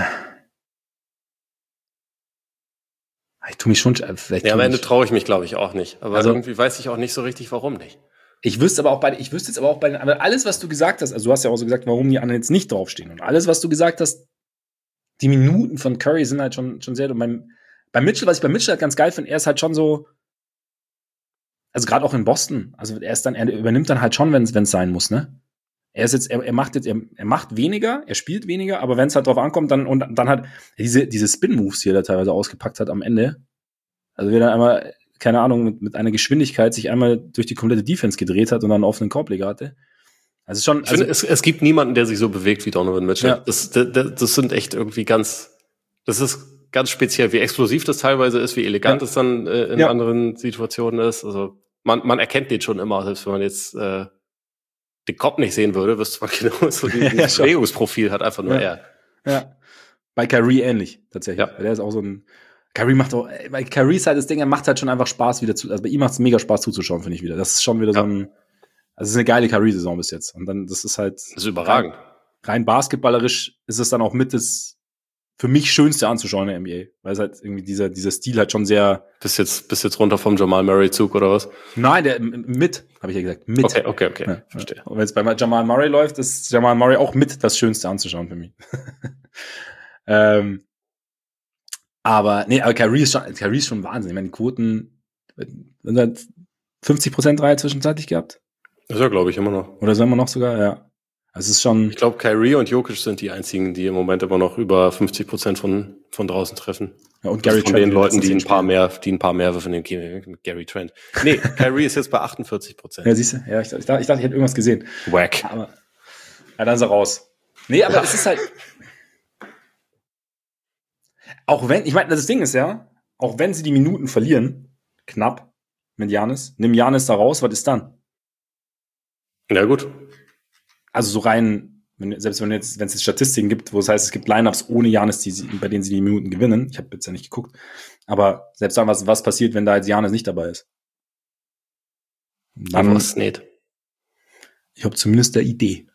Speaker 1: ich tue mich schon. Vielleicht
Speaker 2: Ja, am Ende
Speaker 1: mich,
Speaker 2: traue ich mich, glaube ich, auch nicht. Aber
Speaker 1: also,
Speaker 2: irgendwie weiß ich auch nicht so richtig, warum nicht.
Speaker 1: Ich wüsste aber auch bei, ich wüsste jetzt aber auch bei den, aber alles, was du gesagt hast, also du hast ja auch so gesagt, warum die anderen jetzt nicht draufstehen. Und alles, was du gesagt hast, die Minuten von Curry sind halt schon, schon sehr, und beim, bei Mitchell, was ich bei Mitchell halt ganz geil finde, er ist halt schon so, also gerade auch in Boston, also er ist dann, er übernimmt dann halt schon, wenn es sein muss, ne? Er ist jetzt, er, er macht jetzt, er, er macht weniger, er spielt weniger, aber wenn es halt drauf ankommt, dann, und dann halt diese, diese Spin-Moves, die er da teilweise ausgepackt hat am Ende, also wir dann einmal, keine Ahnung, mit, mit einer Geschwindigkeit sich einmal durch die komplette Defense gedreht hat und dann einen offenen Korbleger hatte. Also schon,
Speaker 2: ich
Speaker 1: also
Speaker 2: finde, es, es gibt niemanden, der sich so bewegt wie Donovan Mitchell. Ja. Das, das, das sind echt irgendwie ganz, das ist ganz speziell, wie explosiv das teilweise ist, wie elegant ja. es dann äh, in ja. anderen Situationen ist. Also man, man erkennt den schon immer, selbst wenn man jetzt äh, den Kopf nicht sehen würde, wüsste man genau so dieses Bewegungsprofil hat einfach nur
Speaker 1: ja.
Speaker 2: er.
Speaker 1: Ja. Bei Kyrie ähnlich, tatsächlich. Ja. Der ist auch so ein, Kyrie macht auch, bei Kyrie ist halt das Ding, er macht halt schon einfach Spaß wieder zu, also bei ihm macht es mega Spaß zuzuschauen, finde ich wieder. Das ist schon wieder ja. so ein, also es ist eine geile Kyrie-Saison bis jetzt. Und dann, das ist halt.
Speaker 2: Das ist überragend.
Speaker 1: Rein, rein basketballerisch ist es dann auch mit das für mich Schönste anzuschauen in der N B A. Weil es halt irgendwie dieser, dieser Stil halt schon sehr.
Speaker 2: Bist jetzt, bist jetzt runter vom Jamal Murray-Zug oder was?
Speaker 1: Nein, der mit, habe ich ja gesagt. Mit.
Speaker 2: Okay, okay, okay.
Speaker 1: Ja, verstehe. Und wenn es bei Jamal Murray läuft, ist Jamal Murray auch mit das Schönste anzuschauen für mich. ähm, aber, nee, aber Kyrie ist schon, Kyrie ist schon Wahnsinn. Ich meine, die Quoten, sind halt fünfzig Prozent Dreier zwischenzeitlich gehabt.
Speaker 2: Das ist ja, glaube ich, immer noch.
Speaker 1: Oder sind wir noch sogar, ja. Also es ist schon.
Speaker 2: Ich glaube, Kyrie und Jokic sind die einzigen, die im Moment immer noch über fünfzig Prozent von, von draußen treffen.
Speaker 1: Ja, und Gary
Speaker 2: von
Speaker 1: Trent.
Speaker 2: Von den Leuten, die ein paar mehr, die ein paar mehr würfen, den Gary Trent. Nee, Kyrie ist jetzt bei achtundvierzig Prozent.
Speaker 1: Ja, siehst du? Ja, ich, ich, dachte, ich dachte, ich hätte irgendwas gesehen.
Speaker 2: Wack.
Speaker 1: Aber, ja, dann ist er raus. Nee, aber ja. Es ist halt. Auch wenn, ich meine, das Ding ist ja, auch wenn sie die Minuten verlieren, knapp, mit Giannis, nimm Giannis da raus, was ist dann?
Speaker 2: Ja, gut.
Speaker 1: Also so rein, wenn, selbst wenn jetzt, wenn es jetzt Statistiken gibt, wo es heißt, es gibt Lineups ohne Giannis, die, bei denen sie die Minuten gewinnen. Ich habe jetzt ja nicht geguckt. Aber selbst dann, was, was passiert, wenn da jetzt Giannis nicht dabei ist?
Speaker 2: Dann was nicht.
Speaker 1: Ich habe zumindest der Idee.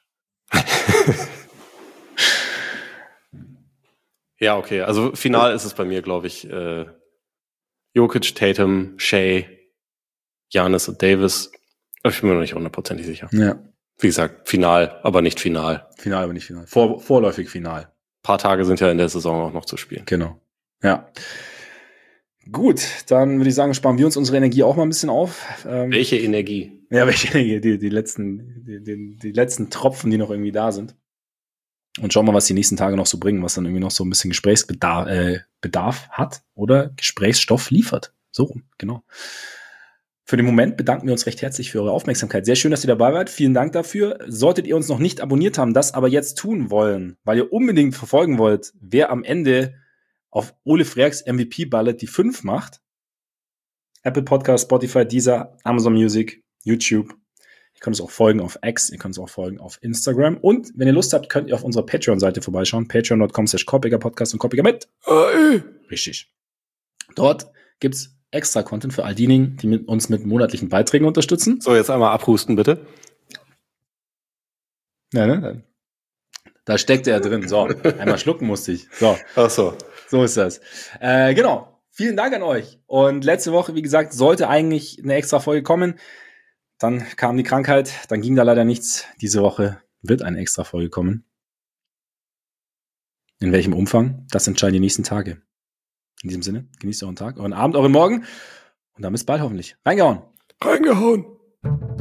Speaker 2: Ja, okay. Also final ist es bei mir, glaube ich, äh, Jokic, Tatum, Shea, Giannis und Davis. Aber ich bin mir noch nicht hundertprozentig sicher.
Speaker 1: Ja.
Speaker 2: Wie gesagt, final, aber nicht final.
Speaker 1: Final, aber nicht final. Vor, vorläufig final.
Speaker 2: Ein paar Tage sind ja in der Saison auch noch zu spielen.
Speaker 1: Genau. Ja. Gut, dann würde ich sagen, sparen wir uns unsere Energie auch mal ein bisschen auf.
Speaker 2: Ähm, welche Energie?
Speaker 1: Ja, welche Energie? Die, die, letzten, die, die, die letzten Tropfen, die noch irgendwie da sind. Und schauen wir mal, was die nächsten Tage noch so bringen, was dann irgendwie noch so ein bisschen Gesprächsbedarf äh, Bedarf hat oder Gesprächsstoff liefert. So rum, genau. Für den Moment bedanken wir uns recht herzlich für eure Aufmerksamkeit. Sehr schön, dass ihr dabei wart. Vielen Dank dafür. Solltet ihr uns noch nicht abonniert haben, das aber jetzt tun wollen, weil ihr unbedingt verfolgen wollt, wer am Ende auf Ole Freaks M V P-Ballot die fünf macht. Apple Podcast, Spotify, Deezer, Amazon Music, YouTube. Ihr könnt uns auch folgen auf X, ihr könnt uns auch folgen auf Instagram. Und wenn ihr Lust habt, könnt ihr auf unserer Patreon-Seite vorbeischauen. patreon dot com slash Korpiger Podcast und Korpiger mit.
Speaker 2: Hey.
Speaker 1: Richtig. Dort gibt's extra Content für all diejenigen, die mit uns mit monatlichen Beiträgen unterstützen.
Speaker 2: So, jetzt einmal abhusten, bitte.
Speaker 1: Ja, ne? Da steckte er drin. So, einmal schlucken musste ich. So.
Speaker 2: Ach so.
Speaker 1: So ist das. Äh, genau. Vielen Dank an euch. Und letzte Woche, wie gesagt, sollte eigentlich eine extra Folge kommen. Dann kam die Krankheit, dann ging da leider nichts. Diese Woche wird eine extra Folge kommen. In welchem Umfang? Das entscheiden die nächsten Tage. In diesem Sinne, genießt euren Tag, euren Abend, euren Morgen und dann bis bald hoffentlich. Reingehauen!
Speaker 2: Reingehauen!